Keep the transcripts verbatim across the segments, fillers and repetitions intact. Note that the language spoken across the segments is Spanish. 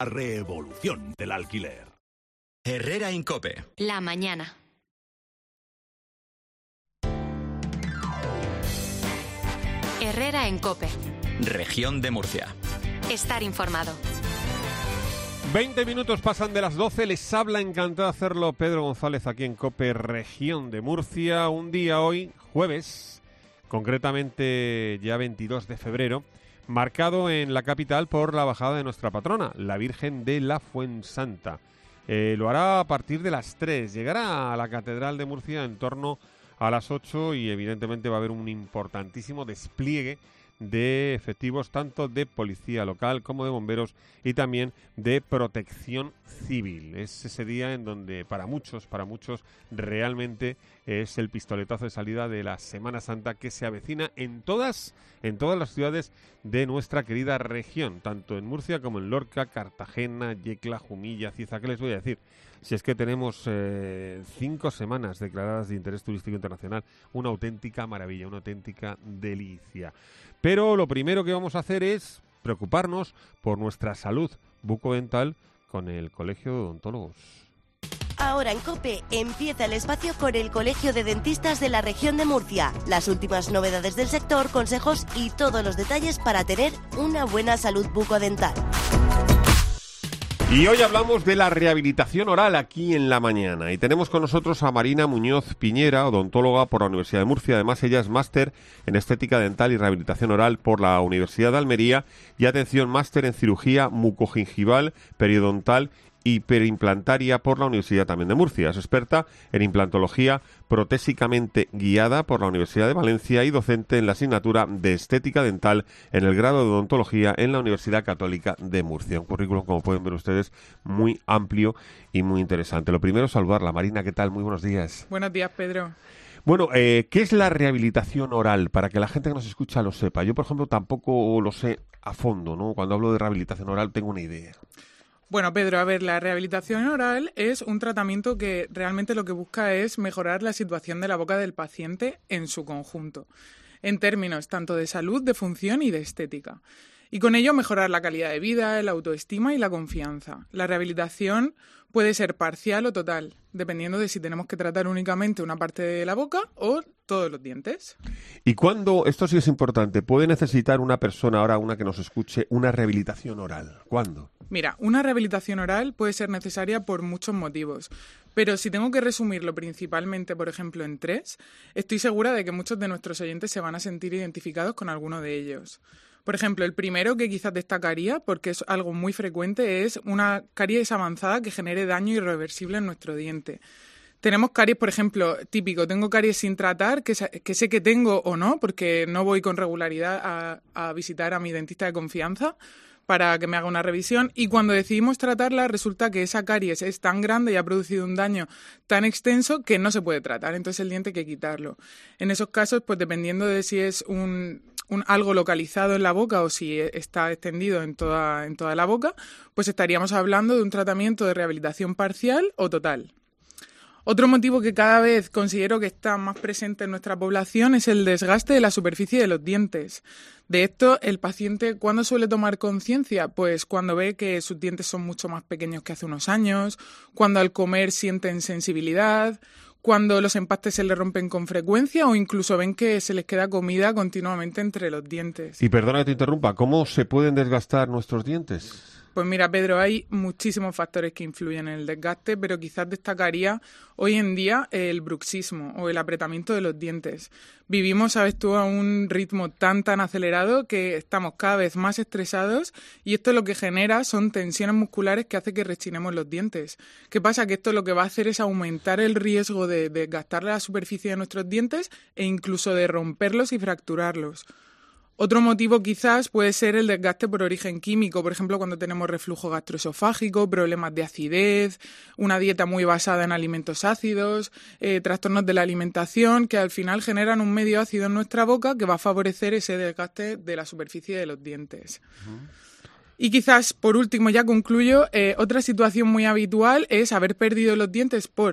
La revolución del alquiler. Herrera Incope. La mañana. Herrera en Cope. Región de Murcia. Estar informado. veinte minutos pasan de las doce, les habla, encantado de hacerlo, Pedro González, aquí en Cope, Región de Murcia. Un día hoy, jueves, concretamente ya veintidós de febrero, marcado en la capital por la bajada de nuestra patrona, la Virgen de la Fuensanta. Eh, lo hará a partir de las tres, llegará a la Catedral de Murcia en torno a las ocho y evidentemente va a haber un importantísimo despliegue de efectivos tanto de policía local como de bomberos y también de protección civil. Es ese día en donde para muchos, para muchos realmente es el pistoletazo de salida de la Semana Santa que se avecina en todas, en todas las ciudades de nuestra querida región, tanto en Murcia como en Lorca, Cartagena, Yecla, Jumilla, Cieza. ¿Qué les voy a decir? Si es que tenemos eh, cinco semanas declaradas de interés turístico internacional, una auténtica maravilla, una auténtica delicia. Pero lo primero que vamos a hacer es preocuparnos por nuestra salud bucodental con el Colegio de Odontólogos. Ahora en COPE empieza el espacio con el Colegio de Dentistas de la Región de Murcia. Las últimas novedades del sector, consejos y todos los detalles para tener una buena salud bucodental. Y hoy hablamos de la rehabilitación oral aquí en la mañana. Y tenemos con nosotros a Marina Muñoz Piñera, odontóloga por la Universidad de Murcia. Además, ella es máster en estética dental y rehabilitación oral por la Universidad de Almería. Y atención, máster en cirugía mucogingival, periodontal y periimplantaria por la Universidad también de Murcia. Es experta en implantología protésicamente guiada por la Universidad de Valencia y docente en la asignatura de estética dental en el grado de odontología en la Universidad Católica de Murcia. Un currículum, como pueden ver ustedes, muy amplio y muy interesante. Lo primero, saludarla. Marina, ¿qué tal? Muy buenos días. Buenos días, Pedro. Bueno, eh, ¿qué es la rehabilitación oral? Para que la gente que nos escucha lo sepa. Yo, por ejemplo, tampoco lo sé a fondo, ¿no? Cuando hablo de rehabilitación oral tengo una idea. Bueno, Pedro, a ver, la rehabilitación oral es un tratamiento que realmente lo que busca es mejorar la situación de la boca del paciente en su conjunto, en términos tanto de salud, de función y de estética. Y con ello mejorar la calidad de vida, la autoestima y la confianza. La rehabilitación puede ser parcial o total, dependiendo de si tenemos que tratar únicamente una parte de la boca o todos los dientes. ¿Y cuándo, esto sí es importante, puede necesitar una persona, ahora una que nos escuche, una rehabilitación oral? ¿Cuándo? Mira, una rehabilitación oral puede ser necesaria por muchos motivos, pero si tengo que resumirlo principalmente, por ejemplo, en tres, estoy segura de que muchos de nuestros oyentes se van a sentir identificados con alguno de ellos. Por ejemplo, el primero que quizás destacaría, porque es algo muy frecuente, es una caries avanzada que genere daño irreversible en nuestro diente. Tenemos caries, por ejemplo, típico, tengo caries sin tratar, que, que sé que tengo o no, porque no voy con regularidad a, a visitar a mi dentista de confianza para que me haga una revisión, y cuando decidimos tratarla resulta que esa caries es tan grande y ha producido un daño tan extenso que no se puede tratar, entonces el diente hay que quitarlo. En esos casos, pues dependiendo de si es un... Un, algo localizado en la boca o si está extendido en toda, en toda la boca, pues estaríamos hablando de un tratamiento de rehabilitación parcial o total. Otro motivo que cada vez considero que está más presente en nuestra población es el desgaste de la superficie de los dientes. De esto, el paciente, ¿cuándo suele tomar conciencia? Pues cuando ve que sus dientes son mucho más pequeños que hace unos años, cuando al comer sienten sensibilidad, cuando los empastes se les rompen con frecuencia o incluso ven que se les queda comida continuamente entre los dientes. Y perdona que te interrumpa, ¿cómo se pueden desgastar nuestros dientes? Pues mira, Pedro, hay muchísimos factores que influyen en el desgaste, pero quizás destacaría hoy en día el bruxismo o el apretamiento de los dientes. Vivimos, sabes tú, a un ritmo tan tan acelerado que estamos cada vez más estresados y esto lo que genera son tensiones musculares que hace que rechinemos los dientes. ¿Qué pasa? Que esto lo que va a hacer es aumentar el riesgo de desgastar la superficie de nuestros dientes e incluso de romperlos y fracturarlos. Otro motivo quizás puede ser el desgaste por origen químico, por ejemplo, cuando tenemos reflujo gastroesofágico, problemas de acidez, una dieta muy basada en alimentos ácidos, eh, trastornos de la alimentación, que al final generan un medio ácido en nuestra boca que va a favorecer ese desgaste de la superficie de los dientes. Uh-huh. Y quizás, por último, ya concluyo, eh, otra situación muy habitual es haber perdido los dientes por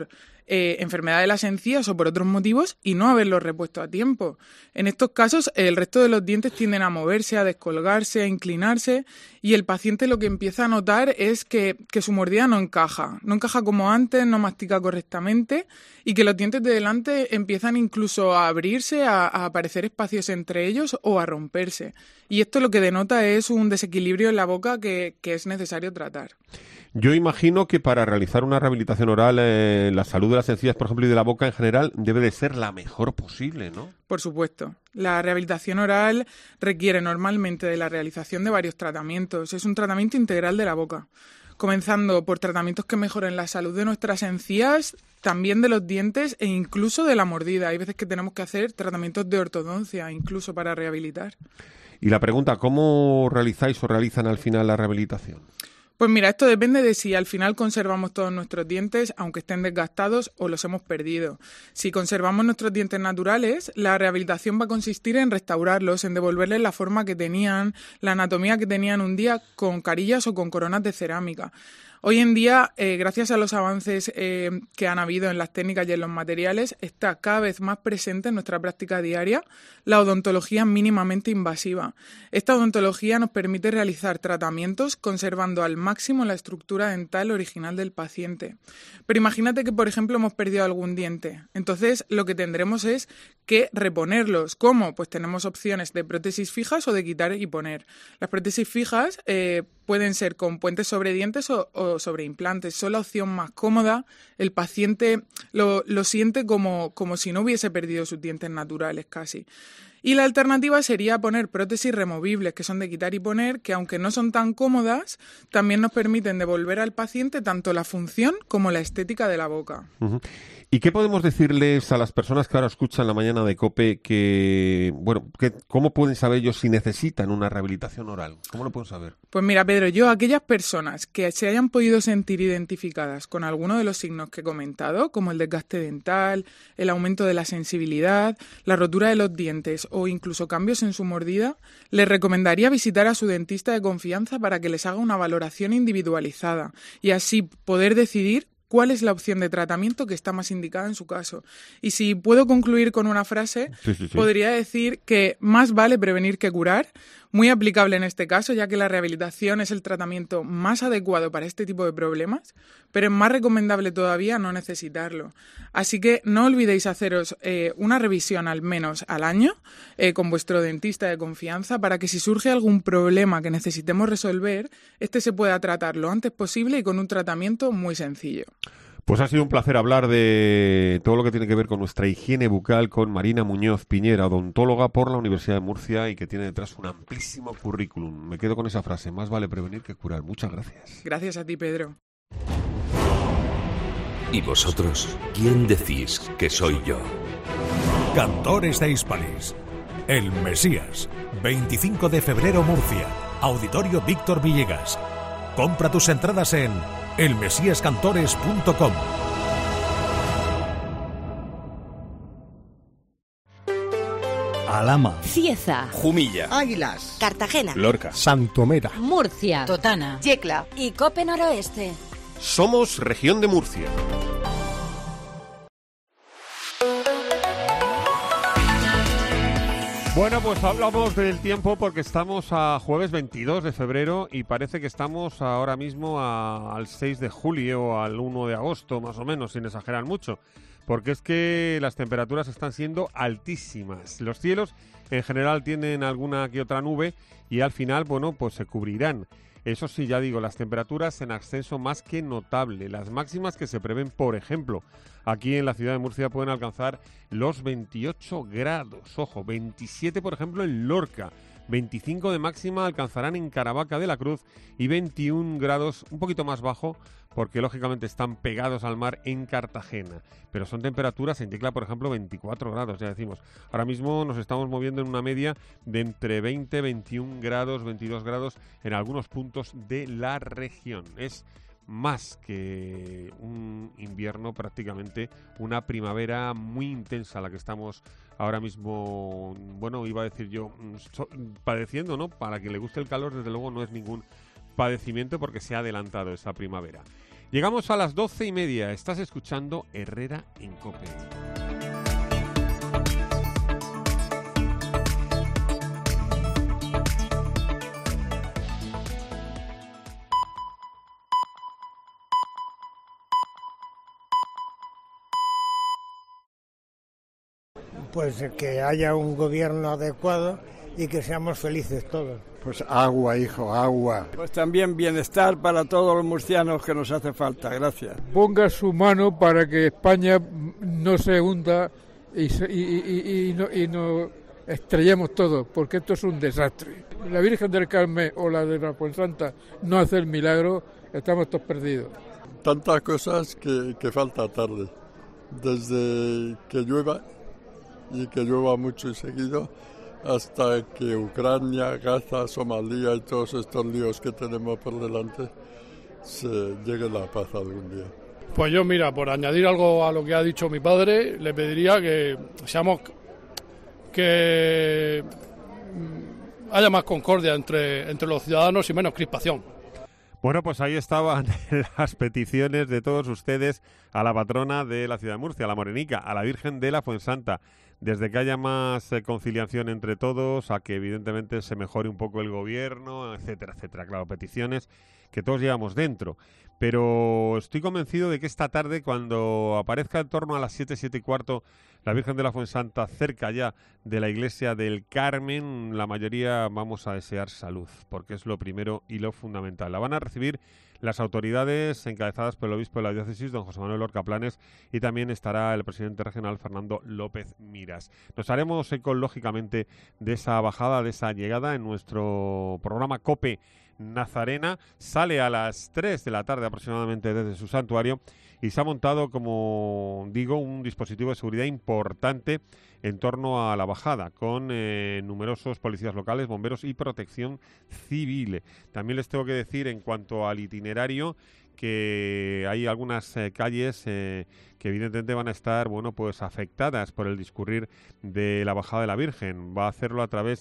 eh, enfermedad de las encías o por otros motivos y no haberlos repuesto a tiempo. En estos casos, el resto de los dientes tienden a moverse, a descolgarse, a inclinarse y el paciente lo que empieza a notar es que, que su mordida no encaja, no encaja como antes, no mastica correctamente y que los dientes de delante empiezan incluso a abrirse, a, a aparecer espacios entre ellos o a romperse. Y esto lo que denota es un desequilibrio en la boca que, que es necesario tratar. Yo imagino que para realizar una rehabilitación oral, eh, la salud de las encías, por ejemplo, y de la boca en general, debe de ser la mejor posible, ¿no? Por supuesto. La rehabilitación oral requiere normalmente de la realización de varios tratamientos. Es un tratamiento integral de la boca, comenzando por tratamientos que mejoren la salud de nuestras encías, también de los dientes e incluso de la mordida. Hay veces que tenemos que hacer tratamientos de ortodoncia, incluso para rehabilitar. Y la pregunta, ¿cómo realizáis o realizan al final la rehabilitación? Pues mira, esto depende de si al final conservamos todos nuestros dientes, aunque estén desgastados o los hemos perdido. Si conservamos nuestros dientes naturales, la rehabilitación va a consistir en restaurarlos, en devolverles la forma que tenían, la anatomía que tenían un día con carillas o con coronas de cerámica. Hoy en día, eh, gracias a los avances eh, que han habido en las técnicas y en los materiales, está cada vez más presente en nuestra práctica diaria la odontología mínimamente invasiva. Esta odontología nos permite realizar tratamientos conservando al máximo la estructura dental original del paciente. Pero imagínate que, por ejemplo, hemos perdido algún diente. Entonces, lo que tendremos es que reponerlos. ¿Cómo? Pues tenemos opciones de prótesis fijas o de quitar y poner. Las prótesis fijas eh, pueden ser con puentes sobre dientes o, o sobre implantes. Son la opción más cómoda. El paciente lo, lo siente como, como si no hubiese perdido sus dientes naturales casi. Y la alternativa sería poner prótesis removibles, que son de quitar y poner, que aunque no son tan cómodas, también nos permiten devolver al paciente tanto la función como la estética de la boca. Uh-huh. ¿Y qué podemos decirles a las personas que ahora escuchan la mañana de COPE que, bueno, que, cómo pueden saber ellos si necesitan una rehabilitación oral? ¿Cómo lo pueden saber? Pues mira, Pedro, yo, aquellas personas que se hayan podido sentir identificadas con alguno de los signos que he comentado, como el desgaste dental, el aumento de la sensibilidad, la rotura de los dientes o incluso cambios en su mordida, les recomendaría visitar a su dentista de confianza para que les haga una valoración individualizada y así poder decidir cuál es la opción de tratamiento que está más indicada en su caso. Y si puedo concluir con una frase, sí, sí, sí. podría decir que más vale prevenir que curar, muy aplicable en este caso, ya que la rehabilitación es el tratamiento más adecuado para este tipo de problemas, pero es más recomendable todavía no necesitarlo. Así que no olvidéis haceros eh, una revisión al menos al año eh, con vuestro dentista de confianza para que si surge algún problema que necesitemos resolver, este se pueda tratar lo antes posible y con un tratamiento muy sencillo. Pues ha sido un placer hablar de todo lo que tiene que ver con nuestra higiene bucal con Marina Muñoz Piñera, odontóloga por la Universidad de Murcia y que tiene detrás un amplísimo currículum. Me quedo con esa frase, más vale prevenir que curar. Muchas gracias. Gracias a ti, Pedro. ¿Y vosotros quién decís que soy yo? Cantores de Hispalis. El Mesías. veinticinco de febrero, Murcia. Auditorio Víctor Villegas. Compra tus entradas en el mesías cantores punto com. Alhama, Cieza, Jumilla, Águilas, Cartagena, Lorca, Santomera, Murcia, Totana, Yecla y Cope Noroeste. Somos Región de Murcia. Bueno, pues hablamos del tiempo porque estamos a jueves veintidós de febrero y parece que estamos ahora mismo a, al seis de julio o al uno de agosto, más o menos, sin exagerar mucho. Porque es que las temperaturas están siendo altísimas. Los cielos en general tienen alguna que otra nube y al final, bueno, pues se cubrirán. Eso sí, ya digo, las temperaturas en ascenso más que notable. Las máximas que se prevén, por ejemplo, aquí en la ciudad de Murcia pueden alcanzar los veintiocho grados. Ojo, veintisiete, por ejemplo, en Lorca. veinticinco de máxima alcanzarán en Caravaca de la Cruz y veintiún grados, un poquito más bajo, porque lógicamente están pegados al mar en Cartagena. Pero son temperaturas en Yecla, por ejemplo, veinticuatro grados, ya decimos. Ahora mismo nos estamos moviendo en una media de entre veinte, veintiún grados, veintidós grados en algunos puntos de la región. Es más que un invierno, prácticamente una primavera muy intensa la que estamos ahora mismo, bueno, iba a decir yo, so, padeciendo, ¿no? Para quien le guste el calor, desde luego no es ningún padecimiento porque se ha adelantado esa primavera. Llegamos a las doce y media. Estás escuchando Herrera en COPE. Pues que haya un gobierno adecuado y que seamos felices todos. Pues agua, hijo, agua. Pues también bienestar para todos los murcianos que nos hace falta, gracias. Ponga su mano para que España no se hunda y, se, y, y, y, no, y nos estrellemos todos, porque esto es un desastre. La Virgen del Carmen o la de la Fuensanta no hace el milagro, estamos todos perdidos. Tantas cosas que, que falta tarde, desde que llueva y que llueva mucho y seguido, hasta que Ucrania, Gaza, Somalia y todos estos líos que tenemos por delante se llegue la paz algún día. Pues yo, mira, por añadir algo a lo que ha dicho mi padre, le pediría que seamos, que haya más concordia entre, entre los ciudadanos y menos crispación. Bueno, pues ahí estaban las peticiones de todos ustedes a la patrona de la ciudad de Murcia, a la Morenica, a la Virgen de la Fuensanta. Desde que haya más eh, conciliación entre todos, a que evidentemente se mejore un poco el gobierno, etcétera, etcétera. Claro, peticiones que todos llevamos dentro. Pero estoy convencido de que esta tarde, cuando aparezca en torno a las siete, siete y cuarto, la Virgen de la Fuensanta cerca ya de la iglesia del Carmen, la mayoría vamos a desear salud, porque es lo primero y lo fundamental. La van a recibir las autoridades encabezadas por el obispo de la diócesis, don José Manuel Lorca Planes, y también estará el presidente regional, Fernando López Miras. Nos haremos eco, lógicamente, de esa bajada, de esa llegada en nuestro programa COPE Nazarena. Sale a las tres de la tarde aproximadamente desde su santuario y se ha montado, como digo, un dispositivo de seguridad importante en torno a la bajada, con eh, numerosos policías locales, bomberos y protección civil. También les tengo que decir, en cuanto al itinerario, que hay algunas eh, calles eh, que evidentemente van a estar, bueno, pues afectadas por el discurrir de la bajada de la Virgen. Va a hacerlo a través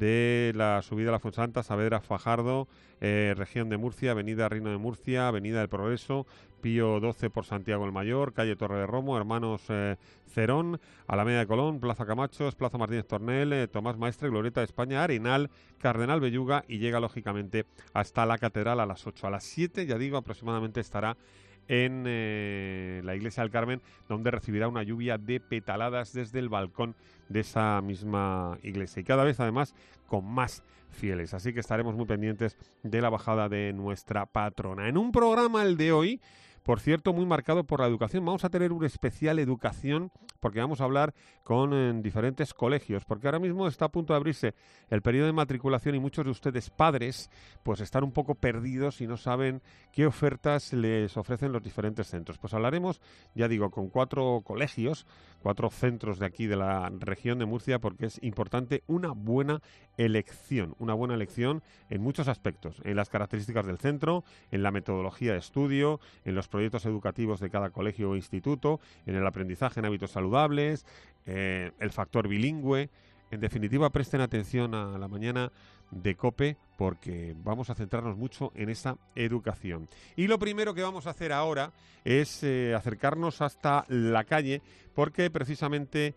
de la subida a la Fuensanta, Saavedra, Fajardo, eh, región de Murcia, avenida Reino de Murcia, avenida del Progreso, Pío doce por Santiago el Mayor, calle Torre de Romo, Hermanos eh, Cerón, Alameda de Colón, Plaza Camachos, Plaza Martínez Tornel, eh, Tomás Maestre, Glorieta de España, Arenal, Cardenal Belluga, y llega lógicamente hasta la Catedral a las ocho. A las siete, ya digo, aproximadamente estará en eh, la iglesia del Carmen, donde recibirá una lluvia de petaladas desde el balcón de esa misma iglesia, y cada vez además con más fieles, así que estaremos muy pendientes de la bajada de nuestra patrona. En un programa, el de hoy, por cierto, muy marcado por la educación. Vamos a tener un especial educación, porque vamos a hablar con eh, diferentes colegios, porque ahora mismo está a punto de abrirse el periodo de matriculación y muchos de ustedes, padres, pues están un poco perdidos y no saben qué ofertas les ofrecen los diferentes centros. Pues hablaremos, ya digo, con cuatro colegios, cuatro centros de aquí de la región de Murcia, porque es importante una buena elección, una buena elección en muchos aspectos, en las características del centro, en la metodología de estudio, en los proyectos educativos de cada colegio o instituto, en el aprendizaje en hábitos saludables, eh, el factor bilingüe. En definitiva, presten atención a la mañana de COPE, porque vamos a centrarnos mucho en esa educación. Y lo primero que vamos a hacer ahora es eh, acercarnos hasta la calle, porque precisamente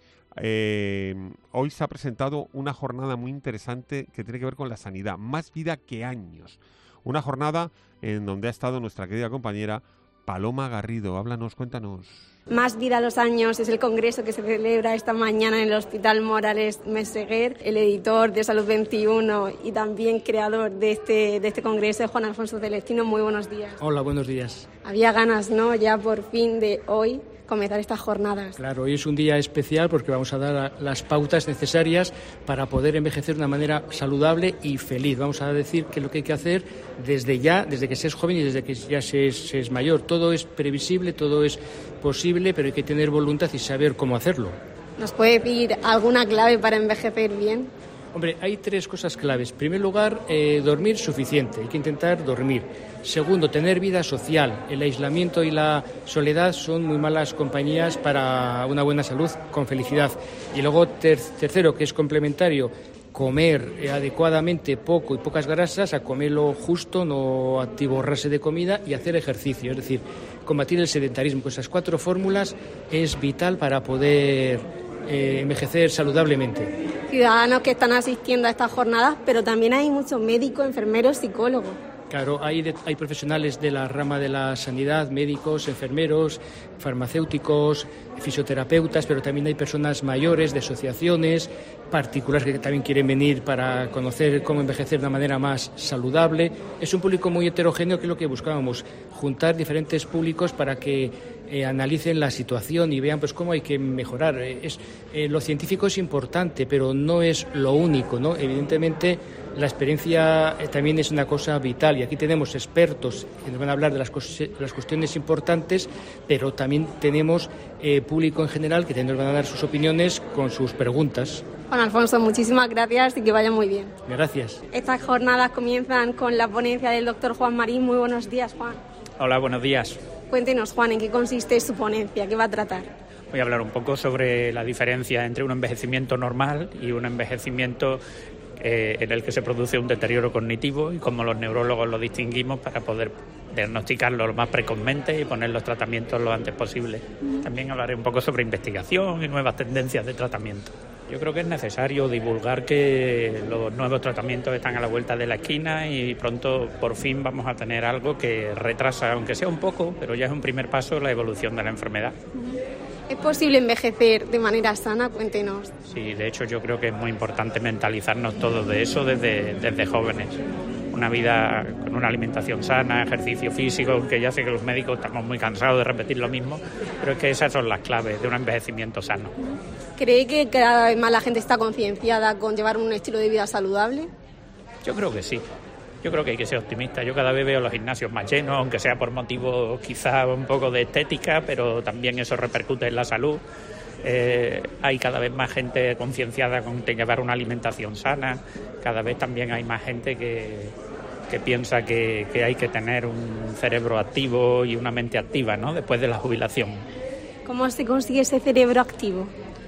eh, hoy se ha presentado una jornada muy interesante que tiene que ver con la sanidad, más vida que años. Una jornada en donde ha estado nuestra querida compañera Paloma Garrido. Háblanos, cuéntanos. Más vida a los años es el congreso que se celebra esta mañana en el Hospital Morales Meseguer. El editor de Salud veintiuno y también creador de este, de este congreso, Juan Alfonso Celestino. Muy buenos días. Hola, buenos días. Había ganas, ¿no?, ya por fin de hoy comenzar estas jornadas. Claro, hoy es un día especial porque vamos a dar las pautas necesarias para poder envejecer de una manera saludable y feliz. Vamos a decir que lo que hay que hacer desde ya, desde que se es joven y desde que ya se es, se es mayor. Todo es previsible, todo es posible, pero hay que tener voluntad y saber cómo hacerlo. ¿Nos puede pedir alguna clave para envejecer bien? Hombre, hay tres cosas claves. En primer lugar, eh, dormir suficiente. Hay que intentar dormir. Segundo, tener vida social. El aislamiento y la soledad son muy malas compañías para una buena salud con felicidad. Y luego, ter- tercero, que es complementario, comer eh, adecuadamente poco y pocas grasas, a comer lo justo, no atiborrarse de comida y hacer ejercicio, es decir, combatir el sedentarismo. Con esas cuatro fórmulas es vital para poder eh, envejecer saludablemente. Ciudadanos que están asistiendo a estas jornadas, pero también hay muchos médicos, enfermeros, psicólogos. Claro, hay, de, hay profesionales de la rama de la sanidad, médicos, enfermeros, farmacéuticos, fisioterapeutas, pero también hay personas mayores de asociaciones, particulares que también quieren venir para conocer cómo envejecer de una manera más saludable. Es un público muy heterogéneo, que es lo que buscábamos, juntar diferentes públicos para que eh, analicen la situación y vean pues cómo hay que mejorar. Es, eh, lo científico es importante, pero no es lo único, ¿no? Evidentemente, la experiencia también es una cosa vital y aquí tenemos expertos que nos van a hablar de las, cos- las cuestiones importantes, pero también tenemos eh, público en general que nos van a dar sus opiniones con sus preguntas. Juan Alfonso, muchísimas gracias y que vaya muy bien. Gracias. Estas jornadas comienzan con la ponencia del doctor Juan Marín. Muy buenos días, Juan. Hola, buenos días. Cuéntenos, Juan, ¿en qué consiste su ponencia? ¿Qué va a tratar? Voy a hablar un poco sobre la diferencia entre un envejecimiento normal y un envejecimiento eh, en el que se produce un deterioro cognitivo y cómo los neurólogos lo distinguimos para poder diagnosticarlo lo más precozmente y poner los tratamientos lo antes posible. También hablaré un poco sobre investigación y nuevas tendencias de tratamiento. Yo creo que es necesario divulgar que los nuevos tratamientos están a la vuelta de la esquina y pronto por fin vamos a tener algo que retrasa, aunque sea un poco, pero ya es un primer paso en la evolución de la enfermedad. ¿Es posible envejecer de manera sana? Cuéntenos. Sí, de hecho yo creo que es muy importante mentalizarnos todos de eso desde, desde jóvenes. Una vida con una alimentación sana, ejercicio físico, aunque ya sé que los médicos estamos muy cansados de repetir lo mismo, pero es que esas son las claves de un envejecimiento sano. ¿Cree que cada vez más la gente está concienciada con llevar un estilo de vida saludable? Yo creo que sí. Yo creo que hay que ser optimista. Yo cada vez veo los gimnasios más llenos, aunque sea por motivos quizá un poco de estética, pero también eso repercute en la salud. Eh, hay cada vez más gente concienciada con llevar una alimentación sana. Cada vez también hay más gente que, que piensa que, que hay que tener un cerebro activo y una mente activa, ¿no?, después de la jubilación. ¿Cómo se consigue ese cerebro activo?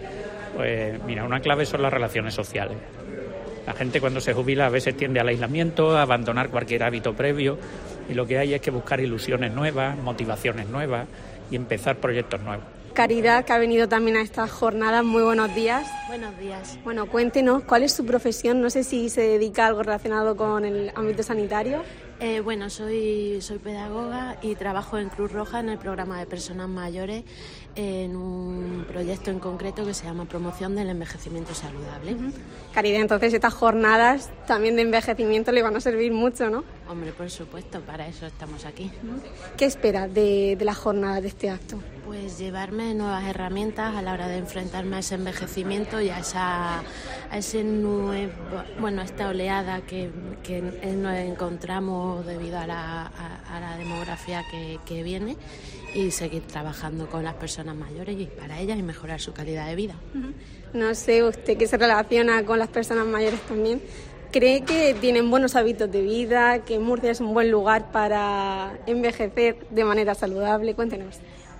Pues mira, una clave son las relaciones sociales. La gente cuando se jubila a veces tiende al aislamiento, a abandonar cualquier hábito previo, y lo que hay es que buscar ilusiones nuevas, motivaciones nuevas y empezar proyectos nuevos. Caridad, que ha venido también a estas jornadas. Muy buenos días. Buenos días. Bueno, cuéntenos, ¿cuál es su profesión? No sé si se dedica a algo relacionado con el ámbito sanitario. Eh, bueno, soy, soy pedagoga y trabajo en Cruz Roja en el programa de personas mayores en un proyecto en concreto que se llama Promoción del Envejecimiento Saludable. Uh-huh. Caridad, entonces estas jornadas también de envejecimiento le van a servir mucho, ¿no? Hombre, por supuesto, para eso estamos aquí. Uh-huh. ¿Qué espera de, de las jornadas de este acto? Pues llevarme nuevas herramientas a la hora de enfrentarme a ese envejecimiento y a esa a ese nuevo, bueno, esta oleada que, que nos encontramos debido a la, a, a la demografía que, que viene, y seguir trabajando con las personas mayores y para ellas y mejorar su calidad de vida. Uh-huh. No sé, usted que se relaciona con las personas mayores también, ¿cree que tienen buenos hábitos de vida, que Murcia es un buen lugar para envejecer de manera saludable? Cuéntenos.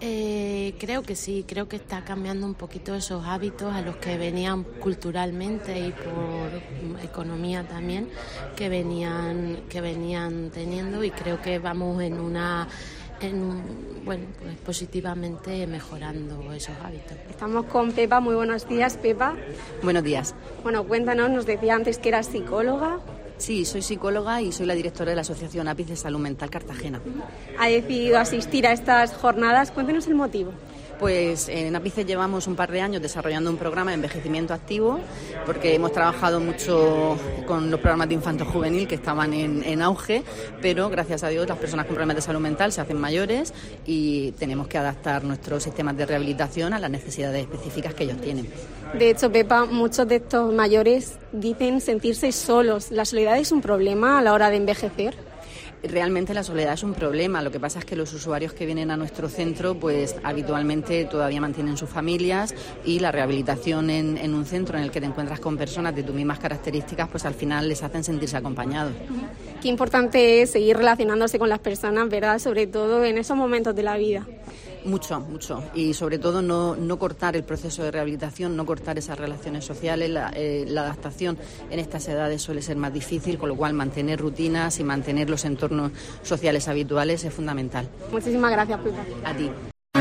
Eh, creo que sí, creo que está cambiando un poquito esos hábitos a los que venían culturalmente y por economía también, que venían, que venían teniendo, y creo que vamos en una... En, bueno, pues positivamente mejorando esos hábitos. Estamos con Pepa. Muy buenos días, Pepa. Buenos días. Bueno, cuéntanos, nos decía antes que eras psicóloga. Sí, soy psicóloga y soy la directora de la Asociación APIS de Salud Mental Cartagena. ¿Ha decidido asistir a estas jornadas? Cuéntenos el motivo. Pues en APICES llevamos un par de años desarrollando un programa de envejecimiento activo, porque hemos trabajado mucho con los programas de infanto-juvenil que estaban en, en auge, pero gracias a Dios las personas con problemas de salud mental se hacen mayores y tenemos que adaptar nuestros sistemas de rehabilitación a las necesidades específicas que ellos tienen. De hecho, Pepa, muchos de estos mayores dicen sentirse solos. ¿La soledad es un problema a la hora de envejecer? Realmente la soledad es un problema. Lo que pasa es que los usuarios que vienen a nuestro centro pues habitualmente todavía mantienen sus familias, y la rehabilitación en, en un centro en el que te encuentras con personas de tus mismas características pues al final les hacen sentirse acompañados. Qué importante es seguir relacionándose con las personas, ¿verdad? Sobre todo en esos momentos de la vida. Mucho, mucho. Y sobre todo no, no cortar el proceso de rehabilitación, no cortar esas relaciones sociales. La, eh, la adaptación en estas edades suele ser más difícil, con lo cual mantener rutinas y mantener los entornos sociales habituales es fundamental. Muchísimas gracias, Pipa. A ti.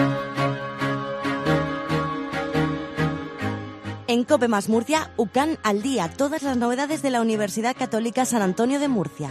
En COPE más Murcia, U C A M al día, todas las novedades de la Universidad Católica San Antonio de Murcia.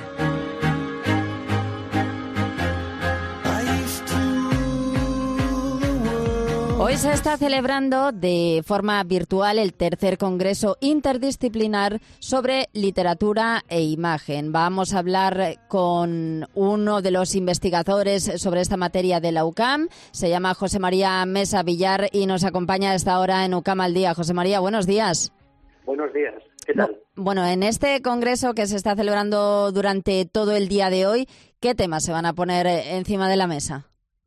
Hoy se está celebrando de forma virtual el tercer Congreso Interdisciplinar sobre Literatura e Imagen. Vamos a hablar con uno de los investigadores sobre esta materia de la U C A M. Se llama José María Mesa Villar y nos acompaña a esta hora en U C A M al día. José María, buenos días. Buenos días. ¿Qué tal? Bueno, en este congreso que se está celebrando durante todo el día de hoy, ¿qué temas se van a poner encima de la mesa?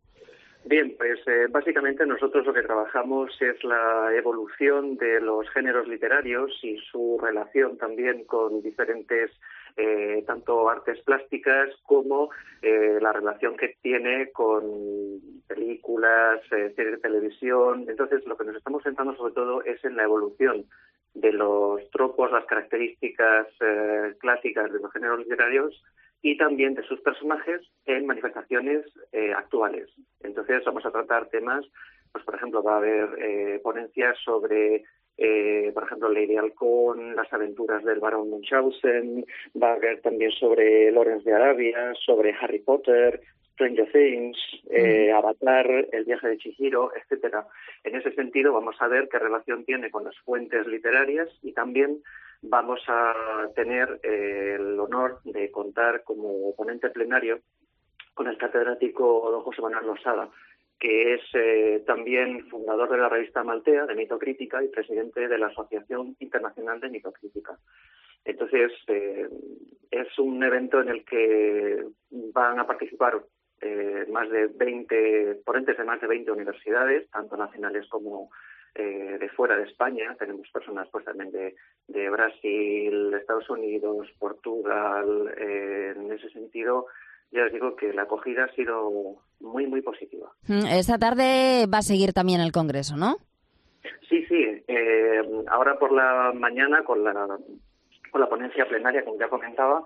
Bien, pues eh, básicamente nosotros lo que trabajamos es la evolución de los géneros literarios y su relación también con diferentes, eh, tanto artes plásticas como eh, la relación que tiene con películas, eh, series de televisión. Entonces, lo que nos estamos centrando sobre todo es en la evolución de los tropos, las características eh, clásicas de los géneros literarios y también de sus personajes en manifestaciones eh, actuales. Entonces vamos a tratar temas, pues por ejemplo va a haber eh, ponencias sobre, eh, por ejemplo, Lady Halcón, las aventuras del barón Munchausen, va a haber también sobre Lawrence de Arabia, sobre Harry Potter, Stranger Things, eh, mm. Avatar, El viaje de Chihiro, etcétera. En ese sentido vamos a ver qué relación tiene con las fuentes literarias y también vamos a tener eh, el honor de contar como ponente plenario con el catedrático don José Manuel Losada, que es eh, también fundador de la revista Maltea de Mitocrítica y presidente de la Asociación Internacional de Mitocrítica. Entonces, eh, es un evento en el que van a participar eh, más de veinte ponentes de más de veinte universidades, tanto nacionales como Eh, de fuera de España. Tenemos personas pues también de, de Brasil, Estados Unidos, Portugal. Eh, en ese sentido, ya os digo que la acogida ha sido muy, muy positiva. Esta tarde va a seguir también el Congreso, ¿no? Sí, sí. Eh, ahora por la mañana con la, con la ponencia plenaria, como ya comentaba,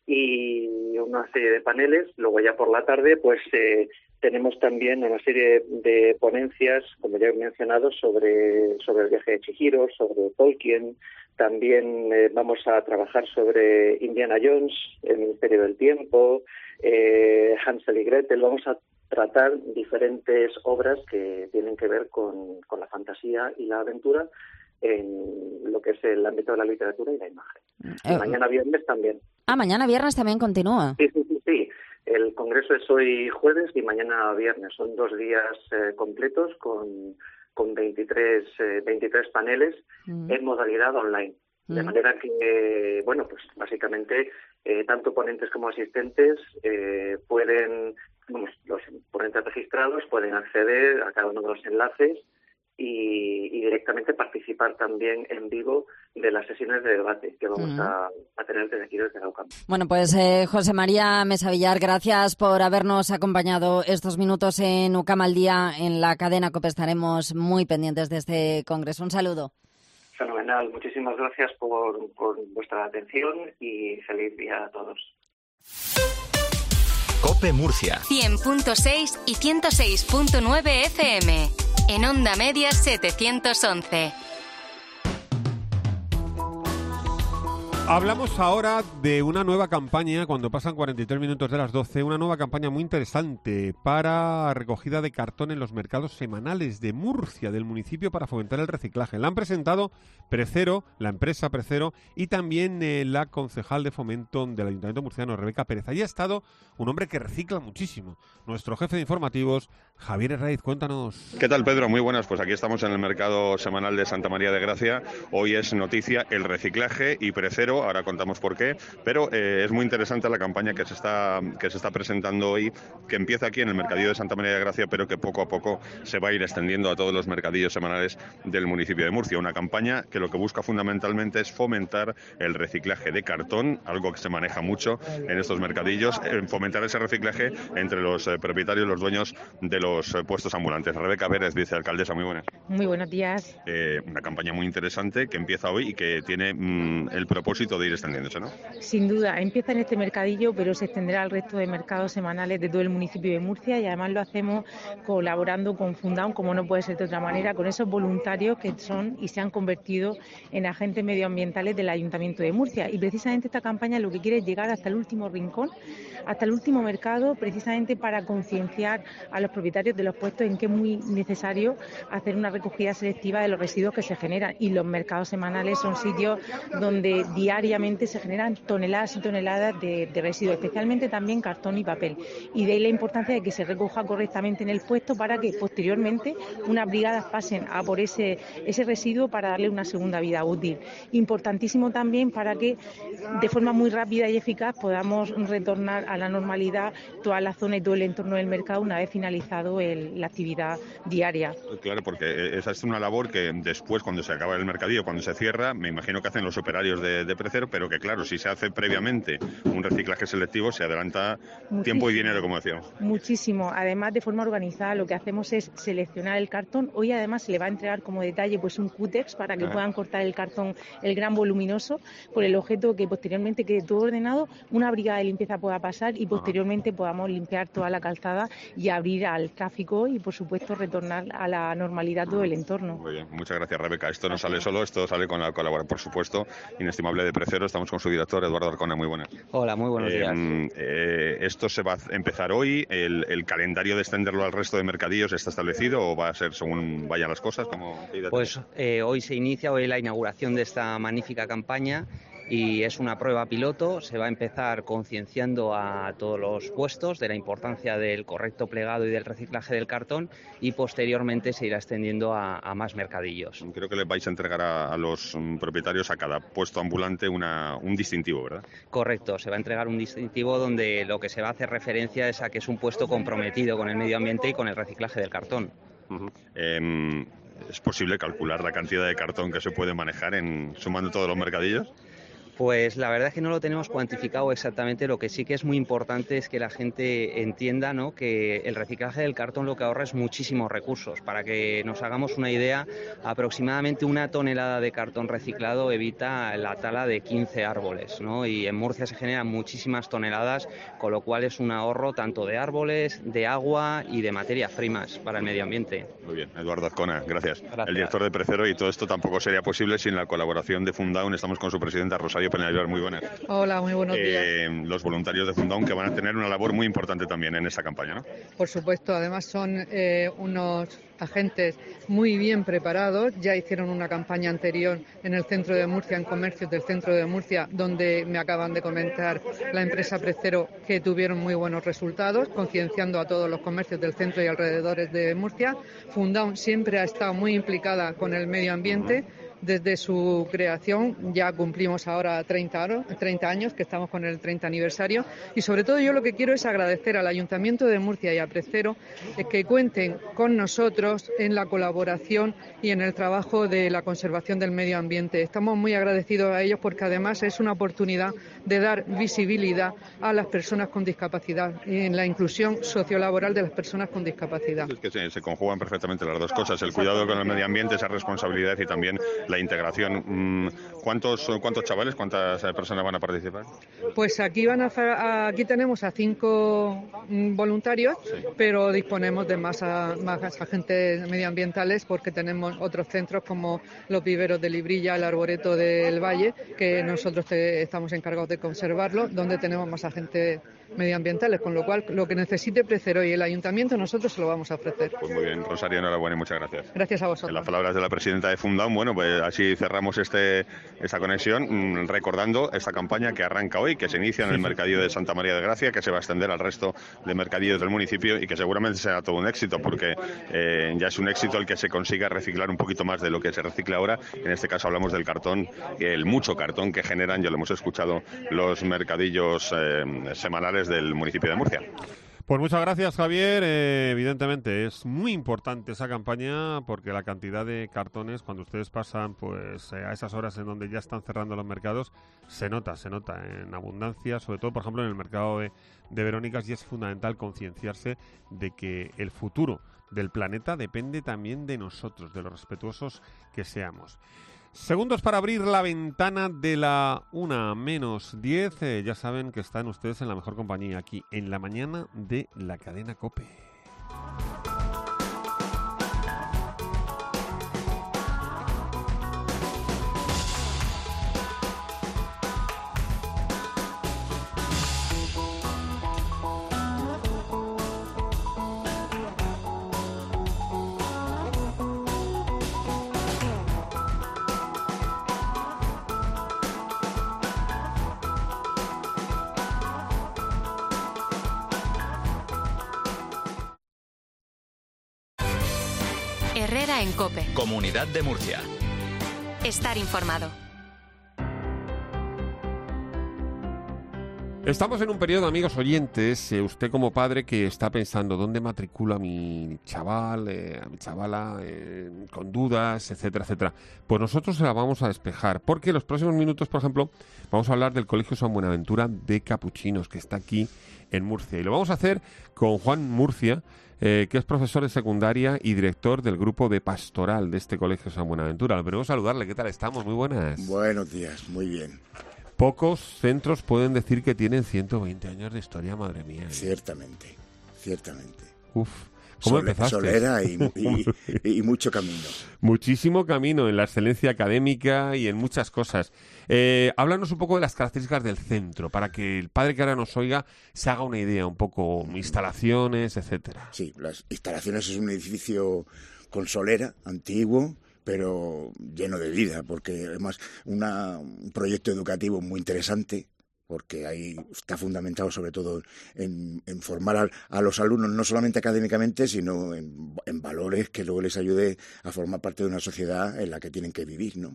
y una serie de paneles. Luego ya por la tarde, pues eh, tenemos también una serie de ponencias, como ya he mencionado, sobre, sobre el viaje de Chihiro, sobre Tolkien. También eh, vamos a trabajar sobre Indiana Jones, el Ministerio del Tiempo, eh, Hansel y Gretel. Vamos a tratar diferentes obras que tienen que ver con, con la fantasía y la aventura en lo que es el ámbito de la literatura y la imagen. Y mañana viernes también. Ah, mañana viernes también continúa. Sí, sí, sí, sí. El congreso es hoy jueves y mañana viernes. Son dos días eh, completos con, con veintitrés, eh, veintitrés paneles mm. en modalidad online. Mm. De manera que, bueno, pues básicamente eh, tanto ponentes como asistentes eh, pueden, vamos, los ponentes registrados pueden acceder a cada uno de los enlaces y, y directamente participar también en vivo de las sesiones de debate que vamos uh-huh. a, a tener desde aquí, desde la U C A M. Bueno, pues eh, José María Mesa Villar, gracias por habernos acompañado estos minutos en U C A M al día. En la cadena COPE estaremos muy pendientes de este congreso. Un saludo. Fenomenal. Muchísimas gracias por, por vuestra atención y feliz día a todos. COPE Murcia. cien punto seis y ciento seis punto nueve F M. En Onda Media setecientos once. Hablamos ahora de una nueva campaña, cuando pasan cuarenta y tres minutos de las doce, una nueva campaña muy interesante para recogida de cartón en los mercados semanales de Murcia, del municipio, para fomentar el reciclaje. La han presentado Precero, la empresa Precero, y también eh, la concejal de fomento del Ayuntamiento murciano, Rebeca Pérez. Allí ha estado un hombre que recicla muchísimo, nuestro jefe de informativos, Javier Herraiz. Cuéntanos. ¿Qué tal, Pedro? Muy buenas. Pues aquí estamos en el mercado semanal de Santa María de Gracia. Hoy es noticia el reciclaje y Precero mercado, ahora contamos por qué, pero eh, es muy interesante la campaña que se está que se está presentando hoy, que empieza aquí en el Mercadillo de Santa María de Gracia, pero que poco a poco se va a ir extendiendo a todos los mercadillos semanales del municipio de Murcia. Una campaña que lo que busca fundamentalmente es fomentar el reciclaje de cartón, algo que se maneja mucho en estos mercadillos, eh, fomentar ese reciclaje entre los eh, propietarios, los dueños de los eh, puestos ambulantes. Rebeca Pérez, vicealcaldesa, muy buenas. Muy buenos días. Eh, una campaña muy interesante que empieza hoy y que tiene mmm, el propósito de ir extendiéndose, ¿no? Sin duda, empieza en este mercadillo, pero se extenderá al resto de mercados semanales de todo el municipio de Murcia, y además lo hacemos colaborando con Fundaun, como no puede ser de otra manera, con esos voluntarios que son y se han convertido en agentes medioambientales del Ayuntamiento de Murcia. Y precisamente esta campaña lo que quiere es llegar hasta el último rincón, hasta el último mercado, precisamente para concienciar a los propietarios de los puestos en que es muy necesario hacer una recogida selectiva de los residuos que se generan. Y los mercados semanales son sitios donde diariamente se generan toneladas y toneladas de, de residuos, especialmente también cartón y papel. Y de ahí la importancia de que se recoja correctamente en el puesto para que posteriormente unas brigadas pasen a por ese, ese residuo para darle una segunda vida útil. Importantísimo también para que de forma muy rápida y eficaz podamos retornar a la normalidad toda la zona y todo el entorno del mercado una vez finalizado el, la actividad diaria. Claro, porque esa es una labor que después, cuando se acaba el mercadillo, cuando se cierra, me imagino que hacen los operarios de, de Precero, pero que claro, si se hace previamente un reciclaje selectivo, se adelanta Muchísimo. tiempo y dinero, como decíamos. Muchísimo. Además, de forma organizada, lo que hacemos es seleccionar el cartón. Hoy además se le va a entregar como detalle pues un cútex para que ah. puedan cortar el cartón, el gran voluminoso, por el objeto que posteriormente quede todo ordenado, una brigada de limpieza pueda pasar y posteriormente podamos limpiar toda la calzada y abrir al tráfico y, por supuesto, retornar a la normalidad todo el entorno. Muy bien, muchas gracias, Rebeca. Esto no sale solo, esto sale con la colaboración, por supuesto, inestimable de Precero. Estamos con su director, Eduardo Arcona. Muy buenas. Hola, muy buenos eh, días. Eh, esto se va a empezar hoy. El, el calendario de extenderlo al resto de mercadillos está establecido o va a ser según vayan las cosas? ¿Cómo? Pues eh, hoy se inicia hoy la inauguración de esta magnífica campaña. Y es una prueba piloto, se va a empezar concienciando a todos los puestos de la importancia del correcto plegado y del reciclaje del cartón, y posteriormente se irá extendiendo a, a más mercadillos. Creo que les vais a entregar a, a los um, propietarios, a cada puesto ambulante, una, un distintivo, ¿verdad? Correcto, se va a entregar un distintivo donde lo que se va a hacer referencia es a que es un puesto comprometido con el medio ambiente y con el reciclaje del cartón. Uh-huh. eh, ¿Es posible calcular la cantidad de cartón que se puede manejar en sumando todos los mercadillos? Pues la verdad es que no lo tenemos cuantificado exactamente. Lo que sí que es muy importante es que la gente entienda, ¿no?, que el reciclaje del cartón lo que ahorra es muchísimos recursos. Para que nos hagamos una idea, aproximadamente una tonelada de cartón reciclado evita la tala de quince árboles, ¿no? Y en Murcia se generan muchísimas toneladas, con lo cual es un ahorro tanto de árboles, de agua y de materias primas para el medio ambiente. Muy bien, Eduardo Azcona, gracias. gracias. El director de Precero, y todo esto tampoco sería posible sin la colaboración de Fundaun. Estamos con su presidenta, Rosario Penalver. Muy buenas. Hola, muy buenos días. Eh, los voluntarios de Fundaun, que van a tener una labor muy importante también en esta campaña, ¿no? Por supuesto, además son eh, unos agentes muy bien preparados. Ya hicieron una campaña anterior en el centro de Murcia, en comercios del centro de Murcia, donde me acaban de comentar la empresa Precero que tuvieron muy buenos resultados, concienciando a todos los comercios del centro y alrededores de Murcia. Fundaun siempre ha estado muy implicada con el medio ambiente. Desde su creación ya cumplimos ahora treinta años, que estamos con el treinta aniversario, y sobre todo yo lo que quiero es agradecer al Ayuntamiento de Murcia y a Precero que cuenten con nosotros en la colaboración y en el trabajo de la conservación del medio ambiente. Estamos muy agradecidos a ellos porque además es una oportunidad de dar visibilidad a las personas con discapacidad y en la inclusión sociolaboral de las personas con discapacidad. Es que se, se conjugan perfectamente las dos cosas, el cuidado con el medio ambiente, esa responsabilidad y también la integración. ¿Cuántos, cuántos chavales, cuántas personas van a participar? Pues aquí van a, aquí tenemos a cinco voluntarios, sí, pero disponemos de más, a, más agentes medioambientales porque tenemos otros centros como los viveros de Librilla, el Arboreto del Valle, que nosotros te, estamos encargados de conservarlo, donde tenemos más agentes medioambientales, con lo cual lo que necesite Preceroy y el Ayuntamiento, nosotros se lo vamos a ofrecer. Pues muy bien, Rosario, enhorabuena y muchas gracias. Gracias a vosotros. En las palabras de la presidenta de Fundaum, bueno, pues así cerramos este esta conexión, mmm, recordando esta campaña que arranca hoy, que se inicia en el Mercadillo de Santa María de Gracia, que se va a extender al resto de mercadillos del municipio y que seguramente será todo un éxito, porque eh, ya es un éxito el que se consiga reciclar un poquito más de lo que se recicla ahora. En este caso hablamos del cartón, el mucho cartón que generan, ya lo hemos escuchado, los mercadillos eh, semanales del municipio de Murcia. Pues muchas gracias, Javier. Eh, evidentemente es muy importante esa campaña porque la cantidad de cartones, cuando ustedes pasan pues eh, a esas horas en donde ya están cerrando los mercados, se nota, se nota en abundancia, sobre todo, por ejemplo, en el mercado de, de Verónicas, y es fundamental concienciarse de que el futuro del planeta depende también de nosotros, de lo respetuosos que seamos. Segundos para abrir la ventana de la una menos diez. Eh, ya saben que están ustedes en la mejor compañía aquí, en la mañana de la cadena COPE. Herrera en COPE. Comunidad de Murcia. Estar informado. Estamos en un periodo, amigos oyentes, eh, usted como padre que está pensando dónde matricula a mi chaval, eh, a mi chavala, eh, con dudas, etcétera, etcétera. Pues nosotros se la vamos a despejar, porque en los próximos minutos, por ejemplo, vamos a hablar del Colegio San Buenaventura de Capuchinos, que está aquí en Murcia. Y lo vamos a hacer con Juan Murcia, eh, que es profesor de secundaria y director del grupo de pastoral de este Colegio San Buenaventura. Lo primero, saludarle. ¿Qué tal estamos? Muy buenas. Buenos días, muy bien. Pocos centros pueden decir que tienen ciento veinte años de historia, madre mía. ¿eh? Ciertamente, ciertamente. Uf. ¿Cómo Sole, empezaste? Solera y, y, y mucho camino. Muchísimo camino en la excelencia académica y en muchas cosas. Eh, háblanos un poco de las características del centro, para que el padre que ahora nos oiga se haga una idea, un poco instalaciones, etcétera. Sí, las instalaciones es un edificio con solera, antiguo, pero lleno de vida, porque además una, un proyecto educativo muy interesante, porque ahí está fundamentado sobre todo en, en formar a, a los alumnos no solamente académicamente, sino en, en valores que luego les ayude a formar parte de una sociedad en la que tienen que vivir, ¿no?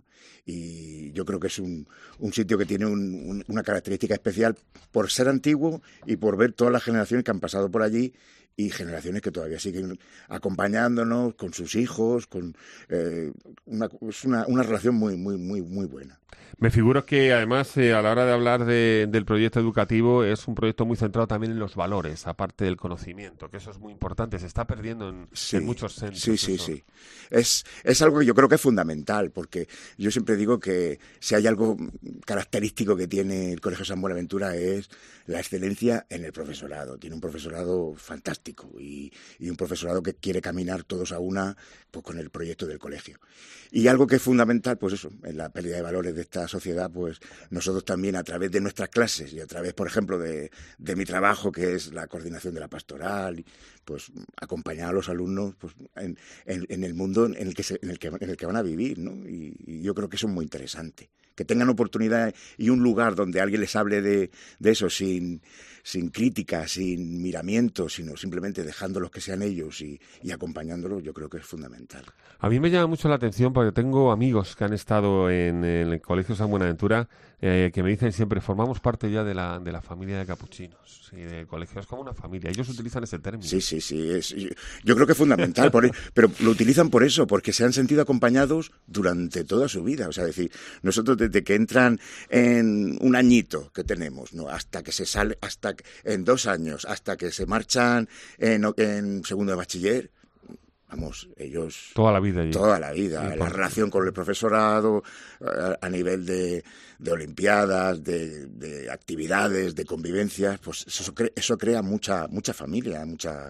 Y yo creo que es un, un sitio que tiene un, un, una característica especial por ser antiguo y por ver todas las generaciones que han pasado por allí y generaciones que todavía siguen acompañándonos con sus hijos, con eh, una, es una, una relación muy, muy, muy, muy buena. Me figuro que además eh, a la hora de hablar de, del proyecto educativo es un proyecto muy centrado también en los valores, aparte del conocimiento, que eso es muy importante, se está perdiendo en, sí, en muchos centros. Sí, sí, eso. sí. Es, es algo que yo creo que es fundamental, porque yo siempre digo que si hay algo característico que tiene el Colegio San Buenaventura es la excelencia en el profesorado. Tiene un profesorado fantástico y, y un profesorado que quiere caminar todos a una pues, con el proyecto del colegio. Y algo que es fundamental, pues eso, en la pérdida de valores de esta sociedad, pues nosotros también a través de nuestras clases y a través, por ejemplo, de, de mi trabajo, que es la coordinación de la pastoral, pues acompañar a los alumnos pues, en, en, en el mundo en el que se, en el que en el que van a vivir, ¿no? Y, y yo creo que eso es muy interesante. Que tengan oportunidad y un lugar donde alguien les hable de, de eso sin, sin crítica, sin miramiento, sino simplemente dejándolos que sean ellos y, y acompañándolos, yo creo que es fundamental. A mí me llama mucho la atención porque tengo amigos que han estado en el Colegio San Buenaventura eh, que me dicen siempre, formamos parte ya de la, de la familia de capuchinos. Sí, del colegio es como una familia. Ellos utilizan ese término. Sí, sí, sí. Es, yo, yo creo que es fundamental, por, pero lo utilizan por eso, porque se han sentido acompañados durante toda su vida. O sea, decir, nosotros desde que entran en un añito que tenemos, ¿no? Hasta que se sale, hasta en dos años, hasta que se marchan en, en segundo de bachiller, vamos, ellos... Toda la vida allí. Toda la vida. La relación con el profesorado, a, a nivel de, de olimpiadas, de, de actividades, de convivencias, pues eso, cre, eso crea mucha mucha familia, mucha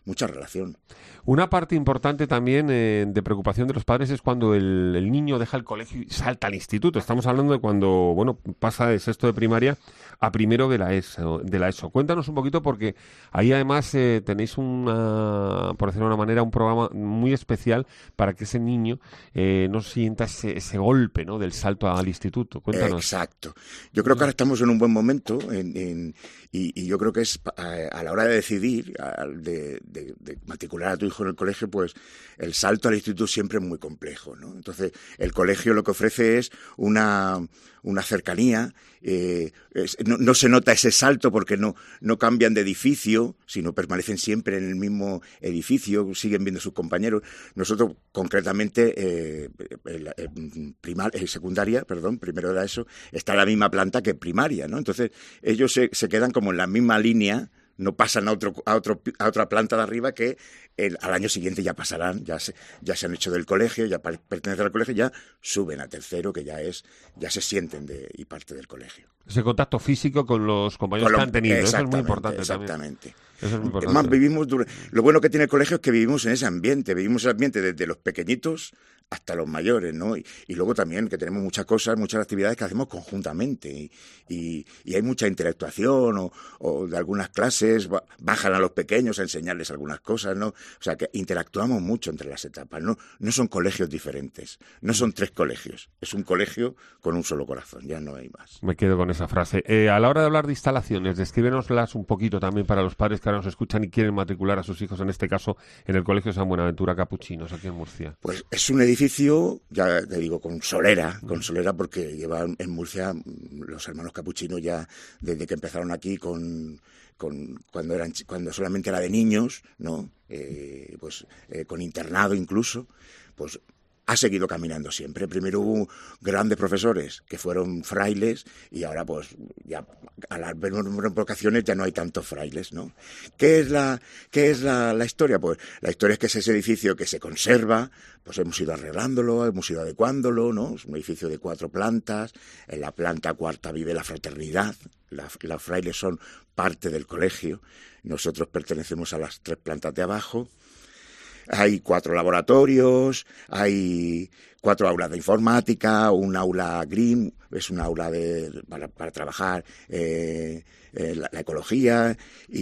mucha relación. Una parte importante también eh, de preocupación de los padres es cuando el, el niño deja el colegio y salta al instituto. Estamos hablando de cuando, bueno, pasa de sexto de primaria a primero de la ESO. De la ESO. Cuéntanos un poquito, porque ahí además eh, tenéis una, por decirlo de una manera, un programa muy especial para que ese niño eh, no sienta ese, ese golpe, ¿no?, del salto al instituto. Cuéntanos. Exacto. Yo creo que ahora estamos en un buen momento en, en, y, y yo creo que es a, a la hora de decidir, a, de, de, de matricular a tu hijo en el colegio, pues el salto al instituto siempre es muy complejo, ¿no? Entonces, el colegio lo que ofrece es una, una cercanía, eh, es, no, no se nota ese salto porque no, no cambian de edificio, sino permanecen siempre en el mismo edificio, siguen viendo a sus compañeros. Nosotros, concretamente, eh, el, el primar, el secundaria, perdón, primero era eso, está en la misma planta que primaria, ¿no? Entonces, ellos se, se quedan como en la misma línea, no pasan a otro a otro a otra planta de arriba, que el, al año siguiente ya pasarán, ya se ya se han hecho del colegio, ya pertenecen al colegio, ya suben a tercero, que ya es ya se sienten de y parte del colegio. Ese contacto físico con los compañeros con lo, que han tenido, eso es muy importante exactamente. También. Eso es muy importante. Más vivimos dura, lo bueno que tiene el colegio es que vivimos en ese ambiente, vivimos ese ambiente desde los pequeñitos hasta los mayores, ¿no? Y, y luego también que tenemos muchas cosas, muchas actividades que hacemos conjuntamente y, y, y hay mucha interactuación o, o de algunas clases bajan a los pequeños a enseñarles algunas cosas, ¿no? O sea, que interactuamos mucho entre las etapas, ¿no? No son colegios diferentes, no son tres colegios, es un colegio con un solo corazón, ya no hay más. Me quedo con esa frase. Eh, a la hora de hablar de instalaciones, descríbenoslas un poquito también para los padres que ahora nos escuchan y quieren matricular a sus hijos, en este caso en el Colegio San Buenaventura Capuchinos, aquí en Murcia. Pues es un edificio, ya te digo, con solera, con solera porque llevan en Murcia los hermanos Capuchinos ya desde que empezaron aquí con, con cuando eran cuando solamente era de niños, ¿no? Eh, pues eh, con internado incluso, pues ha seguido caminando siempre. Primero hubo grandes profesores que fueron frailes y ahora pues ya a las vocaciones ya no hay tantos frailes, ¿no? ¿Qué es la qué es la, la historia? Pues la historia es que es ese edificio que se conserva, pues hemos ido arreglándolo, hemos ido adecuándolo, ¿no? Es un edificio de cuatro plantas, en la planta cuarta vive la fraternidad, la, los frailes son parte del colegio, nosotros pertenecemos a las tres plantas de abajo. Hay cuatro laboratorios, hay cuatro aulas de informática, un aula green, es un aula de, para, para trabajar eh, eh, la, la ecología,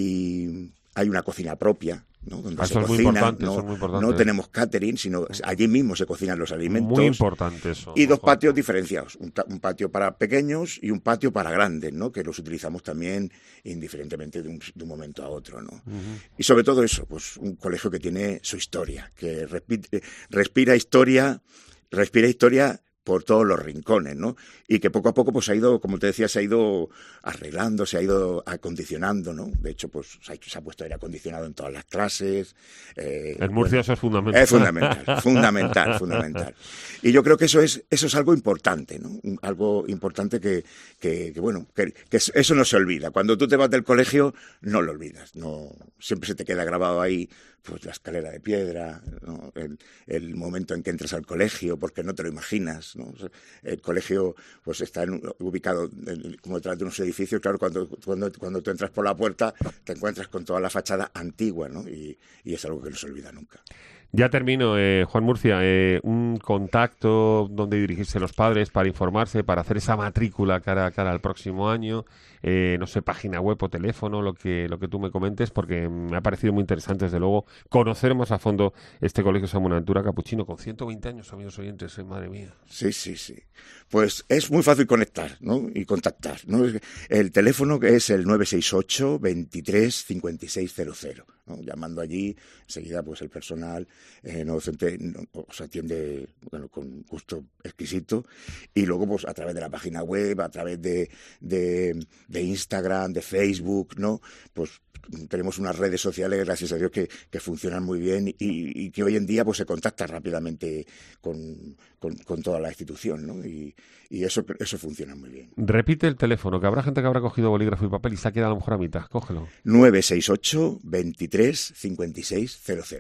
y hay una cocina propia, ¿no? Donde ah, se eso es cocina, muy importante, no, eso es muy importante. No tenemos catering, sino allí mismo se cocinan los alimentos. Muy importante eso. Y dos patios diferenciados, un, un patio para pequeños y un patio para grandes, ¿no? Que los utilizamos también indiferentemente de un, de un momento a otro, ¿no? Uh-huh. Y sobre todo eso, pues un colegio que tiene su historia, que respira, respira historia, respira historia por todos los rincones, ¿no? Y que poco a poco pues ha ido, como te decía, se ha ido arreglando, se ha ido acondicionando, ¿no? De hecho, pues se ha, se ha puesto aire acondicionado en todas las clases. Eh, en Murcia bueno, eso es fundamental. Es fundamental, fundamental, fundamental. Y yo creo que eso es eso es algo importante, ¿no? Algo importante que, que, que bueno, que, que eso no se olvida. Cuando tú te vas del colegio, no lo olvidas, no, siempre se te queda grabado ahí, pues la escalera de piedra, ¿no? el, el momento en que entras al colegio, porque no te lo imaginas, ¿no? El colegio pues está en, ubicado en, como detrás de unos edificios. Claro, cuando, cuando, cuando tú entras por la puerta te encuentras con toda la fachada antigua, ¿no? Y, y es algo que no se olvida nunca. Ya termino, eh, Juan Murcia, eh, un contacto donde dirigirse los padres para informarse, para hacer esa matrícula cara a cara al próximo año, eh, no sé, página web o teléfono, lo que lo que tú me comentes, porque me ha parecido muy interesante, desde luego, conocer más a fondo este Colegio San Buenaventura Capuchino, con ciento veinte años, amigos oyentes, eh, madre mía. Sí, sí, sí. Pues es muy fácil conectar, ¿no? Y contactar, ¿no? El teléfono es el nueve seis ocho, veintitrés, cincuenta y seis cero cero, ¿no? Llamando allí, enseguida pues el personal eh, nos, nos atiende, bueno, con gusto exquisito, y luego pues a través de la página web, a través de, de, de Instagram, de Facebook, ¿no? Pues tenemos unas redes sociales, gracias a Dios, que, que funcionan muy bien y, y que hoy en día pues se contacta rápidamente con, con, con toda la institución, ¿no? Y, y eso, eso funciona muy bien. Repite el teléfono, que habrá gente que habrá cogido bolígrafo y papel y se ha quedado a lo mejor a mitad. Cógelo. nueve seis ocho, veintitrés, cincuenta y seis cero cero.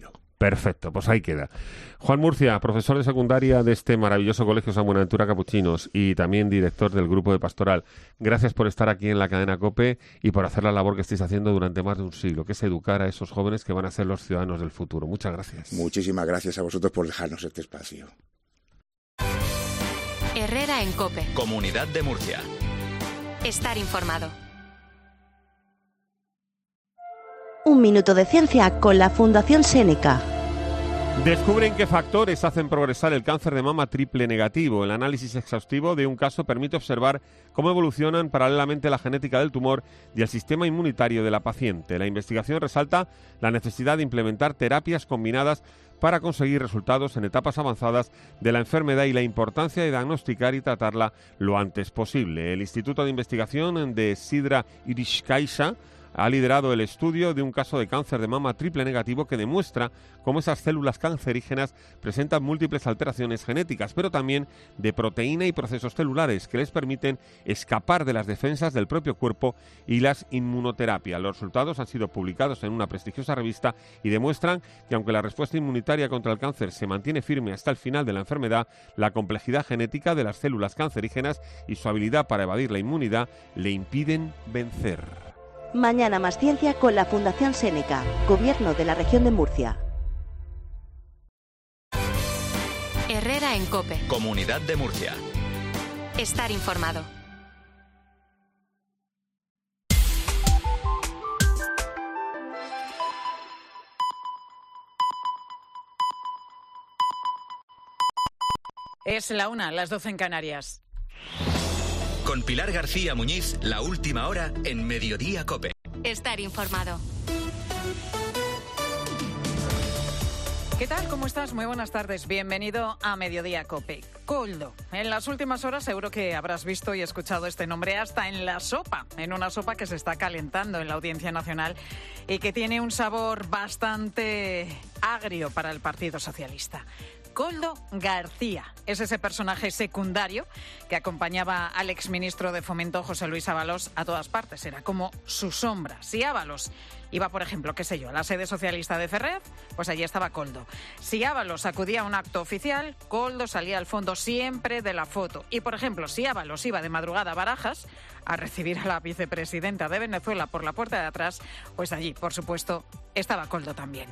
Perfecto, pues ahí queda. Juan Murcia, profesor de secundaria de este maravilloso colegio San Buenaventura Capuchinos y también director del grupo de Pastoral. Gracias por estar aquí en la cadena COPE y por hacer la labor que estáis haciendo durante más de un siglo, que es educar a esos jóvenes que van a ser los ciudadanos del futuro. Muchas gracias. Muchísimas gracias a vosotros por dejarnos este espacio. Herrera en COPE. Comunidad de Murcia. Estar informado. Un minuto de ciencia con la Fundación Séneca. Descubren qué factores hacen progresar el cáncer de mama triple negativo. El análisis exhaustivo de un caso permite observar cómo evolucionan paralelamente la genética del tumor y el sistema inmunitario de la paciente. La investigación resalta la necesidad de implementar terapias combinadas para conseguir resultados en etapas avanzadas de la enfermedad y la importancia de diagnosticar y tratarla lo antes posible. El Instituto de Investigación de Sidra Irishkaisha ha liderado el estudio de un caso de cáncer de mama triple negativo que demuestra cómo esas células cancerígenas presentan múltiples alteraciones genéticas, pero también de proteína y procesos celulares que les permiten escapar de las defensas del propio cuerpo y las inmunoterapias. Los resultados han sido publicados en una prestigiosa revista y demuestran que aunque la respuesta inmunitaria contra el cáncer se mantiene firme hasta el final de la enfermedad, la complejidad genética de las células cancerígenas y su habilidad para evadir la inmunidad le impiden vencer. Mañana más ciencia con la Fundación Séneca, Gobierno de la Región de Murcia. Herrera en COPE. Comunidad de Murcia. Estar informado. Es la una, las doce en Canarias. Con Pilar García Muñiz, la última hora en Mediodía COPE. Estar informado. ¿Qué tal? ¿Cómo estás? Muy buenas tardes. Bienvenido a Mediodía COPE. Koldo. En las últimas horas seguro que habrás visto y escuchado este nombre hasta en la sopa, en una sopa que se está calentando en la Audiencia Nacional y que tiene un sabor bastante agrio para el Partido Socialista. Koldo García es ese personaje secundario que acompañaba al exministro de Fomento, José Luis Ábalos, a todas partes. Era como su sombra. Si Ábalos iba, por ejemplo, qué sé yo, a la sede socialista de Ferrer, pues allí estaba Koldo. Si Ábalos acudía a un acto oficial, Koldo salía al fondo siempre de la foto. Y, por ejemplo, si Ábalos iba de madrugada a Barajas a recibir a la vicepresidenta de Venezuela por la puerta de atrás, pues allí, por supuesto, estaba Koldo también.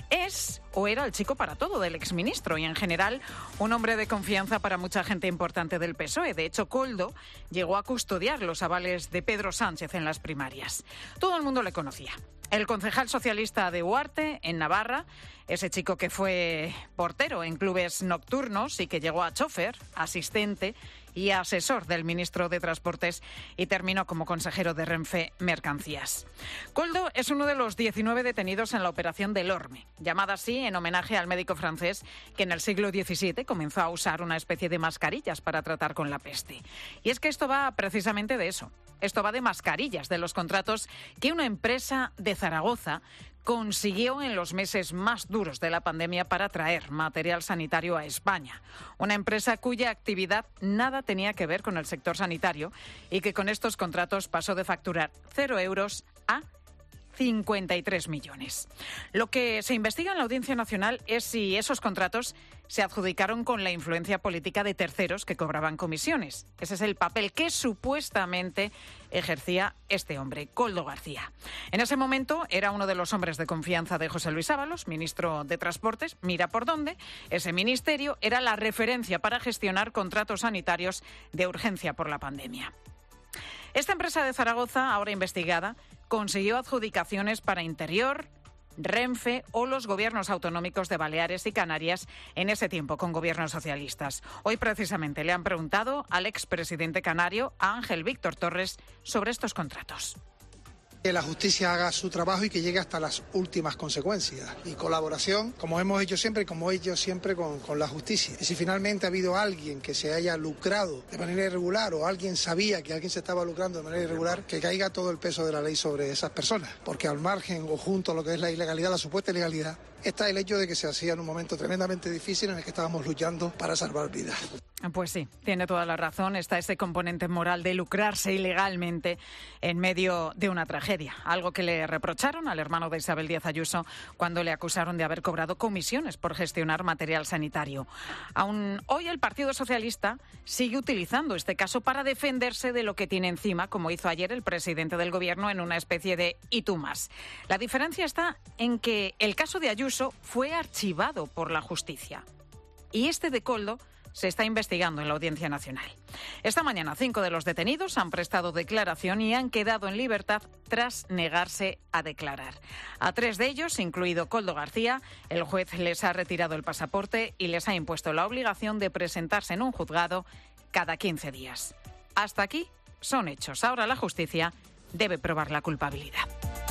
Es o era el chico para todo del exministro y, en general, un hombre de confianza para mucha gente importante del P S O E. De hecho, Koldo llegó a custodiar los avales de Pedro Sánchez en las primarias. Todo el mundo le conocía. El concejal socialista de Huarte, en Navarra, ese chico que fue portero en clubes nocturnos y que llegó a chofer, asistente y asesor del ministro de Transportes y terminó como consejero de Renfe Mercancías. Koldo es uno de los diecinueve detenidos en la operación del Orme, llamada así en homenaje al médico francés que en el siglo diecisiete comenzó a usar una especie de mascarillas para tratar con la peste. Y es que esto va precisamente de eso. Esto va de mascarillas, de los contratos que una empresa de Zaragoza consiguió en los meses más duros de la pandemia para traer material sanitario a España. Una empresa cuya actividad nada tenía que ver con el sector sanitario y que con estos contratos pasó de facturar cero euros a cincuenta y tres millones. Lo que se investiga en la Audiencia Nacional es si esos contratos se adjudicaron con la influencia política de terceros que cobraban comisiones. Ese es el papel que supuestamente ejercía este hombre, Koldo García. En ese momento era uno de los hombres de confianza de José Luis Ábalos, ministro de Transportes. Mira por dónde. Ese ministerio era la referencia para gestionar contratos sanitarios de urgencia por la pandemia. Esta empresa de Zaragoza, ahora investigada, consiguió adjudicaciones para Interior, Renfe o los gobiernos autonómicos de Baleares y Canarias en ese tiempo con gobiernos socialistas. Hoy precisamente le han preguntado al expresidente canario, a Ángel Víctor Torres, sobre estos contratos. Que la justicia haga su trabajo y que llegue hasta las últimas consecuencias. Y colaboración, como hemos hecho siempre, y como he hecho siempre con, con la justicia. Y si finalmente ha habido alguien que se haya lucrado de manera irregular o alguien sabía que alguien se estaba lucrando de manera irregular, que caiga todo el peso de la ley sobre esas personas. Porque al margen o junto a lo que es la ilegalidad, la supuesta ilegalidad, está el hecho de que se hacía en un momento tremendamente difícil en el que estábamos luchando para salvar vidas. Pues sí, tiene toda la razón. Está ese componente moral de lucrarse ilegalmente en medio de una tragedia. Algo que le reprocharon al hermano de Isabel Díaz Ayuso cuando le acusaron de haber cobrado comisiones por gestionar material sanitario. Aún hoy el Partido Socialista sigue utilizando este caso para defenderse de lo que tiene encima, como hizo ayer el presidente del Gobierno en una especie de "y tú más". La diferencia está en que el caso de Ayuso fue archivado por la justicia y este de Koldo se está investigando en la Audiencia Nacional. Esta mañana, cinco de los detenidos han prestado declaración y han quedado en libertad tras negarse a declarar. A tres de ellos, incluido Koldo García, el juez les ha retirado el pasaporte y les ha impuesto la obligación de presentarse en un juzgado cada quince días. Hasta aquí son hechos. Ahora la justicia debe probar la culpabilidad.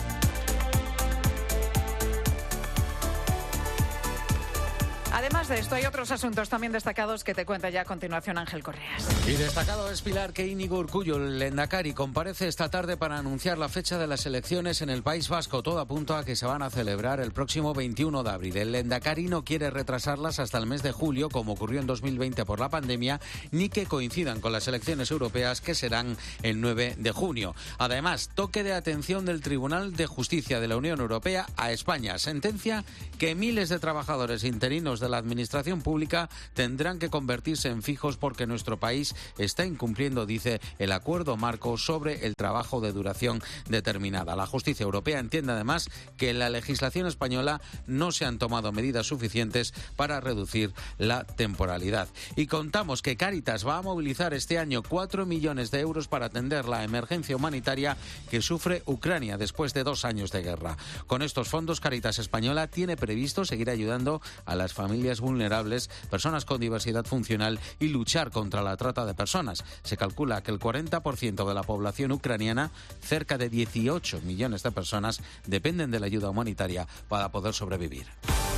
Además de esto, hay otros asuntos también destacados que te cuenta ya a continuación Ángel Correas. Y destacado es, Pilar, que Íñigo Urkullu, el lehendakari, comparece esta tarde para anunciar la fecha de las elecciones en el País Vasco. Todo apunta a que se van a celebrar el próximo veintiuno de abril. El lehendakari no quiere retrasarlas hasta el mes de julio, como ocurrió en dos mil veinte por la pandemia, ni que coincidan con las elecciones europeas, que serán el nueve de junio. Además, toque de atención del Tribunal de Justicia de la Unión Europea a España. Sentencia que miles de trabajadores interinos de la administración pública tendrán que convertirse en fijos porque nuestro país está incumpliendo, dice, el acuerdo marco sobre el trabajo de duración determinada. La justicia europea entiende además que en la legislación española no se han tomado medidas suficientes para reducir la temporalidad. Y contamos que Cáritas va a movilizar este año cuatro millones de euros para atender la emergencia humanitaria que sufre Ucrania después de dos años de guerra. Con estos fondos, Cáritas Española tiene previsto seguir ayudando a las familias vulnerables, personas con diversidad funcional y luchar contra la trata de personas. Se calcula que el cuarenta por ciento de la población ucraniana, cerca de dieciocho millones de personas, dependen de la ayuda humanitaria para poder sobrevivir.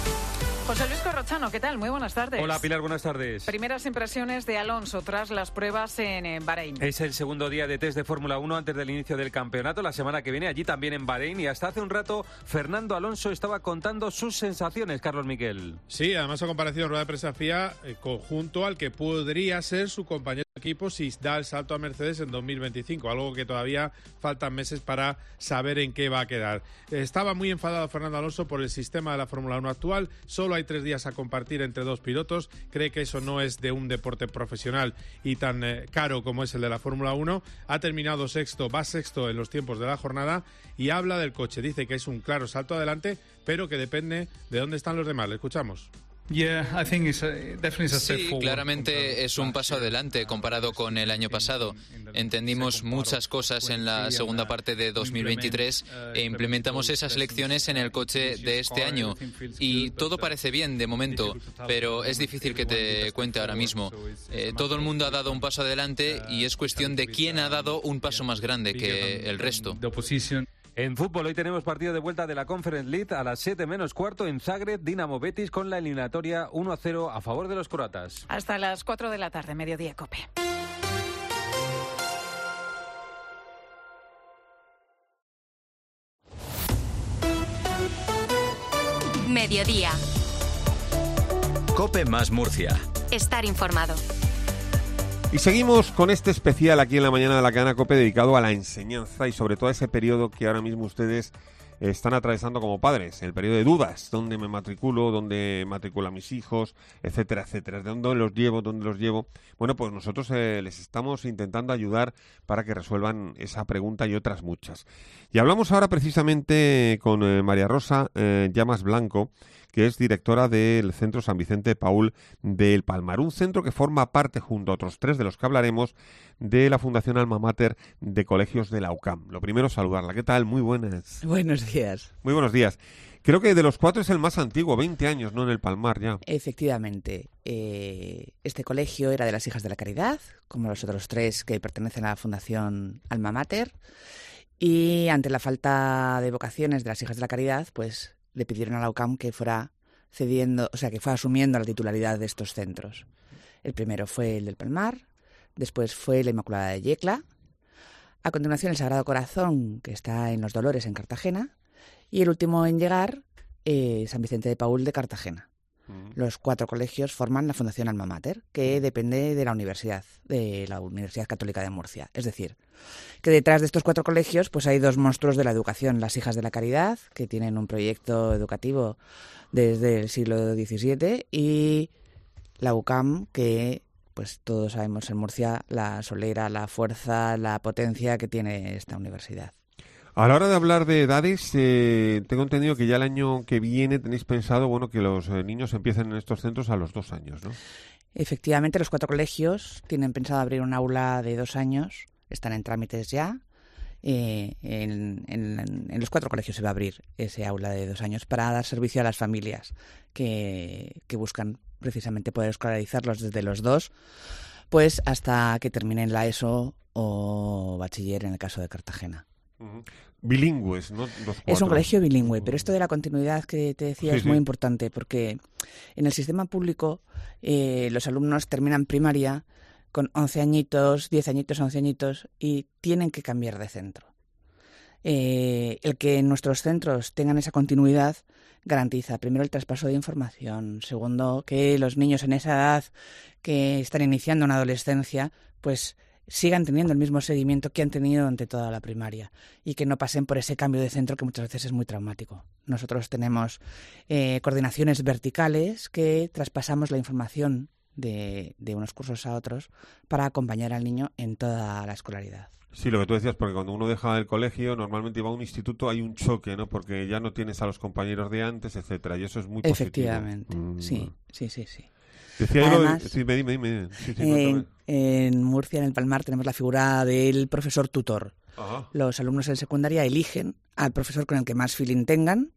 José Luis Corrochano, ¿qué tal? Muy buenas tardes. Hola, Pilar, buenas tardes. Primeras impresiones de Alonso tras las pruebas en Bahrein. Es el segundo día de test de Fórmula uno antes del inicio del campeonato, la semana que viene, allí también en Bahrein, y hasta hace un rato Fernando Alonso estaba contando sus sensaciones, Carlos Miquel. Sí, además ha comparecido en rueda de prensa FIA eh, conjunto al que podría ser su compañero de equipo si da el salto a Mercedes en dos mil veinticinco, algo que todavía faltan meses para saber en qué va a quedar. Estaba muy enfadado Fernando Alonso por el sistema de la Fórmula uno actual, solo hay tres días a compartir entre dos pilotos, cree que eso no es de un deporte profesional y tan eh, caro como es el de la Fórmula uno, ha terminado sexto, va sexto en los tiempos de la jornada y habla del coche, dice que es un claro salto adelante, pero que depende de dónde están los demás. Le escuchamos. Sí, claramente es un paso adelante comparado con el año pasado. Entendimos muchas cosas en la segunda parte de dos mil veintitrés e implementamos esas lecciones en el coche de este año. Y todo parece bien de momento, pero es difícil que te cuente ahora mismo. Eh, todo el mundo ha dado un paso adelante y es cuestión de quién ha dado un paso más grande que el resto. En fútbol, hoy tenemos partido de vuelta de la Conference League a las siete menos cuarto en Zagreb, Dinamo Betis con la eliminatoria uno a cero a favor de los croatas. Hasta las cuatro de la tarde, Mediodía Cope. Mediodía. Cope más Murcia. Estar informado. Y seguimos con este especial aquí en la mañana de la cadena COPE dedicado a la enseñanza y sobre todo a ese periodo que ahora mismo ustedes están atravesando como padres, el periodo de dudas, dónde me matriculo, dónde matriculo a mis hijos, etcétera, etcétera, de dónde los llevo, dónde los llevo. Bueno, pues nosotros eh, les estamos intentando ayudar para que resuelvan esa pregunta y otras muchas. Y hablamos ahora precisamente con eh, María Rosa eh, Llamas Blanco, que es directora del Centro San Vicente de Paúl del Palmar, un centro que forma parte, junto a otros tres de los que hablaremos, de la Fundación Alma Mater de Colegios de la U C A M. Lo primero, saludarla. ¿Qué tal? Muy buenas. Buenos días. Muy buenos días. Creo que de los cuatro es el más antiguo, veinte años, ¿no?, en el Palmar ya. Efectivamente. Eh, este colegio era de las Hijas de la Caridad, como los otros tres que pertenecen a la Fundación Alma Mater, y ante la falta de vocaciones de las Hijas de la Caridad, pues le pidieron a la U C A M que fuera cediendo, o sea, que fuera asumiendo la titularidad de estos centros. El primero fue el del Palmar, después fue la Inmaculada de Yecla, a continuación el Sagrado Corazón, que está en Los Dolores, en Cartagena, y el último en llegar, eh, San Vicente de Paúl de Cartagena. Los cuatro colegios forman la Fundación Alma Mater, que depende de la universidad, de la Universidad Católica de Murcia. Es decir, que detrás de estos cuatro colegios pues hay dos monstruos de la educación, las Hijas de la Caridad, que tienen un proyecto educativo desde el siglo diecisiete, y la U C A M, que pues todos sabemos en Murcia la solera, la fuerza, la potencia que tiene esta universidad. A la hora de hablar de edades, eh, tengo entendido que ya el año que viene tenéis pensado, bueno, que los eh, niños empiecen en estos centros a los dos años, ¿no? Efectivamente, los cuatro colegios tienen pensado abrir un aula de dos años, están en trámites ya. Eh, en, en, en los cuatro colegios se va a abrir ese aula de dos años para dar servicio a las familias que, que buscan precisamente poder escolarizarlos desde los dos, pues hasta que terminen la ESO o bachiller en el caso de Cartagena. Uh-huh. Bilingües, ¿no? Los es un colegio bilingüe, pero esto de la continuidad que te decía sí, es muy sí. importante, porque en el sistema público eh, los alumnos terminan primaria con once añitos, diez añitos, once añitos y tienen que cambiar de centro. Eh, el que en nuestros centros tengan esa continuidad garantiza, primero, el traspaso de información, segundo, que los niños en esa edad que están iniciando una adolescencia, pues sigan teniendo el mismo seguimiento que han tenido durante toda la primaria y que no pasen por ese cambio de centro que muchas veces es muy traumático. Nosotros tenemos eh, coordinaciones verticales que traspasamos la información de, de unos cursos a otros para acompañar al niño en toda la escolaridad. Sí, lo que tú decías, porque cuando uno deja el colegio, normalmente va a un instituto, hay un choque, ¿no? Porque ya no tienes a los compañeros de antes, etcétera, y eso es muy positivo. Efectivamente, mm. sí, sí, sí, sí. Decía Además, yo, sí, dime, dime, dime. Sí, sí, en, en Murcia, en el Palmar, tenemos la figura del profesor tutor. Ajá. Los alumnos en secundaria eligen al profesor con el que más feeling tengan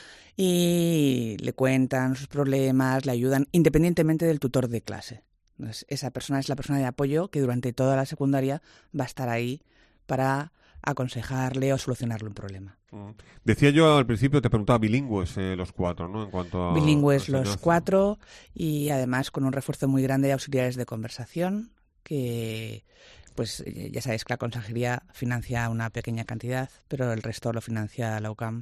y le cuentan sus problemas, le ayudan, independientemente del tutor de clase. Entonces, esa persona es la persona de apoyo que durante toda la secundaria va a estar ahí para aconsejarle o solucionarle un problema. Decía yo al principio, te preguntaba, bilingües eh, los cuatro, ¿no? En cuanto a bilingües los cuatro y además con un refuerzo muy grande de auxiliares de conversación, que pues ya sabéis que la consejería financia una pequeña cantidad, pero el resto lo financia la U C A M.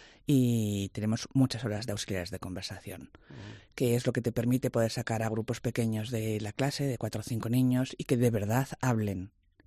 Y tenemos muchas horas de auxiliares de conversación, uh-huh. que es lo que te permite poder sacar a grupos pequeños de la clase, de cuatro o cinco niños, y que de verdad hablen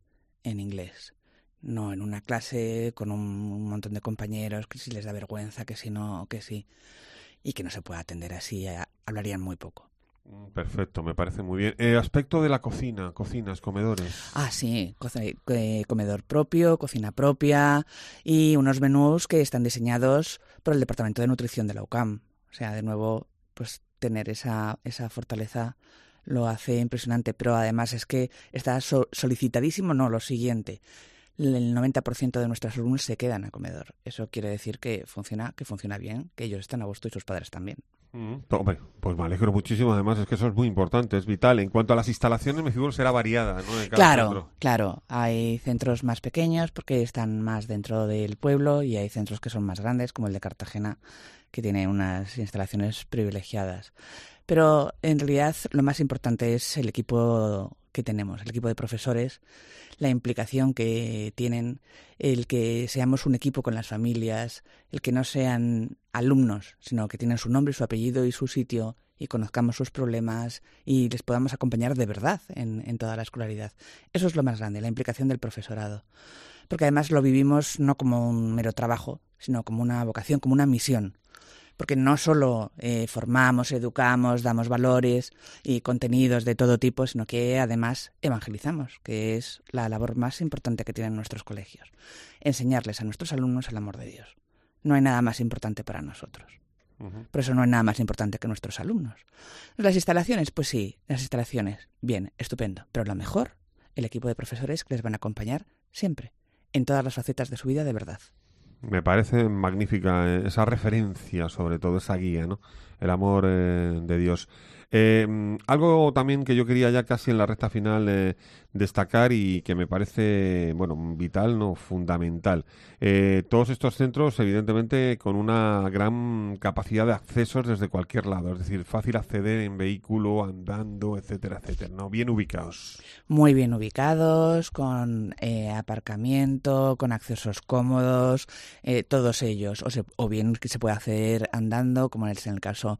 en inglés. No en una clase con un, un montón de compañeros que si les da vergüenza, que si no, que sí. Y que no se puede atender así, a, hablarían muy poco. Perfecto, me parece muy bien. Eh, aspecto de la cocina, cocinas, comedores. Ah, sí, co- eh, comedor propio, cocina propia y unos menús que están diseñados por el Departamento de Nutrición de la U C A M. O sea, de nuevo, pues tener esa, esa fortaleza lo hace impresionante, pero además es que está so- solicitadísimo, no, lo siguiente. El noventa por ciento de nuestros alumnos se quedan a comedor. Eso quiere decir que funciona, que funciona bien, que ellos están a gusto y sus padres también. Mm, hombre, pues me alegro muchísimo. Además, es que eso es muy importante, es vital. En cuanto a las instalaciones, me figuro será variada, ¿no? De cada claro, centro. claro. Hay centros más pequeños porque están más dentro del pueblo y hay centros que son más grandes, como el de Cartagena, que tiene unas instalaciones privilegiadas. Pero en realidad lo más importante es el equipo que tenemos, el equipo de profesores, la implicación que tienen, el que seamos un equipo con las familias, el que no sean alumnos, sino que tienen su nombre, su apellido y su sitio y conozcamos sus problemas y les podamos acompañar de verdad en, en toda la escolaridad. Eso es lo más grande, la implicación del profesorado. Porque además lo vivimos no como un mero trabajo, sino como una vocación, como una misión. Porque no solo eh, formamos, educamos, damos valores y contenidos de todo tipo, sino que además evangelizamos, que es la labor más importante que tienen nuestros colegios. Enseñarles a nuestros alumnos el amor de Dios. No hay nada más importante para nosotros. Uh-huh. Por eso no hay nada más importante que nuestros alumnos. Las instalaciones, pues sí, las instalaciones, bien, estupendo. Pero lo mejor, el equipo de profesores que les van a acompañar siempre, en todas las facetas de su vida de verdad. Me parece magnífica esa referencia, sobre todo esa guía, ¿no? El amor eh, de Dios. Eh, algo también que yo quería ya casi en la recta final eh, destacar y que me parece, bueno, vital, no, fundamental. Eh, todos estos centros, evidentemente, con una gran capacidad de accesos desde cualquier lado, es decir, fácil acceder en vehículo, andando, etcétera, etcétera, ¿no? Bien ubicados. Muy bien ubicados, con eh, aparcamiento, con accesos cómodos, eh, todos ellos, o, se, o bien que se puede hacer andando, como es en el caso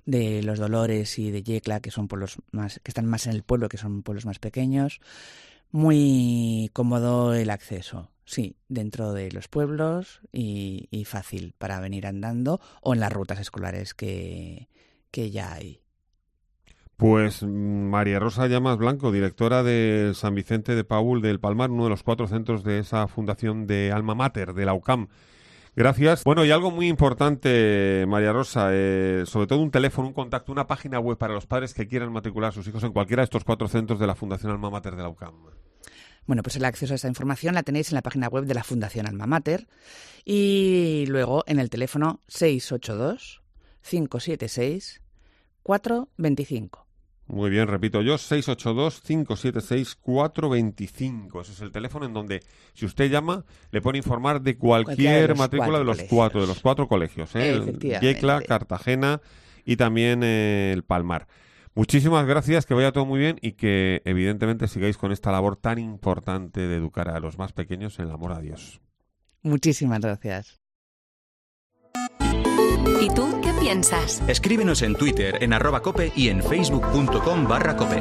de Los Dolores y de Yecla, que son pueblos más, que están más en el pueblo, que son pueblos más pequeños. Muy cómodo el acceso, sí, dentro de los pueblos y, y fácil para venir andando o en las rutas escolares que, que ya hay. Pues María Rosa Llamas Blanco, directora de San Vicente de Paúl del Palmar, uno de los cuatro centros de esa fundación de Alma Mater, de la U C A M. Gracias. Bueno, y algo muy importante, María Rosa, eh, sobre todo un teléfono, un contacto, una página web para los padres que quieran matricular a sus hijos en cualquiera de estos cuatro centros de la Fundación Alma Mater de la U C A M. Bueno, pues el acceso a esta información la tenéis en la página web de la Fundación Alma Mater y luego en el teléfono seis ocho dos, cinco siete seis, cuatro dos cinco. Muy bien, repito yo, seis ocho dos, cinco siete seis, cuatro dos cinco. Ese es el teléfono en donde, si usted llama, le puede informar de cualquier de matrícula de los colegios. cuatro, de los cuatro colegios, ¿eh? El Yecla, Cartagena y también eh, el Palmar. Muchísimas gracias, que vaya todo muy bien y que evidentemente sigáis con esta labor tan importante de educar a los más pequeños en el amor a Dios. Muchísimas gracias. ¿Y tú qué piensas? Escríbenos en Twitter, en arroba cope y en facebook.com barra cope.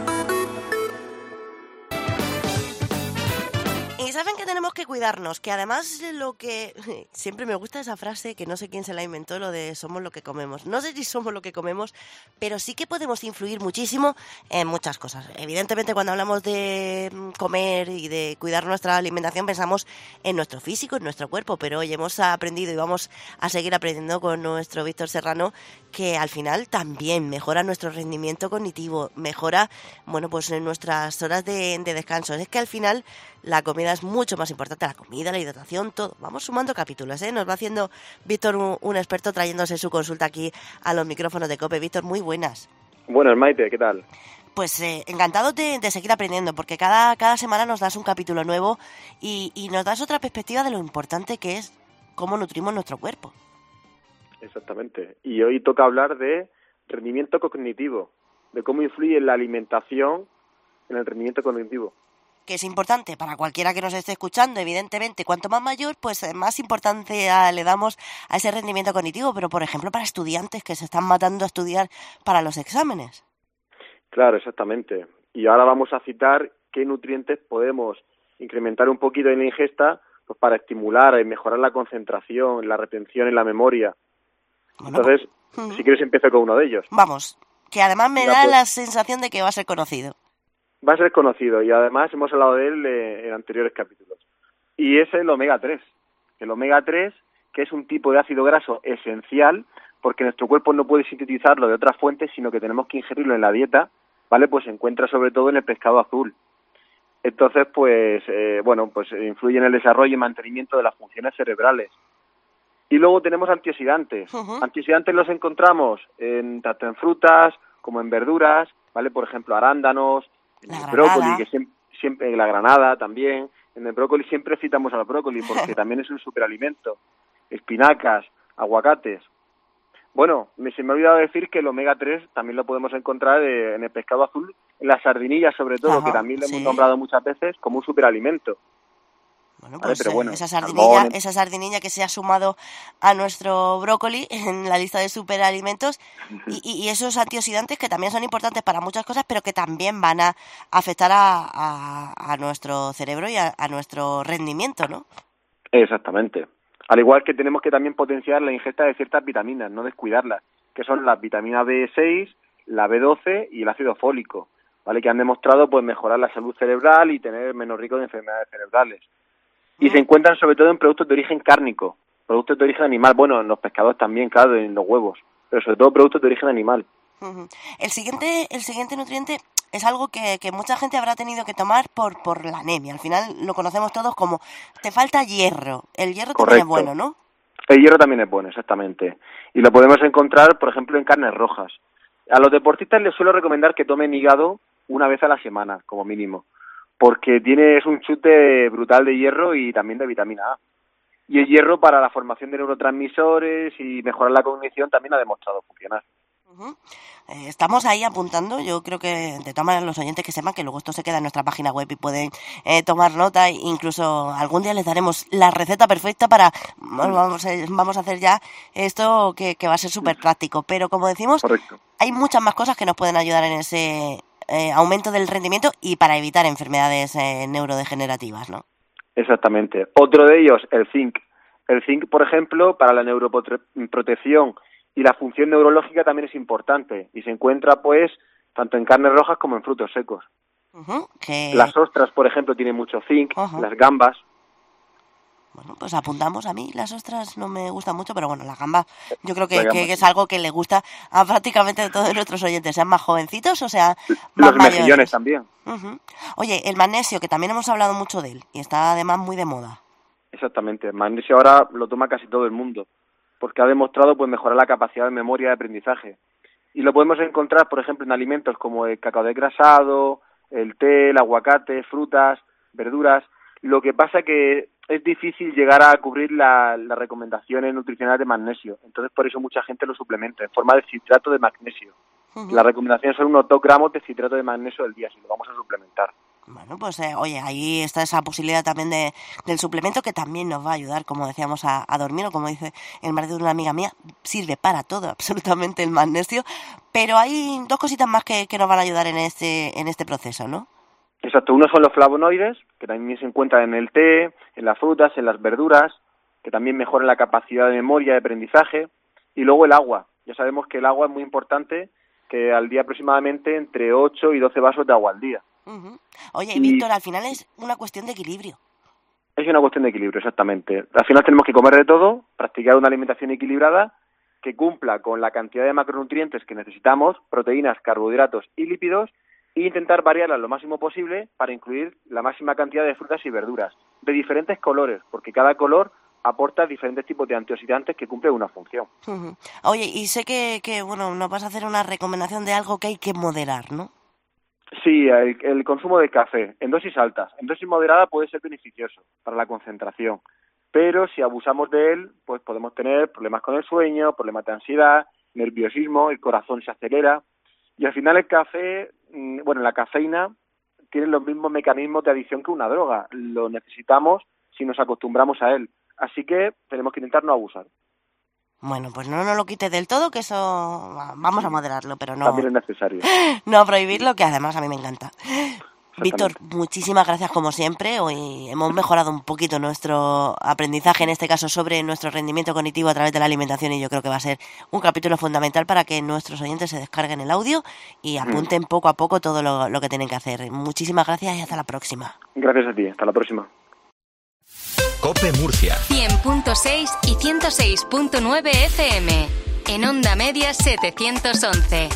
Y saben que tenemos que cuidarnos, que además lo que... Siempre me gusta esa frase, que no sé quién se la inventó, lo de somos lo que comemos. No sé si somos lo que comemos, pero sí que podemos influir muchísimo en muchas cosas. Evidentemente, cuando hablamos de comer y de cuidar nuestra alimentación, pensamos en nuestro físico, en nuestro cuerpo, pero hoy hemos aprendido y vamos a seguir aprendiendo con nuestro Víctor Serrano que al final también mejora nuestro rendimiento cognitivo, mejora, bueno, pues en nuestras horas de, de descanso. Es que al final la comida es mucho más importante, la comida, la hidratación, todo. Vamos sumando capítulos, ¿eh? Nos va haciendo Víctor un, un experto trayéndose su consulta aquí a los micrófonos de COPE. Víctor, muy buenas. Buenas, Maite, ¿qué tal? Pues eh, encantado de, de seguir aprendiendo, porque cada, cada semana nos das un capítulo nuevo y, y nos das otra perspectiva de lo importante que es cómo nutrimos nuestro cuerpo. Exactamente. Y hoy toca hablar de rendimiento cognitivo, de cómo influye la alimentación en el rendimiento cognitivo. Que es importante para cualquiera que nos esté escuchando, evidentemente. Cuanto más mayor, pues más importancia le damos a ese rendimiento cognitivo, pero por ejemplo para estudiantes que se están matando a estudiar para los exámenes. Claro, exactamente. Y ahora vamos a citar qué nutrientes podemos incrementar un poquito en la ingesta pues para estimular y mejorar la concentración, la retención y la memoria. Bueno, Entonces, pues, si quieres empiezo con uno de ellos. Vamos, que además me Mira, da pues, la sensación de que va a ser conocido. Va a ser conocido y además hemos hablado de él eh, en anteriores capítulos. Y es el omega tres. El omega tres, que es un tipo de ácido graso esencial, porque nuestro cuerpo no puede sintetizarlo de otras fuentes, sino que tenemos que ingerirlo en la dieta, ¿vale? Pues se encuentra sobre todo en el pescado azul. Entonces, pues, eh, bueno, pues influye en el desarrollo y mantenimiento de las funciones cerebrales. Y luego tenemos antioxidantes. Uh-huh. Antioxidantes los encontramos en, tanto en frutas como en verduras, ¿vale? Por ejemplo, arándanos, en el brócoli, que siempre, siempre, la granada también. En el brócoli siempre citamos al brócoli porque también es un superalimento. Espinacas, aguacates. Bueno, me, se me ha olvidado decir que el omega tres también lo podemos encontrar eh, en el pescado azul, en las sardinillas sobre todo, Ajá, que también lo sí. hemos nombrado muchas veces como un superalimento. Bueno, pues ¿vale? Pero bueno, esa sardinilla, salmón, esa sardinilla que se ha sumado a nuestro brócoli en la lista de superalimentos y, y esos antioxidantes que también son importantes para muchas cosas, pero que también van a afectar a, a, a nuestro cerebro y a, a nuestro rendimiento, ¿no? Exactamente. Al igual que tenemos que también potenciar la ingesta de ciertas vitaminas, no descuidarlas, que son las vitaminas B seis, la B doce y el ácido fólico, ¿vale? Que han demostrado pues mejorar la salud cerebral y tener menos riesgo de enfermedades cerebrales. Y se encuentran sobre todo en productos de origen cárnico, productos de origen animal, bueno, en los pescados también, claro, en los huevos, pero sobre todo productos de origen animal. Uh-huh. El siguiente el siguiente nutriente es algo que, que mucha gente habrá tenido que tomar por, por la anemia. Al final lo conocemos todos como te falta hierro. El hierro Correcto. También es bueno, ¿no? El hierro también es bueno, exactamente. Y lo podemos encontrar, por ejemplo, en carnes rojas. A los deportistas les suelo recomendar que tomen hígado una vez a la semana, como mínimo, porque tiene es un chute brutal de hierro y también de vitamina A. Y el hierro para la formación de neurotransmisores y mejorar la cognición también ha demostrado funcionar. Uh-huh. Eh, estamos ahí apuntando. Yo creo que de todas maneras los oyentes que sepan que luego esto se queda en nuestra página web y pueden eh, tomar nota. Incluso algún día les daremos la receta perfecta para bueno, vamos, a, vamos a hacer ya esto que, que va a ser súper práctico. Pero como decimos, correcto, hay muchas más cosas que nos pueden ayudar en ese eh, aumento del rendimiento y para evitar enfermedades eh, neurodegenerativas, ¿no? Exactamente. Otro de ellos, el zinc. El zinc, por ejemplo, para la neuroprotección y la función neurológica también es importante y se encuentra, pues, tanto en carnes rojas como en frutos secos. Uh-huh, que... Las ostras, por ejemplo, tienen mucho zinc, uh-huh, las gambas. Bueno, pues apuntamos. A mí las ostras no me gustan mucho, pero bueno, la gamba yo creo que, que, que es algo que le gusta a prácticamente todos nuestros oyentes, sean más jovencitos o sea más Los mejillones mayores. También. Uh-huh. Oye, el magnesio, que también hemos hablado mucho de él y está además muy de moda. Exactamente, el magnesio ahora lo toma casi todo el mundo, porque ha demostrado pues mejorar la capacidad de memoria y de aprendizaje. Y lo podemos encontrar, por ejemplo, en alimentos como el cacao desgrasado, el té, el aguacate, frutas, verduras. Lo que pasa que es difícil llegar a cubrir la, las recomendaciones nutricionales de magnesio. Entonces, por eso mucha gente lo suplementa en forma de citrato de magnesio. Uh-huh. Las recomendaciones son unos dos gramos de citrato de magnesio al día, si lo vamos a suplementar. Bueno, pues eh, oye, ahí está esa posibilidad también de del suplemento que también nos va a ayudar, como decíamos, a, a dormir, o como dice el marido de una amiga mía, sirve para todo, absolutamente el magnesio, pero hay dos cositas más que, que nos van a ayudar en este en este proceso, ¿no? Exacto, uno son los flavonoides, que también se encuentran en el té, en las frutas, en las verduras, que también mejoran la capacidad de memoria y de aprendizaje, y luego el agua. Ya sabemos que el agua es muy importante, que al día aproximadamente entre ocho y doce vasos de agua al día. Uh-huh. Oye, y Víctor, al final es una cuestión de equilibrio. Es una cuestión de equilibrio, exactamente. Al final tenemos que comer de todo, practicar una alimentación equilibrada que cumpla con la cantidad de macronutrientes que necesitamos, proteínas, carbohidratos y lípidos, e intentar variarlas lo máximo posible para incluir la máxima cantidad de frutas y verduras, de diferentes colores, porque cada color aporta diferentes tipos de antioxidantes que cumplen una función. Uh-huh. Oye, y sé que, que, bueno, nos vas a hacer una recomendación de algo que hay que moderar, ¿no? Sí, el, el consumo de café en dosis altas. En dosis moderada puede ser beneficioso para la concentración, pero si abusamos de él, pues podemos tener problemas con el sueño, problemas de ansiedad, nerviosismo, el corazón se acelera. Y al final el café, bueno, la cafeína tiene los mismos mecanismos de adicción que una droga. Lo necesitamos si nos acostumbramos a él. Así que tenemos que intentar no abusar. Bueno, pues no nos lo quites del todo, que eso vamos a moderarlo, pero no... También es necesario. No prohibirlo, que además a mí me encanta. Víctor, muchísimas gracias como siempre. Hoy hemos mejorado un poquito nuestro aprendizaje, en este caso sobre nuestro rendimiento cognitivo a través de la alimentación, y yo creo que va a ser un capítulo fundamental para que nuestros oyentes se descarguen el audio y apunten mm. poco a poco todo lo, lo que tienen que hacer. Muchísimas gracias y hasta la próxima. Gracias a ti, hasta la próxima. COPE Murcia cien punto seis y ciento seis punto nueve F M. En Onda Media setecientos once.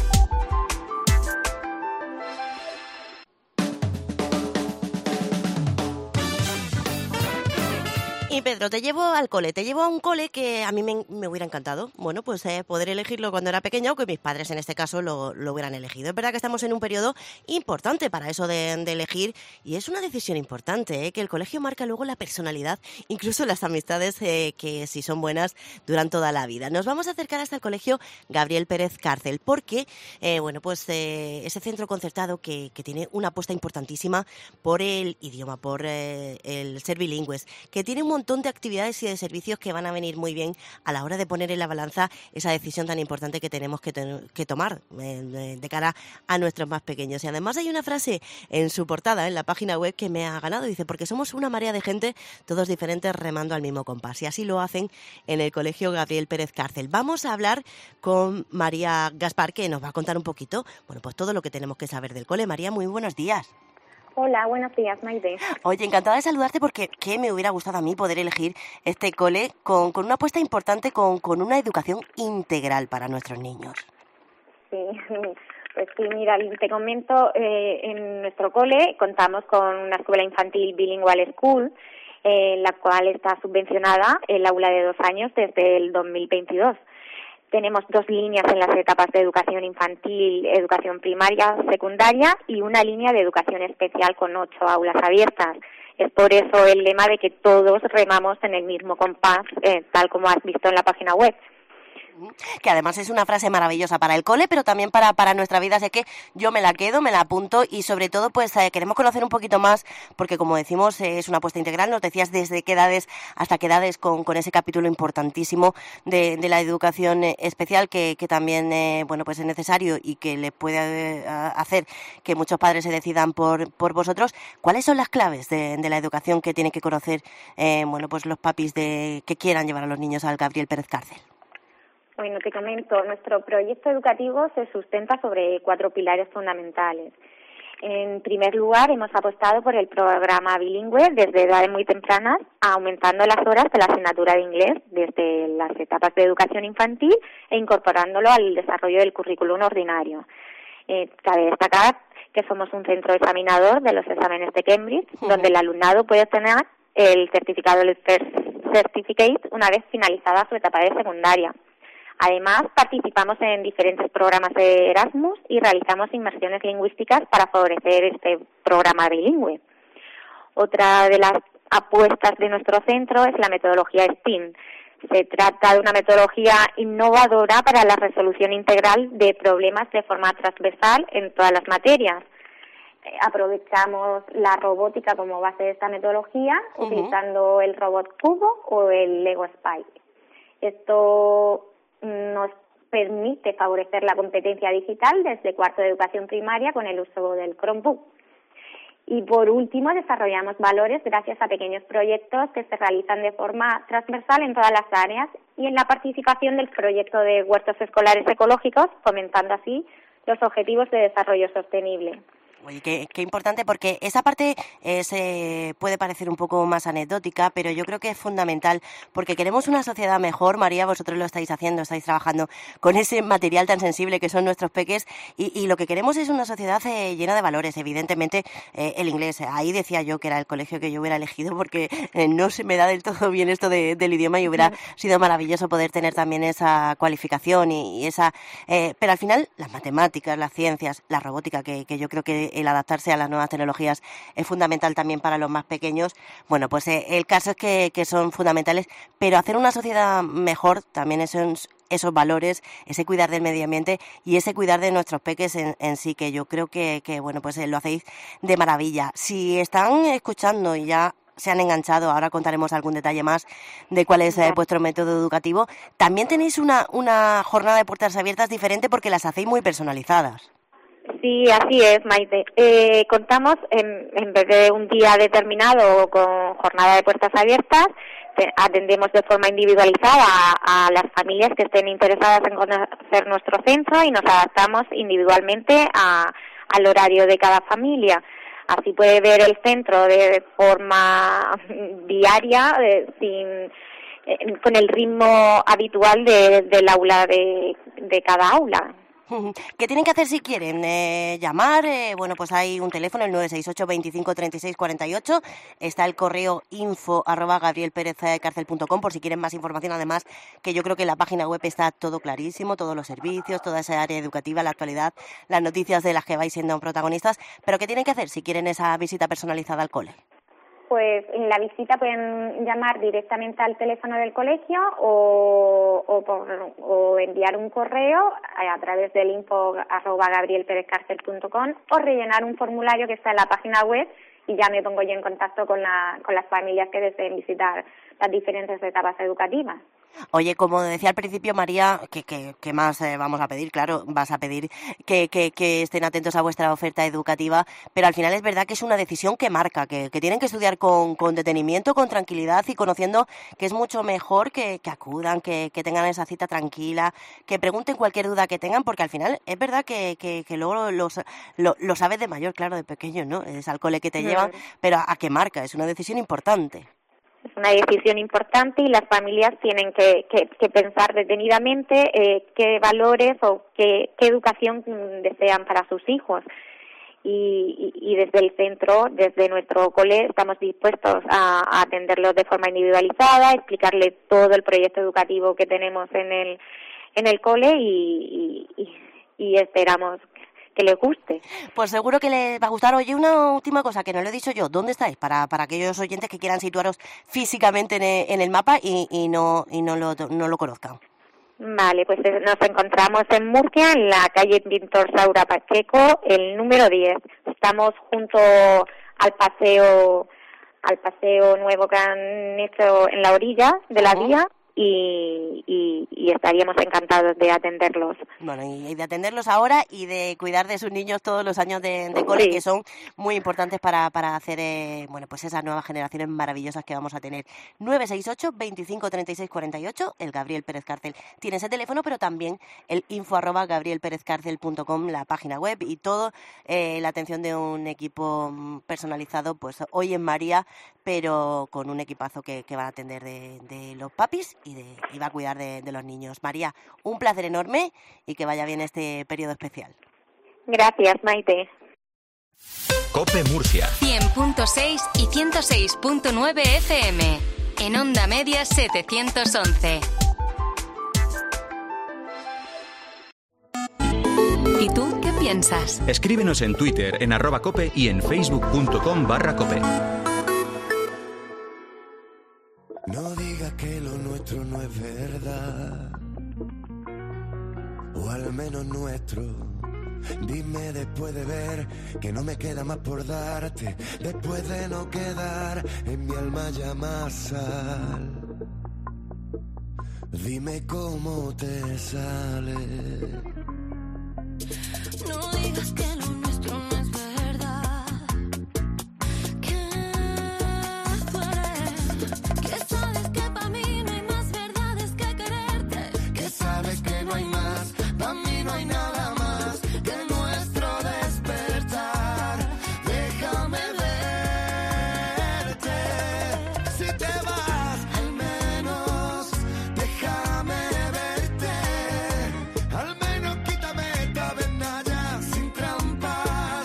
Y Pedro, te llevo al cole, te llevo a un cole que a mí me, me hubiera encantado. Bueno, pues eh, poder elegirlo cuando era pequeña, o que mis padres en este caso lo, lo hubieran elegido. Es verdad que estamos en un periodo importante para eso de, de elegir, y es una decisión importante, ¿eh? Que el colegio marca luego la personalidad, incluso las amistades eh, que si son buenas duran toda la vida. Nos vamos a acercar hasta el colegio Gabriel Pérez Cárcel, porque eh, bueno, pues eh, ese centro concertado que, que tiene una apuesta importantísima por el idioma, por eh, el ser bilingües, que tiene un montón de actividades y de servicios que van a venir muy bien a la hora de poner en la balanza esa decisión tan importante que tenemos que, ten- que tomar eh, de cara a nuestros más pequeños. Y además hay una frase en su portada, en la página web, que me ha ganado. Dice, porque somos una marea de gente, todos diferentes, remando al mismo compás. Y así lo hacen en el colegio Gabriel Pérez Cárcel. Vamos a hablar con María Gaspar, que nos va a contar un poquito, bueno, pues todo lo que tenemos que saber del cole. María, muy buenos días. Hola, buenos días, Maite. Oye, encantada de saludarte, porque ¿qué me hubiera gustado a mí poder elegir este cole con, con una apuesta importante, con, con una educación integral para nuestros niños? Sí, pues sí, mira, te comento, eh, en nuestro cole contamos con una escuela infantil Bilingual School, eh, la cual está subvencionada el aula de dos años desde el dos mil veintidós. Tenemos dos líneas en las etapas de educación infantil, educación primaria, secundaria, y una línea de educación especial con ocho aulas abiertas. Es por eso el lema de que todos remamos en el mismo compás, eh, tal como has visto en la página web. Que además es una frase maravillosa para el cole, pero también para, para nuestra vida, así que yo me la quedo, me la apunto y sobre todo pues eh, queremos conocer un poquito más, porque como decimos eh, es una apuesta integral, nos decías desde qué edades hasta qué edades con, con ese capítulo importantísimo de, de la educación eh, especial que, que también eh, bueno pues es necesario y que le puede eh, hacer que muchos padres se decidan por, por vosotros. ¿Cuáles son las claves de, de la educación que tienen que conocer eh, bueno pues los papis de que quieran llevar a los niños al Gabriel Pérez Cárcel? Bueno, te comento, nuestro proyecto educativo se sustenta sobre cuatro pilares fundamentales. En primer lugar, hemos apostado por el programa bilingüe desde edades muy tempranas, aumentando las horas de la asignatura de inglés desde las etapas de educación infantil e incorporándolo al desarrollo del currículum ordinario. Eh, cabe destacar que somos un centro examinador de los exámenes de Cambridge, uh-huh. donde el alumnado puede obtener el certificado del First Certificate una vez finalizada su etapa de secundaria. Además, participamos en diferentes programas de Erasmus y realizamos inmersiones lingüísticas para favorecer este programa bilingüe. Otra de las apuestas de nuestro centro es la metodología STEAM. Se trata de una metodología innovadora para la resolución integral de problemas de forma transversal en todas las materias. Eh, aprovechamos la robótica como base de esta metodología, uh-huh. utilizando el robot Cubo o el Lego Spike. Esto nos permite favorecer la competencia digital desde cuarto de educación primaria con el uso del Chromebook. Y por último, desarrollamos valores gracias a pequeños proyectos que se realizan de forma transversal en todas las áreas y en la participación del proyecto de huertos escolares ecológicos, fomentando así los objetivos de desarrollo sostenible. Oye, qué, qué importante, porque esa parte eh, se puede parecer un poco más anecdótica, pero yo creo que es fundamental, porque queremos una sociedad mejor. María, vosotros lo estáis haciendo, estáis trabajando con ese material tan sensible que son nuestros peques, y, y lo que queremos es una sociedad eh, llena de valores. Evidentemente, eh, el inglés, ahí decía yo que era el colegio que yo hubiera elegido, porque eh, no se me da del todo bien esto de, del idioma, y hubiera sido maravilloso poder tener también esa cualificación y, y esa... Eh, pero al final, las matemáticas, las ciencias, la robótica, que, que yo creo que el adaptarse a las nuevas tecnologías es fundamental también para los más pequeños. Bueno, pues eh, el caso es que, que son fundamentales, pero hacer una sociedad mejor también esos, esos valores, ese cuidar del medio ambiente y ese cuidar de nuestros peques en, en sí, que yo creo que, que bueno, pues eh, lo hacéis de maravilla. Si están escuchando y ya se han enganchado, ahora contaremos algún detalle más de cuál es eh, vuestro método educativo. También tenéis una, una jornada de puertas abiertas diferente porque las hacéis muy personalizadas. Sí, así es, Maite. Eh, contamos, en, en vez de un día determinado con jornada de puertas abiertas, te, atendemos de forma individualizada a, a las familias que estén interesadas en conocer nuestro centro y nos adaptamos individualmente a, al horario de cada familia. Así puede ver el centro de forma diaria, de, sin, eh, con el ritmo habitual de, del aula de, de cada aula. ¿Qué tienen que hacer si quieren? Eh, llamar, eh, bueno, pues hay un teléfono, el nueve seis ocho, veinticinco, treinta y seis, cuarenta y ocho. Está el correo info arroba gabriel pérez cárcel punto com por si quieren más información. Además, que yo creo que en la página web está todo clarísimo, todos los servicios, toda esa área educativa, la actualidad, las noticias de las que vais siendo protagonistas. ¿Pero qué tienen que hacer si quieren esa visita personalizada al cole? Pues en la visita pueden llamar directamente al teléfono del colegio o, o, por, o enviar un correo a través del info arroba gabriel pérez cárcel punto com o rellenar un formulario que está en la página web y ya me pongo yo en contacto con, la, con las familias que deseen visitar las diferentes etapas educativas. Oye, como decía al principio, María, ¿qué, qué, qué más eh, vamos a pedir? Claro, vas a pedir que, que, que estén atentos a vuestra oferta educativa, pero al final es verdad que es una decisión que marca, que, que tienen que estudiar con, con detenimiento, con tranquilidad y conociendo que es mucho mejor que, que acudan, que, que tengan esa cita tranquila, que pregunten cualquier duda que tengan, porque al final es verdad que, que, que luego lo, lo, lo sabes de mayor, claro, de pequeño, ¿no? Es al cole que te llevan, pero a, a qué marca, es una decisión importante. Es una decisión importante y las familias tienen que, que, que pensar detenidamente eh, qué valores o qué, qué educación desean para sus hijos. Y, y, y desde el centro, desde nuestro cole, estamos dispuestos a, a atenderlos de forma individualizada, explicarles todo el proyecto educativo que tenemos en el en el cole y, y, y esperamos que les guste. Pues seguro que les va a gustar. Oye, una última cosa que no lo he dicho yo, ¿dónde estáis? Para, para aquellos oyentes que quieran situaros físicamente en el, en el mapa y, y no y no lo, no lo conozcan. Vale, pues nos encontramos en Murcia, en la calle Pintor Saura Pacheco, el número diez. Estamos junto al paseo, al paseo nuevo que han hecho en la orilla de la vía. Y, y, y estaríamos encantados de atenderlos. Bueno, y de atenderlos ahora y de cuidar de sus niños todos los años de, de cole, sí, que son muy importantes para, para hacer eh, bueno, pues esas nuevas generaciones maravillosas que vamos a tener. nueve seis ocho, veinticinco, treinta y seis, cuarenta y ocho, el Gabriel Pérez Cárcel tiene ese teléfono, pero también el info arroba gabriel pérez cárcel punto com, la página web, y todo eh, la atención de un equipo personalizado, pues hoy en María, pero con un equipazo que, que va a atender de, de los papis y, de, y va a cuidar de, de los niños. María, un placer enorme y que vaya bien este periodo especial. Gracias, Maite. COPE Murcia. cien punto seis y ciento seis punto nueve F M. En Onda Media setecientos once. ¿Y tú qué piensas? Escríbenos en Twitter, en arroba cope y en facebook.com barra cope. No digas que lo nuestro no es verdad, o al menos nuestro. Dime después de ver que no me queda más por darte, después de no quedar en mi alma ya más sal. Dime cómo te sale. No digas que lo nuestro no es verdad, que duele, que sabes que para mí no hay más verdades que quererte, que sabes que no hay más, para mí no hay nada más que nuestro despertar. Déjame verte, si te vas al menos déjame verte, al menos quítame esta venalla sin trampas.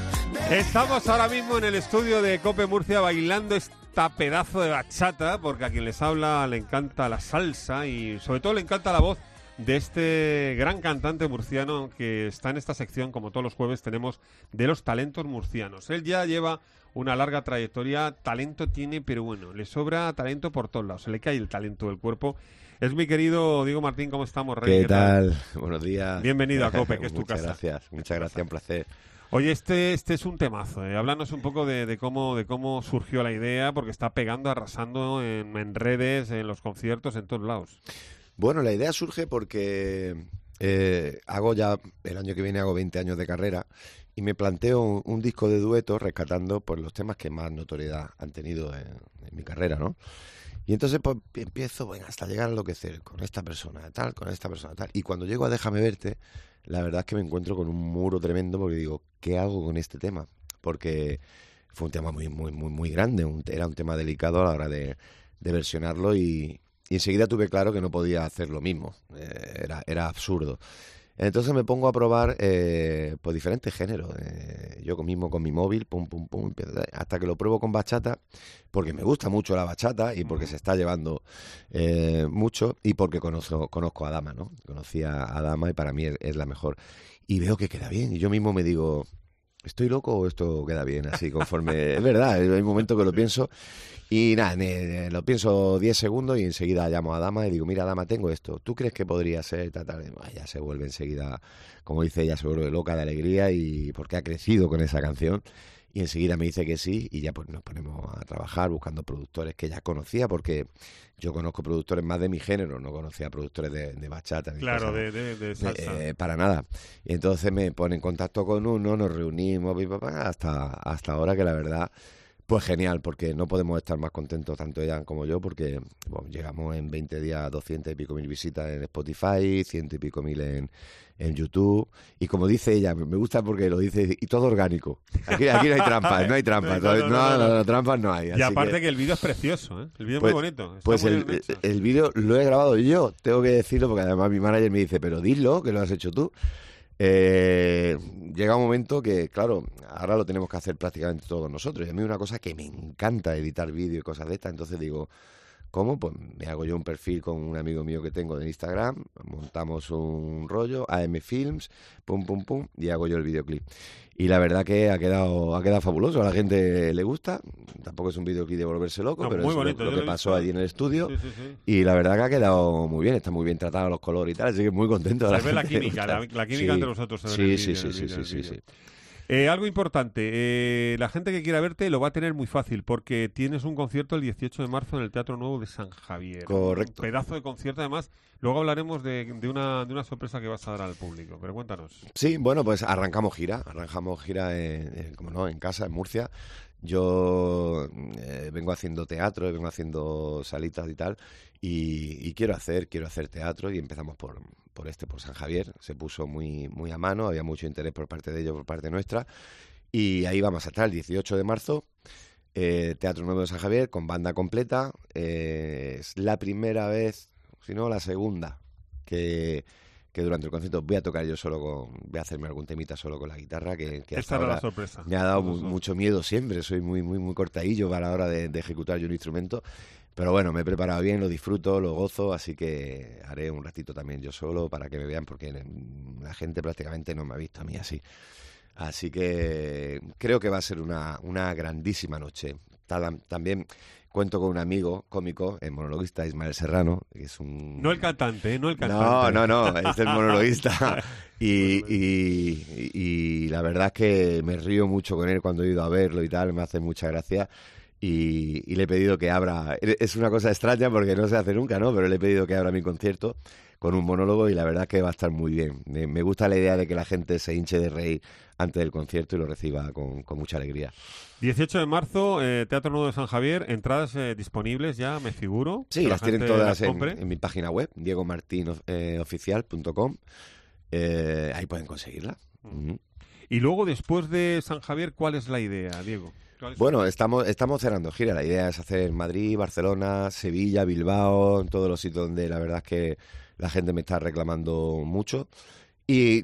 Estamos ahora mismo en el estudio de COPE Murcia bailando esta pedazo de bachata, porque a quien les habla le encanta la salsa y sobre todo le encanta la voz de este gran cantante murciano que está en esta sección, como todos los jueves tenemos, de los talentos murcianos. Él ya lleva una larga trayectoria, talento tiene, pero bueno, le sobra talento por todos lados, se le cae el talento del cuerpo. Es mi querido Diego Martín, ¿cómo estamos, Rey? ¿Qué, ¿Qué tal? tal? Buenos días. Bienvenido a COPE, que es tu muchas casa. Muchas gracias, muchas gracias, un placer. Oye, este este es un temazo, ¿eh? Háblanos un poco de, de cómo de cómo surgió la idea, porque está pegando, arrasando en, en redes, en los conciertos, en todos lados. Bueno, la idea surge porque eh, hago ya, el año que viene hago veinte años de carrera y me planteo un, un disco de duetos rescatando pues, los temas que más notoriedad han tenido en, en mi carrera, ¿no? Y entonces pues empiezo, bueno, hasta llegar a enloquecer con esta persona, tal, con esta persona, tal. Y cuando llego a Déjame Verte, la verdad es que me encuentro con un muro tremendo porque digo, ¿qué hago con este tema? Porque fue un tema muy, muy, muy, muy grande, un, era un tema delicado a la hora de, de versionarlo y, y enseguida tuve claro que no podía hacer lo mismo, eh, era, era absurdo. Entonces me pongo a probar eh, pues diferentes géneros, eh, yo mismo con mi móvil, pum, pum, pum, hasta que lo pruebo con bachata, porque me gusta mucho la bachata y porque se está llevando eh, mucho y porque conozco, conozco a Dama, ¿no? Conocí a Dama y para mí es, es la mejor. Y veo que queda bien y yo mismo me digo, ¿estoy loco o esto queda bien así conforme? Es verdad, hay un momento que lo pienso y nada, ne, lo pienso diez segundos y enseguida llamo a Dama y digo, mira Dama, tengo esto, ¿tú crees que podría ser? Tal, tal? Ya se vuelve enseguida, como dice ella, se vuelve loca de alegría y porque ha crecido con esa canción y enseguida me dice que sí y ya pues nos ponemos a trabajar buscando productores que ya conocía porque yo conozco productores más de mi género, no conocía productores de, de bachata. Ni claro, cosas, de, de, de salsa. De, eh, para nada. Y entonces me pone en contacto con uno, nos reunimos hasta, hasta ahora que la verdad... Pues genial, porque no podemos estar más contentos tanto ella como yo, porque bueno, llegamos en veinte días a doscientas y pico mil visitas en Spotify, ciento y pico mil en, en YouTube, y como dice ella, me gusta porque lo dice, y todo orgánico. Aquí, aquí no hay trampas, no hay trampas, no, no, no, no, no, no trampas no hay. Y aparte que... que el vídeo es precioso, ¿eh? El vídeo pues, es muy bonito. Está pues muy el, el vídeo lo he grabado yo, tengo que decirlo, porque además mi manager me dice, pero dilo, que lo has hecho tú. Eh, llega un momento que, claro, ahora lo tenemos que hacer prácticamente todos nosotros. Y a mí una cosa que me encanta editar vídeo y cosas de estas, entonces digo, ¿Cómo? Pues me hago yo un perfil con un amigo mío que tengo de Instagram, montamos un rollo, A M Films, pum, pum, pum, y hago yo el videoclip. Y la verdad que ha quedado ha quedado fabuloso, a la gente le gusta, tampoco es un videoclip de volverse loco, No, pero muy es bonito, lo, lo yo que lo he pasó visto. allí en el estudio, Sí, sí, sí. y la verdad que ha quedado muy bien, está muy bien tratado los colores y tal, así que muy contento. Se a ve la gente le química, gusta. la, la química Sí, entre nosotros. se ve en sí, el sí, vídeo, sí, en el sí, vídeo, en sí, el sí, vídeo. sí. Eh, algo importante, eh, la gente que quiera verte lo va a tener muy fácil porque tienes un concierto el dieciocho de marzo en el Teatro Nuevo de San Javier. Correcto. Un pedazo de concierto, además. Luego hablaremos de, de, una, de una sorpresa que vas a dar al público, pero cuéntanos. Sí, bueno, pues arrancamos gira, arrancamos gira en, en, como no, en casa, en Murcia. Yo eh, vengo haciendo teatro, vengo haciendo salitas y tal, y, y quiero hacer, quiero hacer teatro y empezamos por, por este, por San Javier. Se puso muy, muy a mano, había mucho interés por parte de ellos, por parte nuestra, y ahí vamos a estar el dieciocho de marzo. Eh, Teatro Nuevo de San Javier con banda completa. Eh, es la primera vez, si no la segunda, que, que durante el concierto voy a tocar yo solo con, voy a hacerme algún temita solo con la guitarra, que, que hasta Esta era ahora la sorpresa. me ha dado mu- Eso. mucho miedo siempre, soy muy muy muy cortadillo a la hora de, de ejecutar yo un instrumento, pero bueno, me he preparado bien, lo disfruto, lo gozo, así que haré un ratito también yo solo para que me vean, porque la gente prácticamente no me ha visto a mí así. Así que creo que va a ser una, una grandísima noche. Tal- También cuento con un amigo cómico, el monologuista Ismael Serrano, que es un... No el cantante, ¿eh? No el No, cantante. no, no, es el monologuista. Y, y, y la verdad es que me río mucho con él cuando he ido a verlo y tal, me hace mucha gracia. Y, y le he pedido que abra, es una cosa extraña porque no se hace nunca, ¿no? Pero le he pedido que abra mi concierto con un monólogo y la verdad es que va a estar muy bien. Me, me gusta la idea de que la gente se hinche de reír antes del concierto y lo reciba con, con mucha alegría. dieciocho de marzo, eh, Teatro Nuevo de San Javier, entradas eh, disponibles ya, me figuro. Sí, que la las tienen gente todas las en, compre. en mi página web, diego martin oficial punto com. Eh, ahí pueden conseguirla. Ujú. Y luego, después de San Javier, ¿cuál es la idea, Diego? ¿Cuál es- Bueno, estamos, estamos cerrando gira. La idea es hacer Madrid, Barcelona, Sevilla, Bilbao, en todos los sitios donde la verdad es que la gente me está reclamando mucho. Y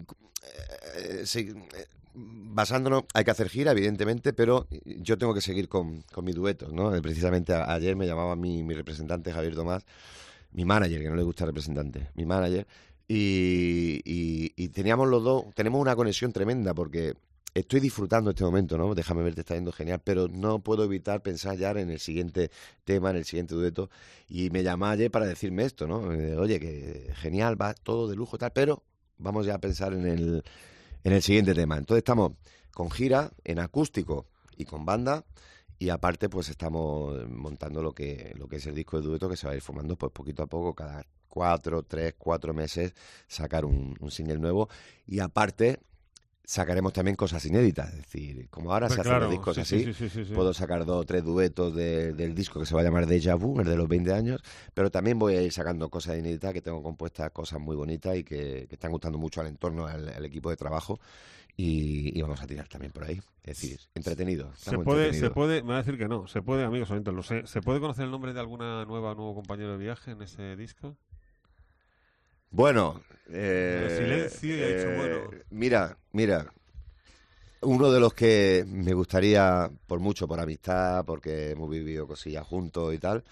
eh, sí, eh, basándonos, hay que hacer gira, evidentemente, pero yo tengo que seguir con, con mis duetos, ¿no? Eh, Precisamente a- ayer me llamaba mi, mi representante, Javier Tomás, mi manager, que no le gusta representante, mi manager, y, y- y teníamos los dos, tenemos una conexión tremenda porque estoy disfrutando este momento, ¿no? Déjame verte, está yendo genial, pero no puedo evitar pensar ya en el siguiente tema, en el siguiente dueto, y me llama ayer para decirme esto, ¿no? Eh, Oye, que genial, va todo de lujo y tal, pero vamos ya a pensar en el, en el siguiente tema. Entonces estamos con gira, en acústico y con banda, y aparte pues estamos montando lo que, lo que es el disco de dueto, que se va a ir formando pues poquito a poco, cada cuatro, tres, cuatro meses sacar un, un single nuevo, y aparte sacaremos también cosas inéditas, es decir, como ahora Pues se hacen claro, los discos sí, así, sí, sí, sí, sí. puedo sacar dos o tres duetos de- del disco que se va a llamar Déjà Vu, el de los veinte años, pero también voy a ir sacando cosas inéditas, que tengo compuestas cosas muy bonitas y que, que están gustando mucho al entorno, al, al equipo de trabajo, y, y vamos a tirar también por ahí, es decir, entretenido. Se estamos puede, se entretenidos. puede, me va a decir que no, se puede, amigos oyentes, lo sé, ¿se puede conocer el nombre de alguna nueva nuevo compañero de viaje en ese disco? Bueno, eh, El silencio y ha dicho, eh, bueno. Mira, mira, uno de los que me gustaría, por mucho, por amistad, porque hemos vivido cosillas juntos y tal,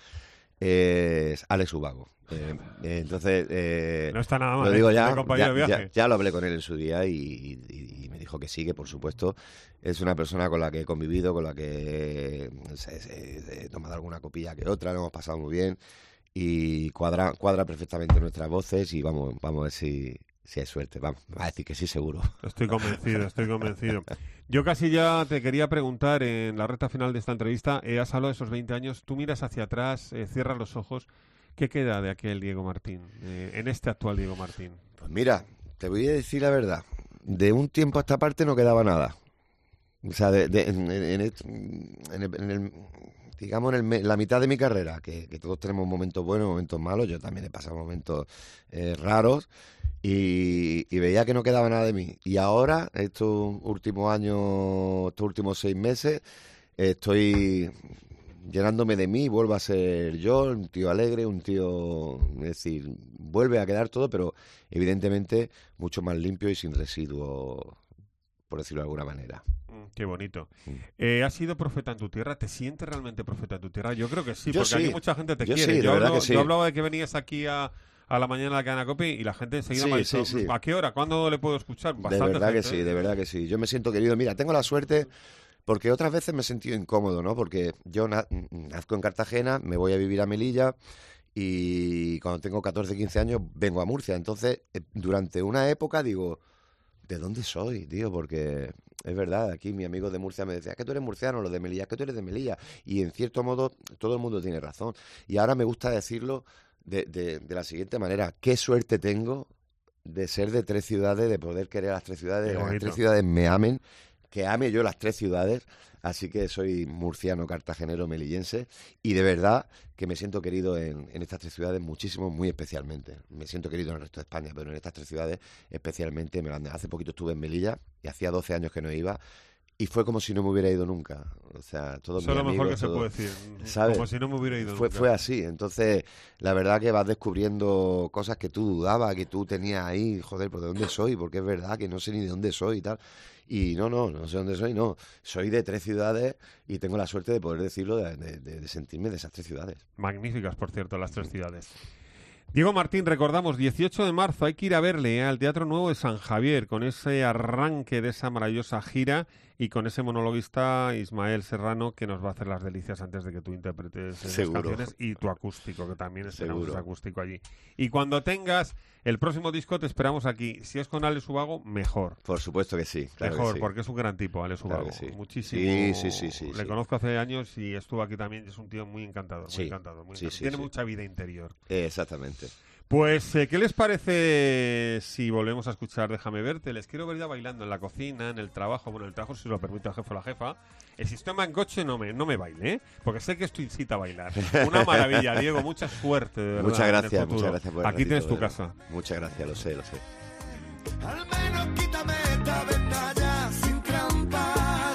es Alex Ubago. Eh, eh, entonces, eh, No está nada mal, lo digo ¿eh? ya, De compañero ya, de viaje. ya- ya lo hablé con él en su día y, y- y me dijo que sí, que por supuesto es una persona con la que he convivido, con la que se, se- se he tomado alguna copilla que otra, lo hemos pasado muy bien y cuadra, cuadra perfectamente nuestras voces y vamos, vamos a ver si, si hay suerte. Vamos, me va a decir que sí, seguro. Estoy convencido, estoy convencido. Yo casi ya te quería preguntar en la recta final de esta entrevista, eh, has hablado de esos veinte años, tú miras hacia atrás, eh, cierras los ojos, ¿qué queda de aquel Diego Martín, eh, en este actual Diego Martín? Pues mira, te voy a decir la verdad, de un tiempo a esta parte no quedaba nada. O sea, de, de- en, en- en el, en el- en el- digamos, en el me- la mitad de mi carrera, que, que todos tenemos momentos buenos, momentos malos, yo también he pasado momentos eh, raros, y, y veía que no quedaba nada de mí. Y ahora, estos últimos años, estos últimos seis meses, estoy llenándome de mí, vuelvo a ser yo, un tío alegre, un tío, es decir, vuelve a quedar todo, pero evidentemente mucho más limpio y sin residuos por decirlo de alguna manera. Mm, qué bonito. Mm. Eh, ¿Has sido profeta en tu tierra? ¿Te sientes realmente profeta en tu tierra? Yo creo que sí, yo porque sí. aquí mucha gente te yo quiere. Sí, yo, verdad hablo, que sí. yo hablaba de que venías aquí a, a la mañana a la cadena COPE y la gente enseguida sí, me ha dicho, sí, sí. ¿a qué hora? ¿Cuándo le puedo escuchar? Bastante de verdad gente, que sí, ¿eh? de verdad que sí. Yo me siento querido. Mira, tengo la suerte... Porque otras veces me he sentido incómodo, ¿no? Porque yo na- nazco en Cartagena, me voy a vivir a Melilla y cuando tengo catorce, quince años vengo a Murcia. Entonces, eh, durante una época digo, ¿de dónde soy, tío? Porque es verdad, aquí mi amigo de Murcia me decía, que tú eres murciano, lo de Melilla, que tú eres de Melilla. Y en cierto modo, todo el mundo tiene razón. Y ahora me gusta decirlo de, de, de la siguiente manera. Qué suerte tengo de ser de tres ciudades, de poder querer a las tres ciudades, de que las tres ciudades me amen, que ame yo las tres ciudades, así que soy murciano, cartagenero, melillense, y de verdad que me siento querido en, en estas tres ciudades muchísimo, muy especialmente. Me siento querido en el resto de España, pero en estas tres ciudades especialmente me lo han... Hace poquito estuve en Melilla, y hacía doce años que no iba, y fue como si no me hubiera ido nunca. O sea, todos mis Eso es lo amigos, mejor que todo, se puede decir, ¿sabes? como si no me hubiera ido fue, nunca. Fue así, entonces la verdad que vas descubriendo cosas que tú dudabas, que tú tenías ahí, joder, ¿por de dónde soy? Porque es verdad que no sé ni de dónde soy y tal. Y no, no, no sé dónde soy, no. Soy de tres ciudades y tengo la suerte de poder decirlo, de, de, de sentirme de esas tres ciudades. Magníficas, por cierto, las tres ciudades. Diego Martín, recordamos, dieciocho de marzo, hay que ir a verle ¿eh? al Teatro Nuevo de San Javier, con ese arranque de esa maravillosa gira y con ese monologuista Ismael Serrano que nos va a hacer las delicias antes de que tú interpretes las Seguro. canciones, y tu acústico, que también esperamos Seguro. ese acústico allí. Y cuando tengas el próximo disco te esperamos aquí. Si es con Alex Ubago, mejor. Por supuesto que sí. Claro mejor, que sí. porque es un gran tipo, Alex Claro Ubago. que sí. Muchísimo. Sí, sí, sí, sí, Le sí. conozco hace años y estuvo aquí también. Es un tío muy encantador, muy Sí. encantador. Muy Sí, encantador. sí, Tiene sí. mucha vida interior. Eh, exactamente. Pues, eh, ¿qué les parece si volvemos a escuchar Déjame Verte? Les quiero ver ya bailando en la cocina, en el trabajo. Bueno, en el trabajo, si lo permite el jefe o la jefa. El sistema en coche no me, no me baile, ¿eh? Porque sé que esto incita a bailar. Una maravilla, Diego. Mucha suerte, de verdad. Muchas en el gracias, futuro. muchas gracias por el Aquí tienes ratito, tu de casa. verdad. Muchas gracias, lo sé, lo sé. Al menos quítame esta ventana sin trampas.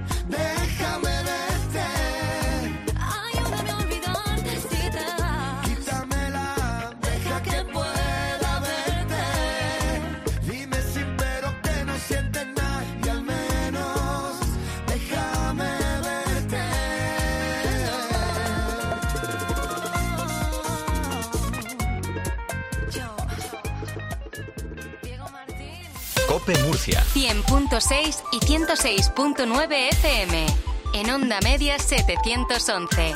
Déjame verte. Ayúdame a olvidarte si te vas. Quítamela, deja que pueda verte. Dime sin pero que no sientes nada y al menos déjame verte. COPE Murcia. cien punto seis y ciento seis punto nueve F M. En Onda Media setecientos once.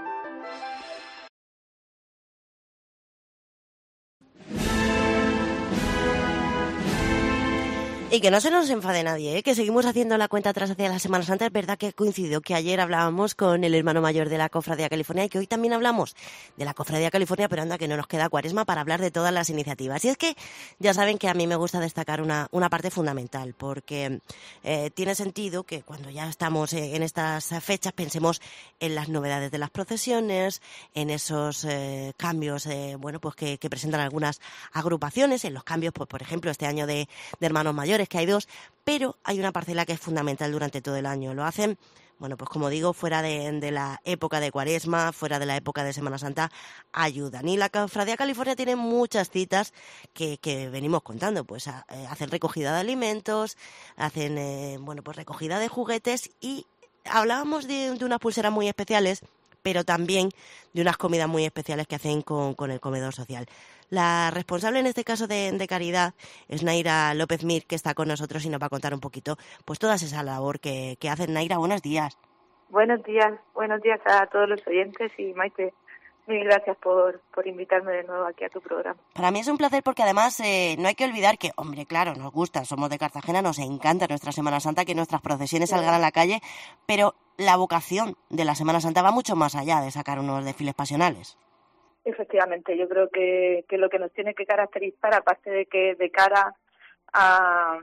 Y que no se nos enfade nadie, ¿eh? Que seguimos haciendo la cuenta atrás hacia la Semana Santa. Es verdad que coincidió que ayer hablábamos con el hermano mayor de la Cofradía California y que hoy también hablamos de la Cofradía California, pero anda que no nos queda Cuaresma para hablar de todas las iniciativas. Y es que ya saben que a mí me gusta destacar una, una parte fundamental, porque eh, tiene sentido que cuando ya estamos eh, en estas fechas pensemos en las novedades de las procesiones, en esos eh, cambios eh, bueno, pues que, que presentan algunas agrupaciones, en los cambios, pues por ejemplo, este año de, de hermanos mayores, que hay dos, pero hay una parcela que es fundamental durante todo el año. Lo hacen, bueno, pues como digo, fuera de, de la época de Cuaresma, fuera de la época de Semana Santa, ayudan. Y la Cofradía California tiene muchas citas que, que venimos contando, pues a, eh, hacen recogida de alimentos, hacen, eh, bueno, pues recogida de juguetes y hablábamos de, de unas pulseras muy especiales, pero también de unas comidas muy especiales que hacen con, con el comedor social. La responsable en este caso de, de caridad es Naira López Mir, que está con nosotros y nos va a contar un poquito pues toda esa labor que, que hacen. Naira, buenos días. Buenos días, buenos días a todos los oyentes y Maite, mil gracias por, por invitarme de nuevo aquí a tu programa. Para mí es un placer porque además eh, no hay que olvidar que, hombre, claro, nos gusta, somos de Cartagena, nos encanta nuestra Semana Santa, que nuestras procesiones Sí. salgan a la calle, pero la vocación de la Semana Santa va mucho más allá de sacar unos desfiles pasionales. Efectivamente, yo creo que, que lo que nos tiene que caracterizar, aparte de que de cara a,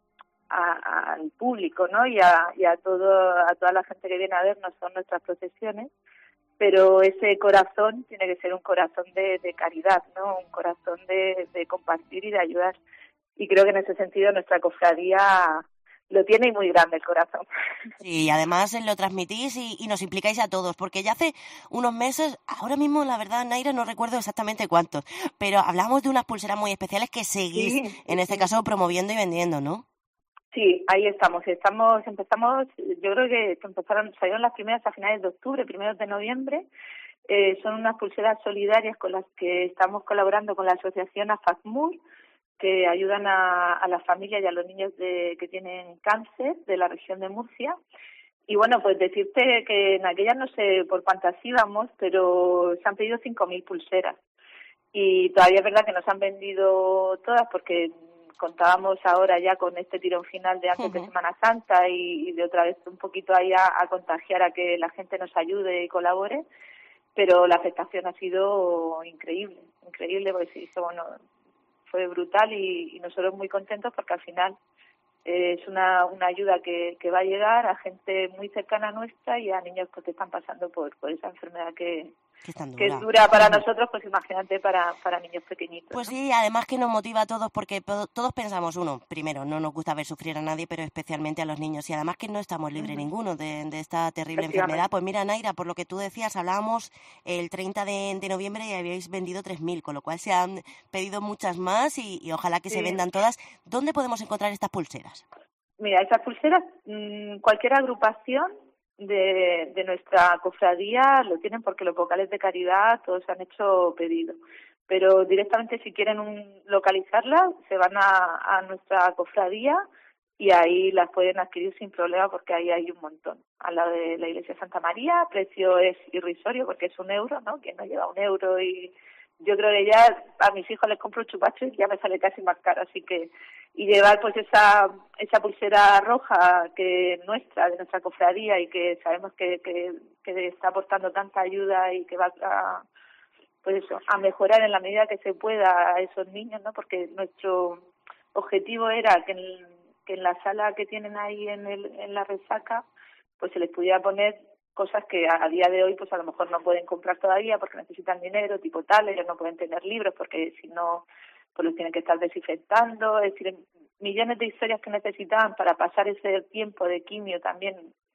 a- al público, ¿no? y a, y a todo a toda la gente que viene a vernos son nuestras procesiones, pero ese corazón tiene que ser un corazón de, de caridad, ¿no? Un corazón de, de compartir y de ayudar. Y creo que en ese sentido nuestra cofradía lo tiene y muy grande el corazón. Sí, y además eh, lo transmitís y, y nos implicáis a todos, porque ya hace unos meses, ahora mismo la verdad, Naira, no recuerdo exactamente cuántos, pero hablamos de unas pulseras muy especiales que seguís, Sí, en este caso, promoviendo y vendiendo, ¿no? Sí, ahí estamos. Estamos, empezamos, yo creo que, que empezaron, salieron las primeras a finales de octubre, primeros de noviembre. Eh, son unas pulseras solidarias con las que estamos colaborando con la asociación AFACMUR, que ayudan a, a las familias y a los niños de, que tienen cáncer de la región de Murcia. Y bueno, pues decirte que en aquellas no sé por cuántas íbamos, pero se han pedido cinco mil pulseras. Y todavía es verdad que nos han vendido todas porque contábamos ahora ya con este tirón final de antes uh-huh. de Semana Santa y, y de otra vez un poquito ahí a, a contagiar a que la gente nos ayude y colabore, pero la aceptación ha sido increíble, increíble, porque se hizo, bueno, fue brutal y, y nosotros muy contentos porque al final eh, es una, una ayuda que, que va a llegar a gente muy cercana a nuestra y a niños que están pasando por, por esa enfermedad que, que, es que es dura para nosotros, pues imagínate para, para niños pequeñitos. Pues ¿no? sí, además que nos motiva a todos porque todos pensamos, uno, primero, no nos gusta ver sufrir a nadie, pero especialmente a los niños, y además que no estamos libres uh-huh. ninguno de, de esta terrible enfermedad. Pues mira, Naira, por lo que tú decías, hablábamos el treinta de, de noviembre y habíais vendido tres mil, con lo cual se han pedido muchas más y, y ojalá que sí. se vendan todas. ¿Dónde podemos encontrar estas pulseras? Mira, esas pulseras, mmm, cualquier agrupación de, de nuestra cofradía lo tienen porque los vocales de caridad todos han hecho pedido. Pero directamente si quieren un, localizarlas, se van a, a nuestra cofradía y ahí las pueden adquirir sin problema porque ahí hay un montón. Al lado de la iglesia de Santa María, precio es irrisorio porque es un euro, ¿no? Que no lleva un euro y yo creo que ya a mis hijos les compro chupacho y ya me sale casi más caro, así que y llevar pues esa esa pulsera roja que es nuestra, de nuestra cofradía y que sabemos que, que, que está aportando tanta ayuda y que va a pues eso, a mejorar en la medida que se pueda a esos niños, ¿no? Porque nuestro objetivo era que en, que en la sala que tienen ahí en el en la resaca pues se les pudiera poner cosas que a día de hoy pues a lo mejor no pueden comprar todavía porque necesitan dinero, tipo tal, ellos no pueden tener libros porque si no pues los tienen que estar desinfectando, es decir, millones de historias que necesitaban para pasar ese tiempo de quimio también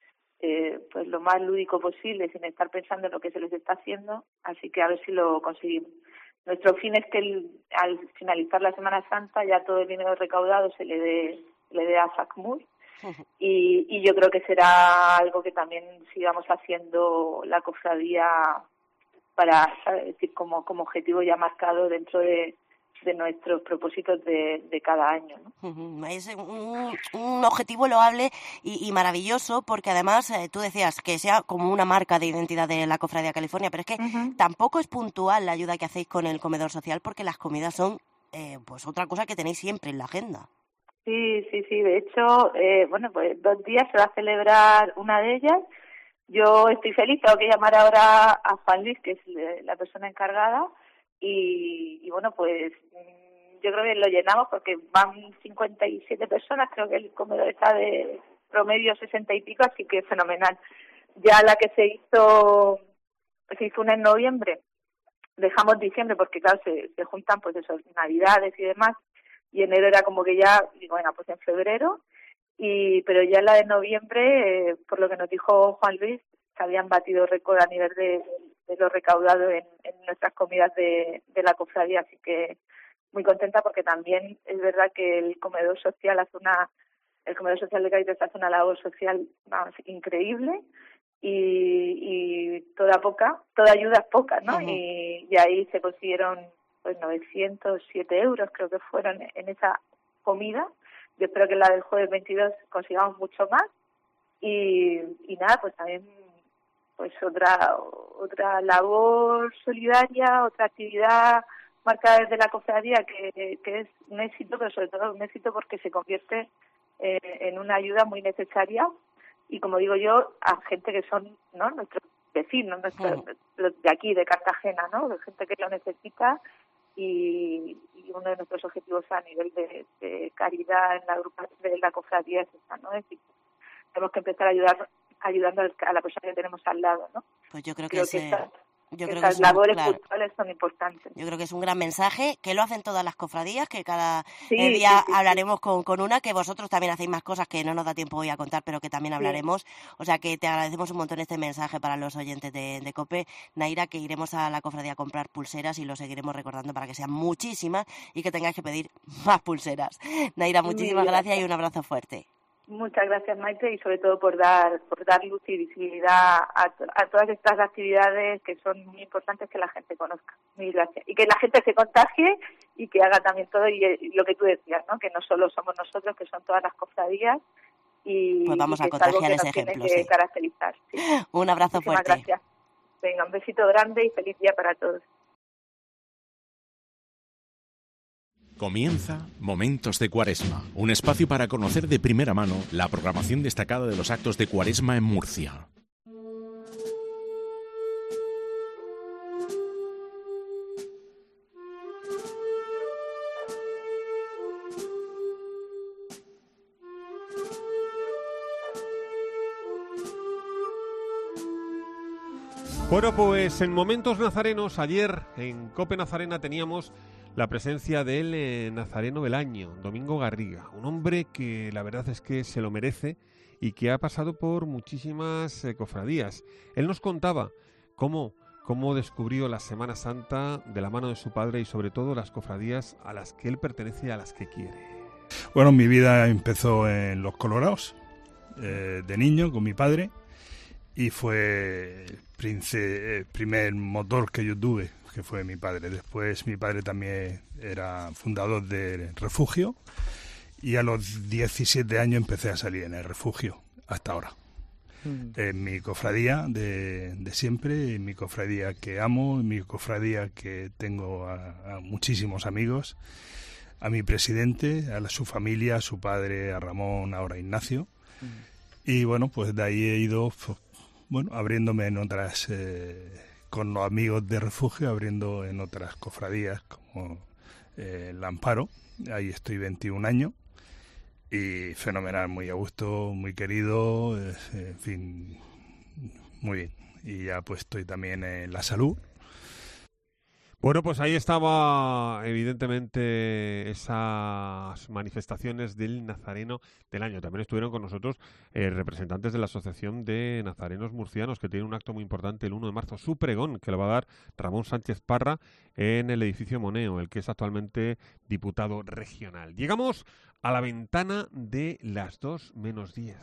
eh, pues lo más lúdico posible sin estar pensando en lo que se les está haciendo, así que a ver si lo conseguimos. Nuestro fin es que el, al finalizar la Semana Santa ya todo el dinero recaudado se le dé, le dé a AFACMUR. Y, y yo creo que será algo que también sigamos haciendo la cofradía para, ¿sabes? decir, como, como objetivo ya marcado dentro de, de nuestros propósitos de, de cada año, ¿no? Es un, un objetivo loable y, y maravilloso porque además eh, tú decías que sea como una marca de identidad de la Cofradía California, pero es que uh-huh. tampoco es puntual la ayuda que hacéis con el comedor social porque las comidas son eh, pues otra cosa que tenéis siempre en la agenda. Sí, sí, sí. De hecho, eh, bueno, pues dos días se va a celebrar una de ellas. Yo estoy feliz, tengo que llamar ahora a Juan Luis, que es la persona encargada, y, y bueno, pues yo creo que lo llenamos porque van cincuenta y siete personas, creo que el comedor está de promedio sesenta y pico, así que fenomenal. Ya la que se hizo, se hizo una en noviembre, dejamos diciembre porque claro, se, se juntan pues eso, navidades y demás, y enero era como que ya, digo, bueno, pues en febrero, y pero ya la de noviembre, eh, por lo que nos dijo Juan Luis, se habían batido récord a nivel de, de lo recaudado en, en nuestras comidas de, de la cofradía, así que muy contenta porque también es verdad que el comedor social hace una, el comedor social de Cádiz hace una labor social, vamos, increíble, y, y toda poca, toda ayuda es poca, ¿no? Uh-huh. Y, y ahí se consiguieron pues novecientos siete euros creo que fueron en esa comida. Yo espero que en la del jueves veintidós consigamos mucho más y, y nada, pues también pues otra otra labor solidaria, otra actividad marcada desde la cofradía que, que es un éxito, pero sobre todo un éxito porque se convierte eh, en una ayuda muy necesaria y como digo yo, a gente que son, ¿no?, nuestros vecinos, nuestros, los de aquí, de Cartagena, ¿no?, de gente que lo necesita. Y, y uno de nuestros objetivos a nivel de, de caridad en la grupa de la cofradía es esta, ¿no? Es decir, tenemos que empezar a ayudar ayudando a la persona que tenemos al lado, ¿no? Pues yo creo que, creo es, que esta, Yo que creo que esas es un- labores claro. culturales son importantes. Yo creo que es un gran mensaje, que lo hacen todas las cofradías, que cada Sí, eh, día sí, sí, sí. hablaremos con, con una, que vosotros también hacéis más cosas que no nos da tiempo hoy a contar, pero que también hablaremos. O sea que te agradecemos un montón este mensaje para los oyentes de, de COPE. Naira, que iremos a la cofradía a comprar pulseras y lo seguiremos recordando para que sean muchísimas y que tengáis que pedir más pulseras. Naira, Muy muchísimas bien. gracias y un abrazo fuerte. Muchas gracias, Maite, y sobre todo por dar por dar luz y visibilidad a, to- a todas estas actividades que son muy importantes que la gente conozca. Mil gracias. Y que la gente se contagie y que haga también todo, y, y lo que tú decías, ¿no? Que no solo somos nosotros, que son todas las cofradías, y, Pues vamos y a que es algo contagiar que ese nos tiene ejemplo, que sí. caracterizar. Sí. Un abrazo Muchísimas fuerte. gracias. Venga, un besito grande y feliz día para todos. Comienza Momentos de Cuaresma, un espacio para conocer de primera mano la programación destacada de los actos de Cuaresma en Murcia. Bueno, pues en Momentos Nazarenos, ayer en COPE Nazarena teníamos la presencia del eh, nazareno del año, Domingo Garriga, un hombre que la verdad es que se lo merece y que ha pasado por muchísimas eh, cofradías. Él nos contaba cómo, cómo descubrió la Semana Santa de la mano de su padre y sobre todo las cofradías a las que él pertenece y a las que quiere. Bueno, mi vida empezó en Los Colorados, eh, de niño, con mi padre, y fue el prince- el primer motor que yo tuve, que fue mi padre. Después mi padre también era fundador del refugio, y a los diecisiete años empecé a salir en el refugio, hasta ahora. En mi cofradía de, de siempre, en mi cofradía que amo, en mi cofradía que tengo a, a muchísimos amigos, a mi presidente, a la- su familia, a su padre, a Ramón, ahora a Ignacio. Y bueno, pues de ahí he ido, pues, bueno, abriéndome en otras, eh, con los amigos de refugio, abriendo en otras cofradías, como eh, el Amparo. Ahí estoy veintiún años. Y fenomenal, muy a gusto, muy querido, eh, en fin, muy bien. Y ya pues estoy también en la salud. Bueno, pues ahí estaba evidentemente esas manifestaciones del Nazareno del año. También estuvieron con nosotros eh, representantes de la Asociación de Nazarenos Murcianos, que tiene un acto muy importante el uno de marzo, su pregón, que lo va a dar Ramón Sánchez Parra en el edificio Moneo, el que es actualmente diputado regional. Llegamos a la ventana de las dos menos diez.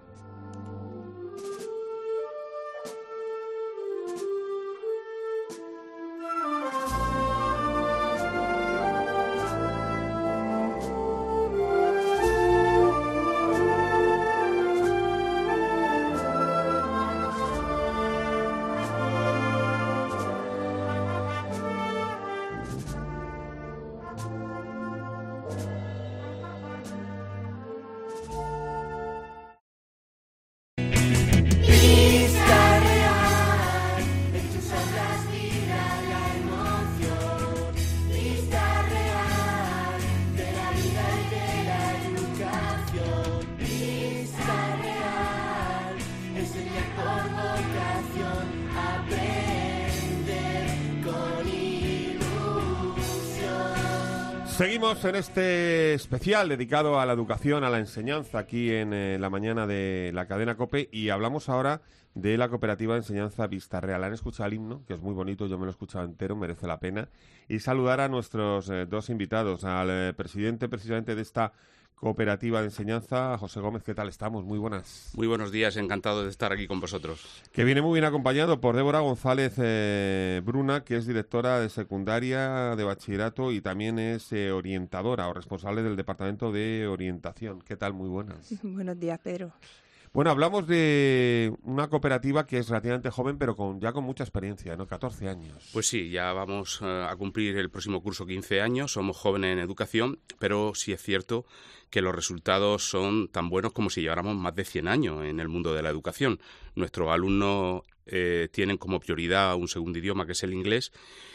Vista real, en tus obras vibra la emoción. Vista real, de la vida y de la educación. Vista real, enseñar por vocación, aprender con ilusión. Seguimos en este especial dedicado a la educación, a la enseñanza, aquí en eh, la mañana de la cadena COPE, y hablamos ahora de la cooperativa de enseñanza Vista Real. Han escuchado el himno, que es muy bonito, yo me lo he escuchado entero, merece la pena, y saludar a nuestros eh, dos invitados, al eh, presidente precisamente de esta cooperativa de enseñanza, José Gómez. ¿Qué tal estamos? Muy buenas. Muy buenos días, encantado de estar aquí con vosotros. Que viene muy bien acompañado por Débora González eh, Bruna, que es directora de secundaria, de bachillerato y también es eh, orientadora o responsable del departamento de orientación. ¿Qué tal? Muy buenas. Buenos días, Pedro. Bueno, hablamos de una cooperativa que es relativamente joven, pero con ya con mucha experiencia, ¿no? catorce años. Pues sí, ya vamos eh, a cumplir el próximo curso quince años, somos jóvenes en educación, pero sí es cierto que los resultados son tan buenos como si lleváramos más de cien años en el mundo de la educación. Nuestros alumnos eh, tienen como prioridad un segundo idioma, que es el inglés,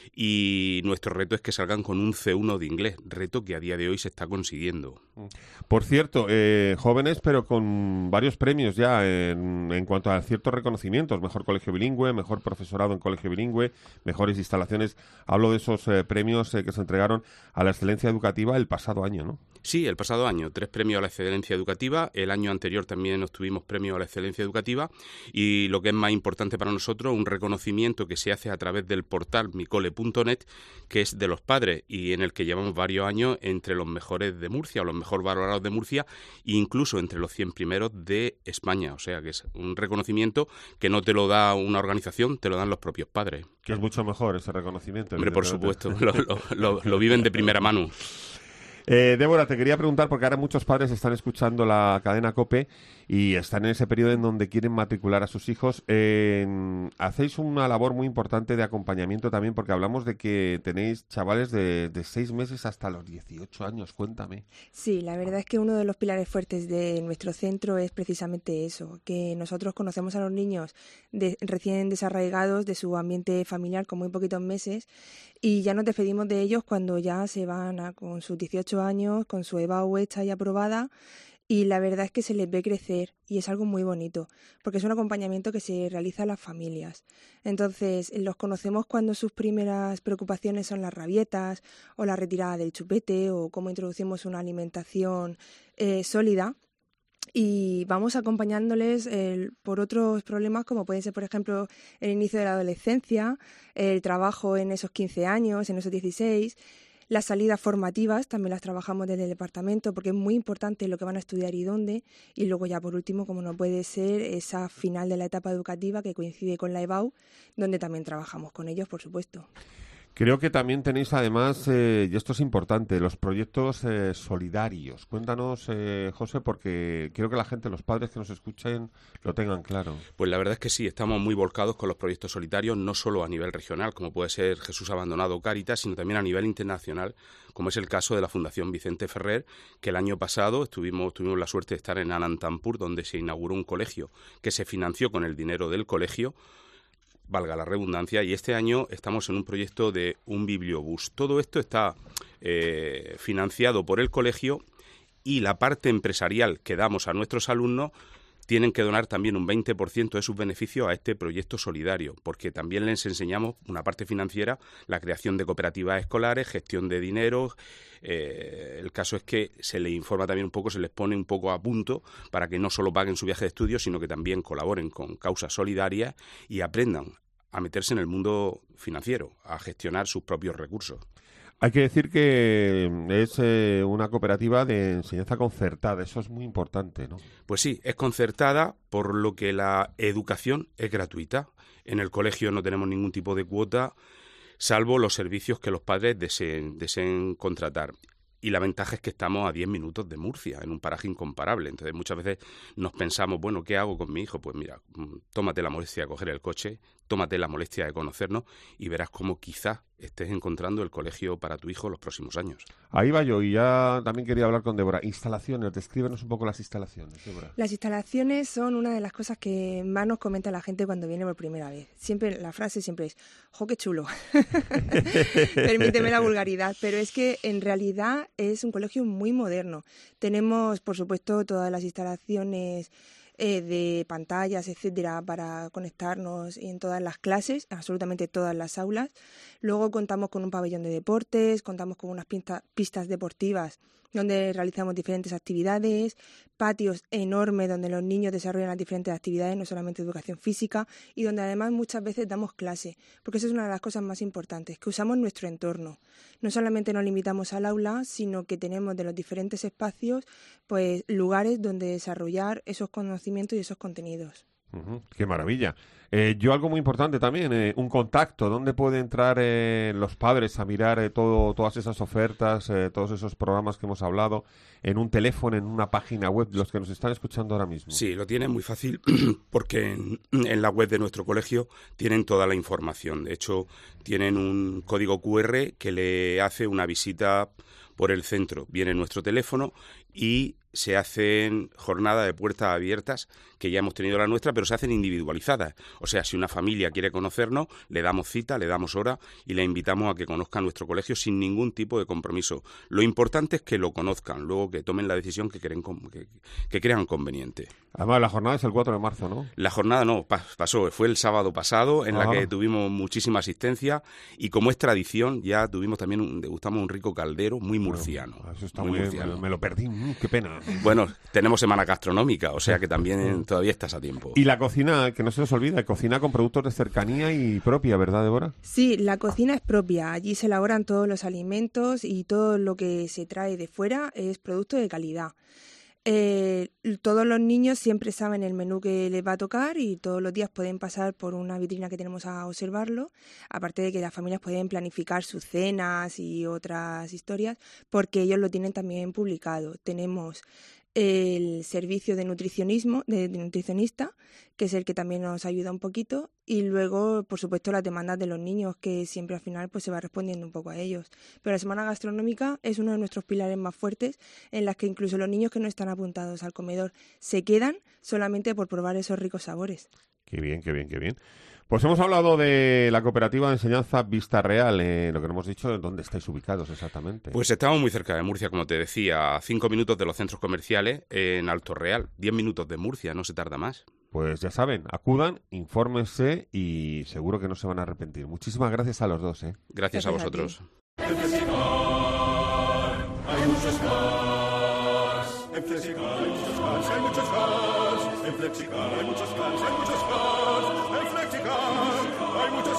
y nuestro reto es que salgan con un ce uno de inglés, reto que a día de hoy se está consiguiendo. Por cierto, eh, jóvenes, pero con varios premios ya en, en cuanto a ciertos reconocimientos, mejor colegio bilingüe, mejor profesorado en colegio bilingüe, mejores instalaciones. Hablo de esos eh, premios eh, que se entregaron a la excelencia educativa el pasado año, ¿no? Sí, el pasado año, tres premios a la excelencia educativa. El año anterior también obtuvimos premios a la excelencia educativa. Y lo que es más importante para nosotros, un reconocimiento que se hace a través del portal mi cole punto net, que es de los padres y en el que llevamos varios años entre los mejores de Murcia o los mejor valorados de Murcia, e incluso entre los cien primeros de España. O sea que es un reconocimiento que no te lo da una organización, te lo dan los propios padres. Que es mucho mejor ese reconocimiento. Hombre, por supuesto, lo, lo, lo, lo viven de primera mano. Eh, Débora, te quería preguntar, porque ahora muchos padres están escuchando la cadena COPE y están en ese periodo en donde quieren matricular a sus hijos. Eh, hacéis una labor muy importante de acompañamiento también, porque hablamos de que tenéis chavales de, de seis meses hasta los dieciocho años. Cuéntame. Sí, la verdad es que uno de los pilares fuertes de nuestro centro es precisamente eso, que nosotros conocemos a los niños de, recién desarraigados de su ambiente familiar con muy poquitos meses, y ya nos despedimos de ellos cuando ya se van a, con sus dieciocho años, con su E B A U hecha y aprobada, y la verdad es que se les ve crecer y es algo muy bonito, porque es un acompañamiento que se realiza a las familias. Entonces, los conocemos cuando sus primeras preocupaciones son las rabietas o la retirada del chupete o cómo introducimos una alimentación eh, sólida. Y vamos acompañándoles eh, por otros problemas como pueden ser, por ejemplo, el inicio de la adolescencia, el trabajo en esos quince años, en esos dieciséis, las salidas formativas también las trabajamos desde el departamento porque es muy importante lo que van a estudiar y dónde. Y luego ya por último, como no puede ser, esa final de la etapa educativa que coincide con la E B A U, donde también trabajamos con ellos, por supuesto. Creo que también tenéis además, eh, y esto es importante, los proyectos eh, solidarios. Cuéntanos, eh, José, porque quiero que la gente, los padres que nos escuchen, lo tengan claro. Pues la verdad es que sí, estamos muy volcados con los proyectos solidarios, no solo a nivel regional, como puede ser Jesús Abandonado o Cáritas, sino también a nivel internacional, como es el caso de la Fundación Vicente Ferrer, que el año pasado estuvimos, tuvimos la suerte de estar en Anantapur, donde se inauguró un colegio que se financió con el dinero del colegio, valga la redundancia, y este año estamos en un proyecto de un bibliobús. Todo esto está eh, financiado por el colegio y la parte empresarial que damos a nuestros alumnos tienen que donar también un veinte por ciento de sus beneficios a este proyecto solidario, porque también les enseñamos una parte financiera, la creación de cooperativas escolares, gestión de dinero. Eh, el caso es que se les informa también un poco, se les pone un poco a punto para que no solo paguen su viaje de estudio, sino que también colaboren con causas solidarias y aprendan a meterse en el mundo financiero, a gestionar sus propios recursos. Hay que decir que es eh, una cooperativa de enseñanza concertada, eso es muy importante, ¿no? Pues sí, es concertada, por lo que la educación es gratuita. En el colegio no tenemos ningún tipo de cuota, salvo los servicios que los padres deseen, deseen contratar. Y la ventaja es que estamos a diez minutos de Murcia, en un paraje incomparable. Entonces muchas veces nos pensamos, bueno, ¿qué hago con mi hijo? Pues mira, tómate la molestia de coger el coche, tómate la molestia de conocernos y verás cómo quizás estés encontrando el colegio para tu hijo los próximos años. Ahí va yo, y ya también quería hablar con Débora. Instalaciones, descríbenos un poco las instalaciones, Débora. Las instalaciones son una de las cosas que más nos comenta la gente cuando viene por primera vez. Siempre, la frase siempre es, ¡jo, qué chulo! Permíteme la vulgaridad, pero es que en realidad es un colegio muy moderno. Tenemos, por supuesto, todas las instalaciones Eh, de pantallas, etcétera, para conectarnos en todas las clases, absolutamente todas las aulas. Luego contamos con un pabellón de deportes, contamos con unas pista, pistas deportivas donde realizamos diferentes actividades, patios enormes donde los niños desarrollan las diferentes actividades, no solamente educación física, y donde además muchas veces damos clase, porque eso es una de las cosas más importantes, que usamos nuestro entorno. No solamente nos limitamos al aula, sino que tenemos de los diferentes espacios pues lugares donde desarrollar esos conocimientos y esos contenidos. Uh-huh, ¡qué maravilla! Eh, yo algo muy importante también, eh, un contacto, ¿dónde pueden entrar eh, los padres a mirar eh, todo, todas esas ofertas, eh, todos esos programas que hemos hablado, en un teléfono, en una página web, los que nos están escuchando ahora mismo? Sí, lo tienen muy fácil porque en, en la web de nuestro colegio tienen toda la información. De hecho, tienen un código cu erre que le hace una visita por el centro. Viene nuestro teléfono y se hacen jornadas de puertas abiertas, que ya hemos tenido la nuestra, pero se hacen individualizadas. O sea, si una familia quiere conocernos, le damos cita, le damos hora y le invitamos a que conozca nuestro colegio sin ningún tipo de compromiso. Lo importante es que lo conozcan, luego que tomen la decisión que, creen, que, que crean conveniente. Además, la jornada es el cuatro de marzo, ¿no? La jornada no, pa- pasó, fue el sábado pasado, en Ajá. la que tuvimos muchísima asistencia y como es tradición, ya tuvimos también, un, degustamos un rico caldero muy murciano. Bueno, eso está muy, muy bien, me, me lo perdí, mm, qué pena. Bueno, tenemos semana gastronómica, o sea que también todavía estás a tiempo. Y la cocina, que no se nos olvida, cocina con productos de cercanía y propia, ¿verdad, Débora? Sí, la cocina es propia. Allí se elaboran todos los alimentos y todo lo que se trae de fuera es producto de calidad. Eh, todos los niños siempre saben el menú que les va a tocar y todos los días pueden pasar por una vitrina que tenemos a observarlo, aparte de que las familias pueden planificar sus cenas y otras historias, porque ellos lo tienen también publicado. Tenemos el servicio de nutricionismo, de, de nutricionista, que es el que también nos ayuda un poquito, y luego, por supuesto, las demandas de los niños, que siempre al final pues se va respondiendo un poco a ellos. Pero la semana gastronómica es uno de nuestros pilares más fuertes, en las que incluso los niños que no están apuntados al comedor se quedan solamente por probar esos ricos sabores. Qué bien, qué bien, qué bien. Pues hemos hablado de la cooperativa de enseñanza Vista Real, eh, lo que no hemos dicho, ¿dónde estáis ubicados exactamente? Pues estamos muy cerca de Murcia, como te decía, a cinco minutos de los centros comerciales en Alto Real, diez minutos de Murcia, no se tarda más. Pues ya saben, acudan, infórmense y seguro que no se van a arrepentir. Muchísimas gracias a los dos, ¿eh? Gracias, gracias a vosotros. A en Flexicar hay muchos cars. En Flexicar hay muchos cars, hay muchos cars. En Flexicar hay muchos cars, hay muchos cars. En Flexicar hay muchos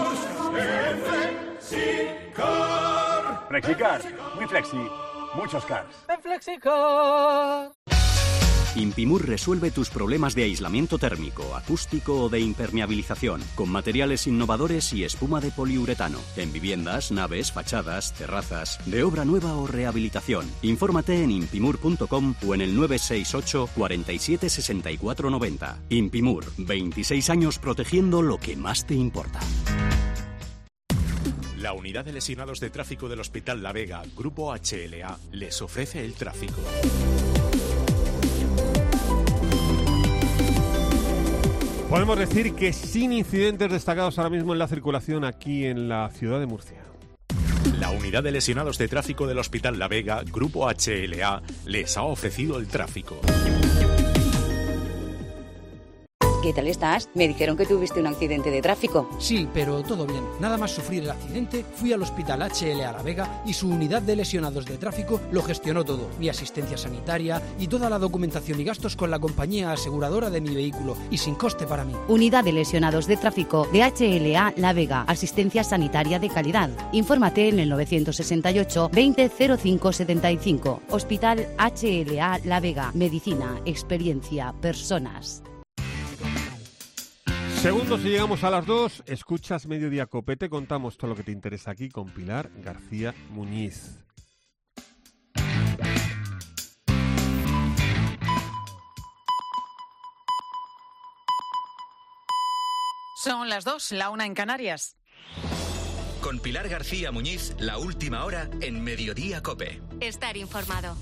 cars. En Flexicar. Flexicar, muy flexi, muchos cars. En Flexicar. Impimur resuelve tus problemas de aislamiento térmico, acústico o de impermeabilización con materiales innovadores y espuma de poliuretano en viviendas, naves, fachadas, terrazas, de obra nueva o rehabilitación. Infórmate en impimur punto com o en el nueve seis ocho, cuarenta y siete, sesenta y cuatro noventa. Impimur, veintiséis años protegiendo lo que más te importa. La Unidad de Lesionados de Tráfico del Hospital La Vega, Grupo H L A, les ofrece el tráfico. Podemos decir que sin incidentes destacados ahora mismo en la circulación aquí en la ciudad de Murcia. La Unidad de Lesionados de Tráfico del Hospital La Vega, Grupo H L A, les ha ofrecido el tráfico. ¿Qué tal estás? Me dijeron que tuviste un accidente de tráfico. Sí, pero todo bien. Nada más sufrir el accidente, fui al Hospital H L A La Vega y su unidad de lesionados de tráfico lo gestionó todo. Mi asistencia sanitaria y toda la documentación y gastos con la compañía aseguradora de mi vehículo y sin coste para mí. Unidad de lesionados de tráfico de H L A La Vega. Asistencia sanitaria de calidad. Infórmate en el novecientos sesenta y ocho, veinte, cero cinco setenta y cinco. Hospital H L A La Vega. Medicina, experiencia, personas. Segundos y llegamos a las dos. Escuchas Mediodía Cope, te contamos todo lo que te interesa aquí con Pilar García Muñiz. Son las dos, la una en Canarias. Con Pilar García Muñiz, la última hora en Mediodía Cope. Estar informado.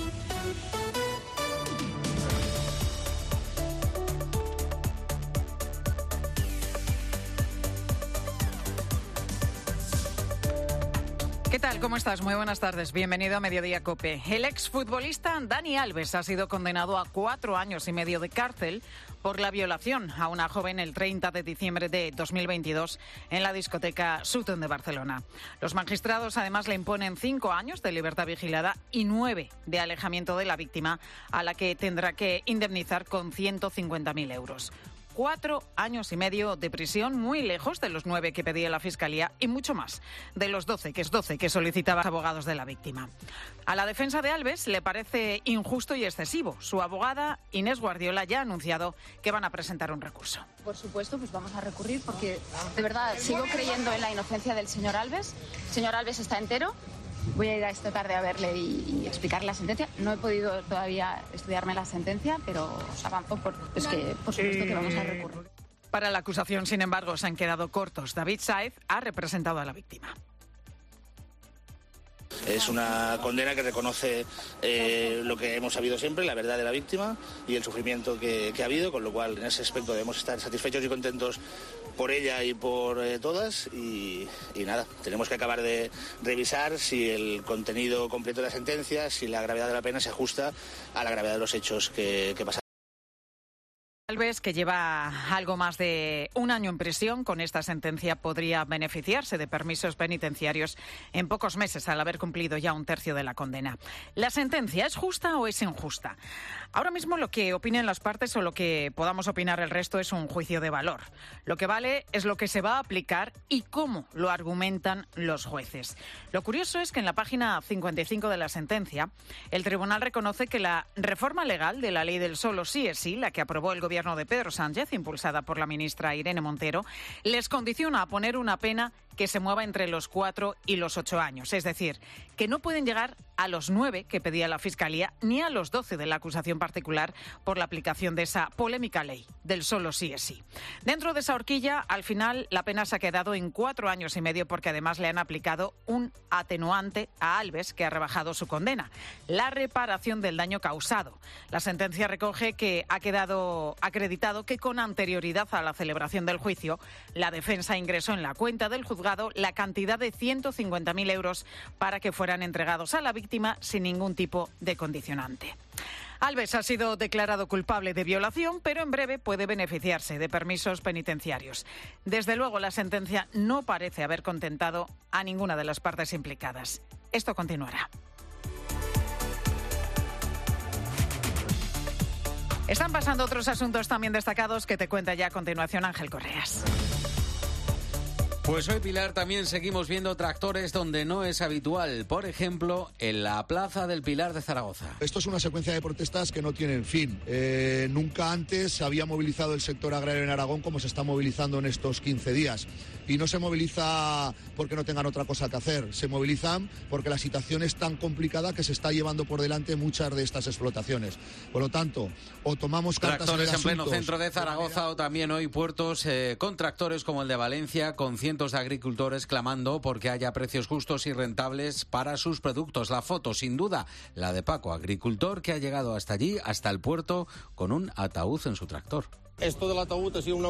¿Qué tal? ¿Cómo estás? Muy buenas tardes. Bienvenido a Mediodía Cope. El exfutbolista Dani Alves ha sido condenado a cuatro años y medio de cárcel por la violación a una joven el treinta de diciembre de dos mil veintidós en la discoteca Sutton de Barcelona. Los magistrados además le imponen cinco años de libertad vigilada y nueve de alejamiento de la víctima, a la que tendrá que indemnizar con ciento cincuenta mil euros. Cuatro años y medio de prisión, muy lejos de los nueve que pedía la Fiscalía y mucho más de los doce, que es doce, que solicitaban los abogados de la víctima. A la defensa de Alves le parece injusto y excesivo. Su abogada, Inés Guardiola, ya ha anunciado que van a presentar un recurso. Por supuesto, pues vamos a recurrir porque, de verdad, sigo creyendo en la inocencia del señor Alves. El señor Alves está entero. Voy a ir a esta tarde a verle y, y explicarle la sentencia. No he podido todavía estudiarme la sentencia, pero os avanzo por, pues que, por supuesto que vamos a recurrir. Para la acusación, sin embargo, se han quedado cortos. David Sáez ha representado a la víctima. Es una condena que reconoce eh, lo que hemos sabido siempre, la verdad de la víctima y el sufrimiento que, que ha habido, con lo cual en ese aspecto debemos estar satisfechos y contentos por ella y por eh, todas y, y nada, tenemos que acabar de revisar si el contenido completo de la sentencia, si la gravedad de la pena se ajusta a la gravedad de los hechos que, que pasaron. Alves, que lleva algo más de un año en prisión, con esta sentencia podría beneficiarse de permisos penitenciarios en pocos meses al haber cumplido ya un tercio de la condena. ¿La sentencia es justa o es injusta? Ahora mismo lo que opinen las partes o lo que podamos opinar el resto es un juicio de valor. Lo que vale es lo que se va a aplicar y cómo lo argumentan los jueces. Lo curioso es que en la página cincuenta y cinco de la sentencia, el tribunal reconoce que la reforma legal de la ley del solo sí es sí, la que aprobó el gobierno de Pedro Sánchez, impulsada por la ministra Irene Montero, les condiciona a poner una pena que se mueva entre los cuatro y los ocho años. Es decir, que no pueden llegar a los nueve que pedía la Fiscalía ni a los doce de la acusación particular por la aplicación de esa polémica ley del solo sí es sí. Dentro de esa horquilla, al final, la pena se ha quedado en cuatro años y medio porque además le han aplicado un atenuante a Alves, que ha rebajado su condena, la reparación del daño causado. La sentencia recoge que ha quedado acreditado que con anterioridad a la celebración del juicio, la defensa ingresó en la cuenta del juzgado la cantidad de ciento cincuenta mil euros para que fueran entregados a la víctima sin ningún tipo de condicionante. Alves ha sido declarado culpable de violación, pero en breve puede beneficiarse de permisos penitenciarios. Desde luego, la sentencia no parece haber contentado a ninguna de las partes implicadas. Esto continuará. Están pasando otros asuntos también destacados que te cuenta ya a continuación Ángel Correas. Pues hoy, Pilar, también seguimos viendo tractores donde no es habitual. Por ejemplo, en la Plaza del Pilar de Zaragoza. Esto es una secuencia de protestas que no tienen fin. Eh, nunca antes se había movilizado el sector agrario en Aragón como se está movilizando en estos quince días. Y no se moviliza porque no tengan otra cosa que hacer. Se movilizan porque la situación es tan complicada que se está llevando por delante muchas de estas explotaciones. Por lo tanto, o tomamos cartas en el Tractores en pleno asunto, centro de Zaragoza o también hoy puertos eh, con tractores como el de Valencia, con cientos de agricultores clamando porque haya precios justos y rentables para sus productos. La foto, sin duda, la de Paco, agricultor que ha llegado hasta allí, hasta el puerto, con un ataúd en su tractor. Esto del ataúd ha sido una